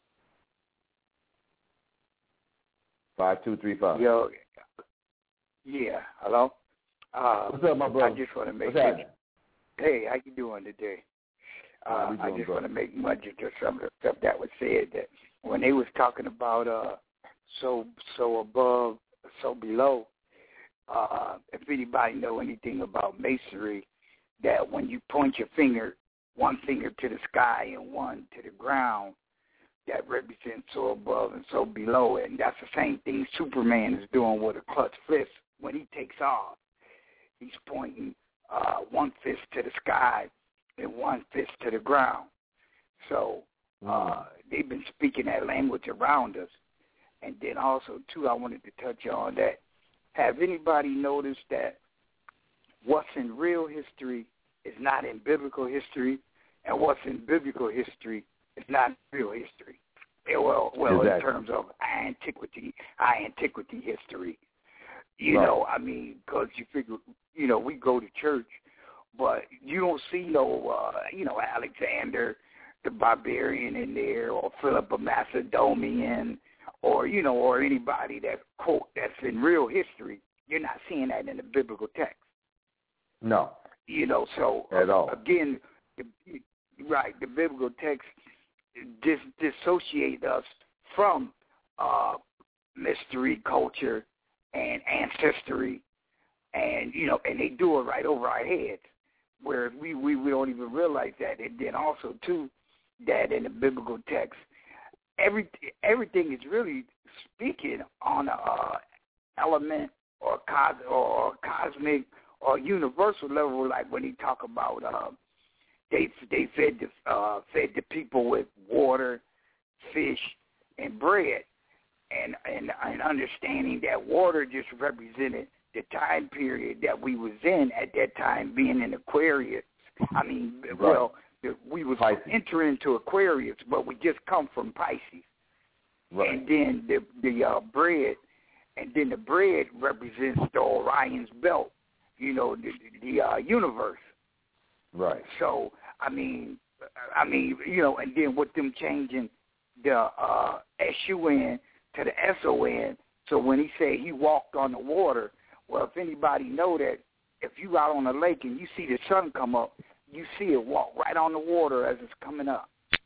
five two three five. Yo, yeah, hello? Uh, What's up, my brother? I just want to make What's it. Hey, how you doing today? Uh, doing, I just bro? want to make much of some of the stuff that was said, that when they was talking about uh, so so above, so below, uh, if anybody know anything about masonry, that when you point your finger, one finger to the sky and one to the ground, that represents so above and so below. And that's the same thing Superman is doing with a clutch fist when he takes off. He's pointing uh, one fist to the sky and one fist to the ground. So uh, they've been speaking that language around us. And then also, too, I wanted to touch on that. Have anybody noticed that what's in real history is not in biblical history, and what's in biblical history is not real history? Well, well, exactly. In terms of antiquity, high antiquity history. You right. know, I mean, because you figure, you know, we go to church, but you don't see no, uh, you know, Alexander, the barbarian in there, or Philip of Macedonian, or you know, or anybody that quote that's in real history. You're not seeing that in the biblical text. No. You know, so at all. Again, the, right, the biblical text dis- dissociate us from uh, mystery, culture, and ancestry, and you know, and they do it right over our heads, whereas we, we, we don't even realize that. And then also too, that in the biblical text, every everything is really speaking on a uh, element or cos or cosmic or universal level, like when he talk about uh, they they fed the uh, fed the people with water, fish, and bread, and and, and understanding that water just represented the time period that we was in at that time, being in Aquarius. I mean, right. well, the, we was Pisces. entering into Aquarius, but we just come from Pisces, right. and then the the uh, bread, and then the bread represents the Orion's belt. You know, the, the uh, universe. Right. So, I mean, I mean, you know, and then with them changing the uh, S U N to the S O N, so when he said he walked on the water, well, if anybody know that, if you out on a lake and you see the sun come up, you see it walk right on the water as it's coming up.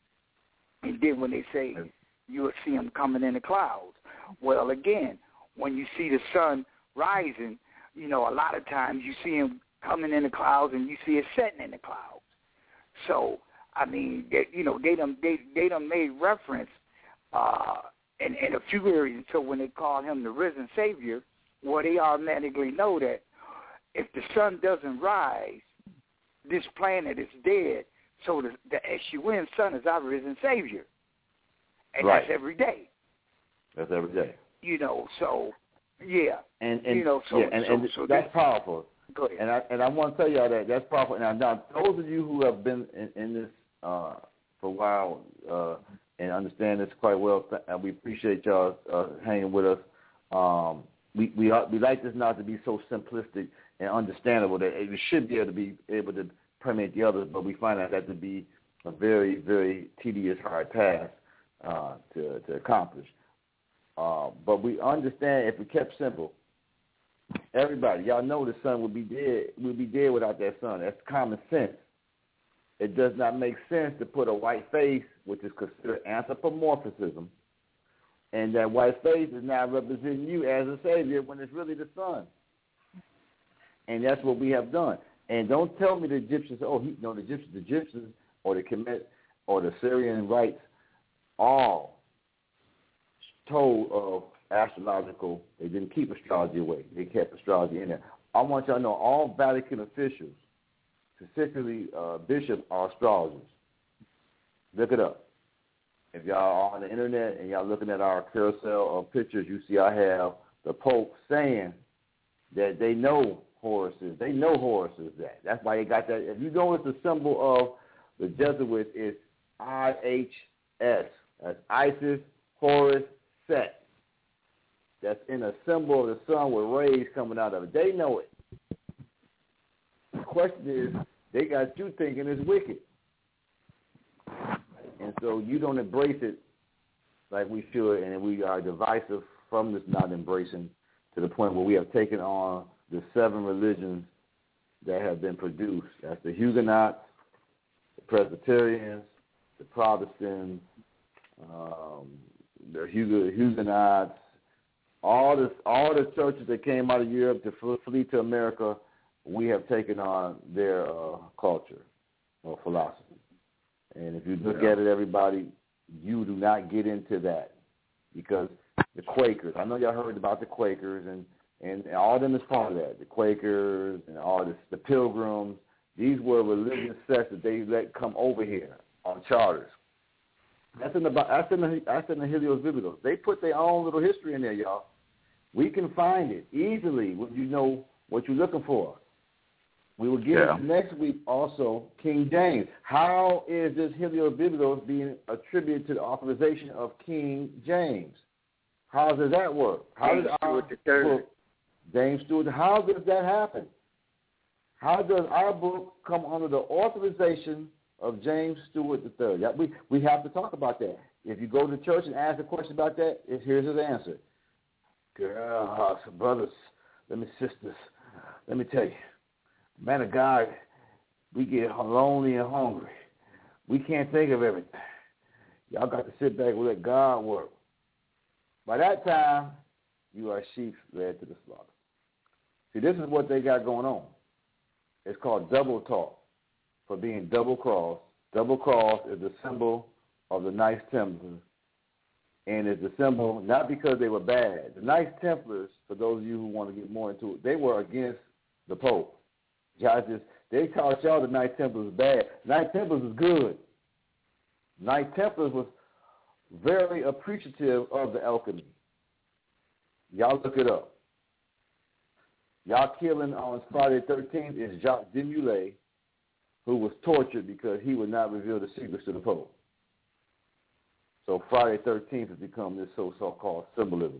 And then when they say you will see him coming in the clouds, well, again, when you see the sun rising, you know, a lot of times you see him coming in the clouds and you see it setting in the clouds. So, I mean, they, you know, they done, they, they done made reference uh, in, in a few areas. So when they call him the risen Savior, well, they automatically know that if the sun doesn't rise, this planet is dead. So the, the S U N sun is our risen Savior. And right. that's every day. That's every day. You know, so... Yeah, and, and you know, so, yeah, and, so, and so that's this, powerful. Go ahead. And I and I want to tell y'all that that's powerful. Now, now those of you who have been in, in this uh, for a while uh, and understand this quite well, and we appreciate y'all uh, hanging with us. Um, we we are, we like this not to be so simplistic and understandable that it should be able to be able to permeate the others, but we find out that to be a very very tedious, hard task uh, to to accomplish. Uh, but we understand if we kept simple, everybody, y'all know the sun would be dead. Would be dead without that sun. That's common sense. It does not make sense to put a white face, which is considered anthropomorphism, and that white face is now representing you as a savior when it's really the sun. And that's what we have done. And don't tell me the Egyptians. Oh, he, no, the Egyptians, the Egyptians, or the Kemet, or the Syrian rites, all told of astrological, they didn't keep astrology away. They kept astrology in there. I want y'all to know all Vatican officials, specifically uh, bishops, are astrologers. Look it up. If y'all are on the internet and y'all looking at our carousel of pictures, you see I have the Pope saying that they know Horus is. They know Horus is that. That's why they got that. If you know it's the symbol of the Jesuits, it's I H S. That's Isis, Horus, Set. That's in a symbol of the sun with rays coming out of it. They know it. The question is, they got you thinking it's wicked. And so you don't embrace it like we should, and we are divisive from this not embracing to the point where we have taken on the seven religions that have been produced. That's the Huguenots, the Presbyterians, the Protestants, um, the Huguenots, all this, all the churches that came out of Europe to flee to America, we have taken on their uh, culture or philosophy. And if you look yeah. at it, everybody, you do not get into that because the Quakers, I know y'all heard about the Quakers, and, and, and all of them is part of that. The Quakers and all this, the Pilgrims, these were religious sects that they let come over here on charters. That's in the that's in the that's in the Helios Biblios. They put their own little history in there, y'all. We can find it easily when you know what you're looking for. We will get yeah. into next week also King James. How is this Helios Biblios being attributed to the authorization of King James? How does that work? How James does our the third. book, James Stewart? How does that happen? How does our book come under the authorization of James Stewart the third. We, we have to talk about that. If you go to church and ask a question about that, here's his answer. Girls, brothers, let me sisters, let me tell you, man of God, we get lonely and hungry. We can't think of everything. Y'all got to sit back and let God work. By that time, you are sheep led to the slaughter. See, this is what they got going on. It's called double talk for being double crossed. Double cross is the symbol of the Knights Templars, and it's the symbol not because they were bad. The Knights Templars, for those of you who want to get more into it, they were against the Pope. Y'all just, they taught y'all the Knights Templars bad. Knights Templars is good. Knights Templars was very appreciative of the alchemy. Y'all look it up. Y'all killing on Friday the thirteenth is Jacques Desmoulins, who was tortured because he would not reveal the secrets to the Pope. So Friday the thirteenth has become this so-called symbolism.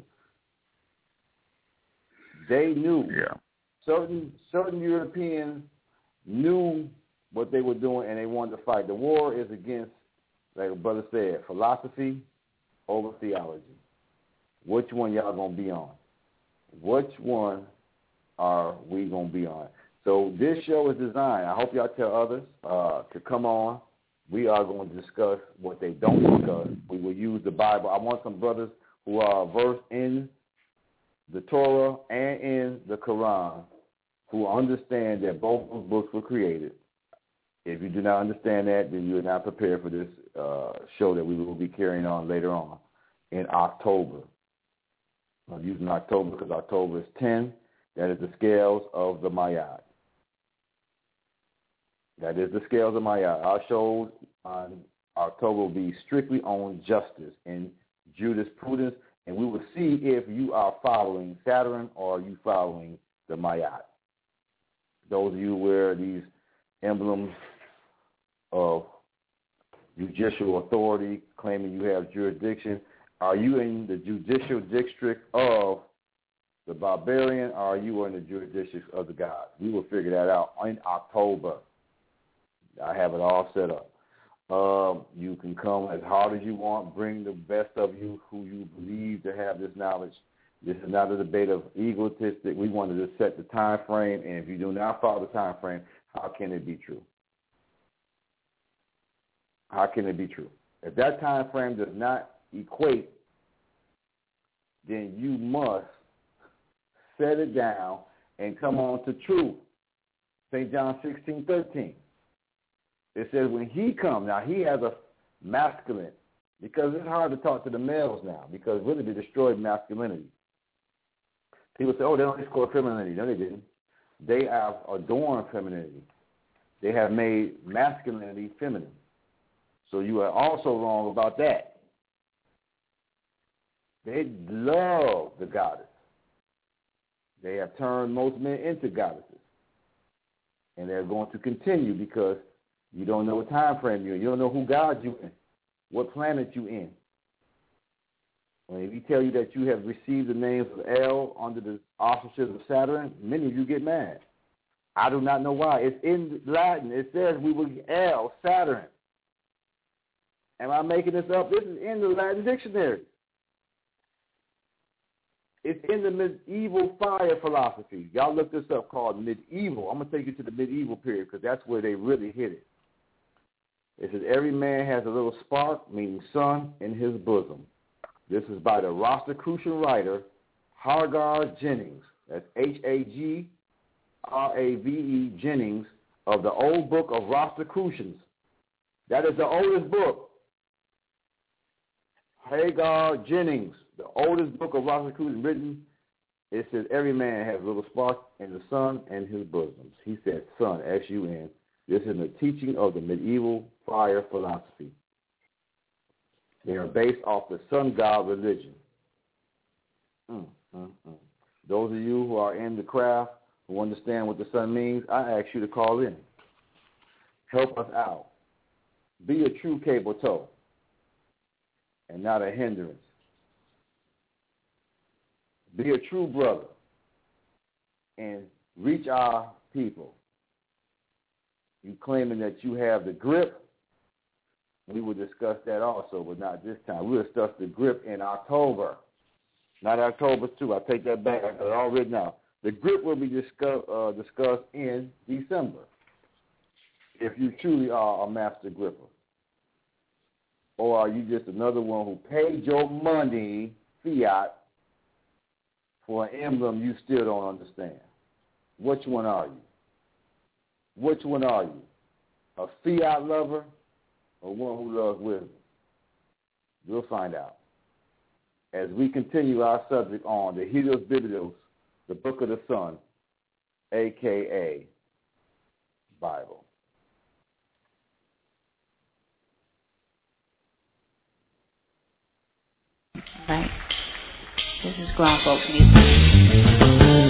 They knew. Yeah. Certain certain Europeans knew what they were doing, and they wanted to fight. The war is against, like a brother said, philosophy over theology. Which one y'all going to be on? Which one are we going to be on? So this show is designed, I hope y'all tell others uh, to come on. We are going to discuss what they don't discuss. We will use the Bible. I want some brothers who are versed in the Torah and in the Quran who understand that both those books were created. If you do not understand that, then you are not prepared for this uh, show that we will be carrying on later on in October. I'm using October because October is ten. That is the scales of the Mayad. That is the scales of Mayad. Our shows on October will be strictly on justice and jurisprudence, and we will see if you are following Saturn or are you following the Mayad. Those of you who wear these emblems of judicial authority, claiming you have jurisdiction, are you in the judicial district of the barbarian, or are you in the jurisdiction of the gods? We will figure that out in October. I have it all set up. Um, you can come as hard as you want. Bring the best of you who you believe to have this knowledge. This is not a debate of egotistic. We wanted to set the time frame, and if you do not follow the time frame, how can it be true? How can it be true? If that time frame does not equate, then you must set it down and come on to truth. Saint John sixteen thirteen. It says when he comes, now he has a masculine, because it's hard to talk to the males now, because really they destroyed masculinity. People say, oh, they don't destroy femininity. No, they didn't. They have adorned femininity. They have made masculinity feminine. So you are also wrong about that. They love the goddess. They have turned most men into goddesses. And they're going to continue because you don't know what time frame you're in. You don't know who God you're in, what planet you're in. And if he tell you that you have received the names of El under the auspices of Saturn, many of you get mad. I do not know why. It's in Latin. It says we will El, Saturn. Am I making this up? This is in the Latin dictionary. It's in the medieval fire philosophy. Y'all look this up, called medieval. I'm going to take you to the medieval period because that's where they really hit it. It says every man has a little spark, meaning sun, in his bosom. This is by the Rosicrucian writer Hagar Jennings. That's H A G R A V E Jennings of the old book of Rosicrucians. That is the oldest book. Hagar Jennings, the oldest book of Rosicrucians written. It says every man has a little spark in the sun and his bosoms. He said sun, S U N. This is the teaching of the medieval fire philosophy. They are based off the sun god religion. Mm, mm, mm. Those of you who are in the craft, who understand what the sun means, I ask you to call in. Help us out. Be a true cable toe and not a hindrance. Be a true brother and reach our people. You claiming that you have the grip we will discuss that also, but not this time. We'll discuss the grip in October, not October two. I take that back. I got it all written out. The grip will be discuss, uh, discussed in December if you truly are a master gripper. Or are you just another one who paid your money, fiat, for an emblem you still don't understand? Which one are you? Which one are you? A fiat lover or one who loves wisdom? We'll find out. As we continue our subject on the Helios Biblios, the Book of the Sun, a k a. Bible. Right. This is Grown Folk Music.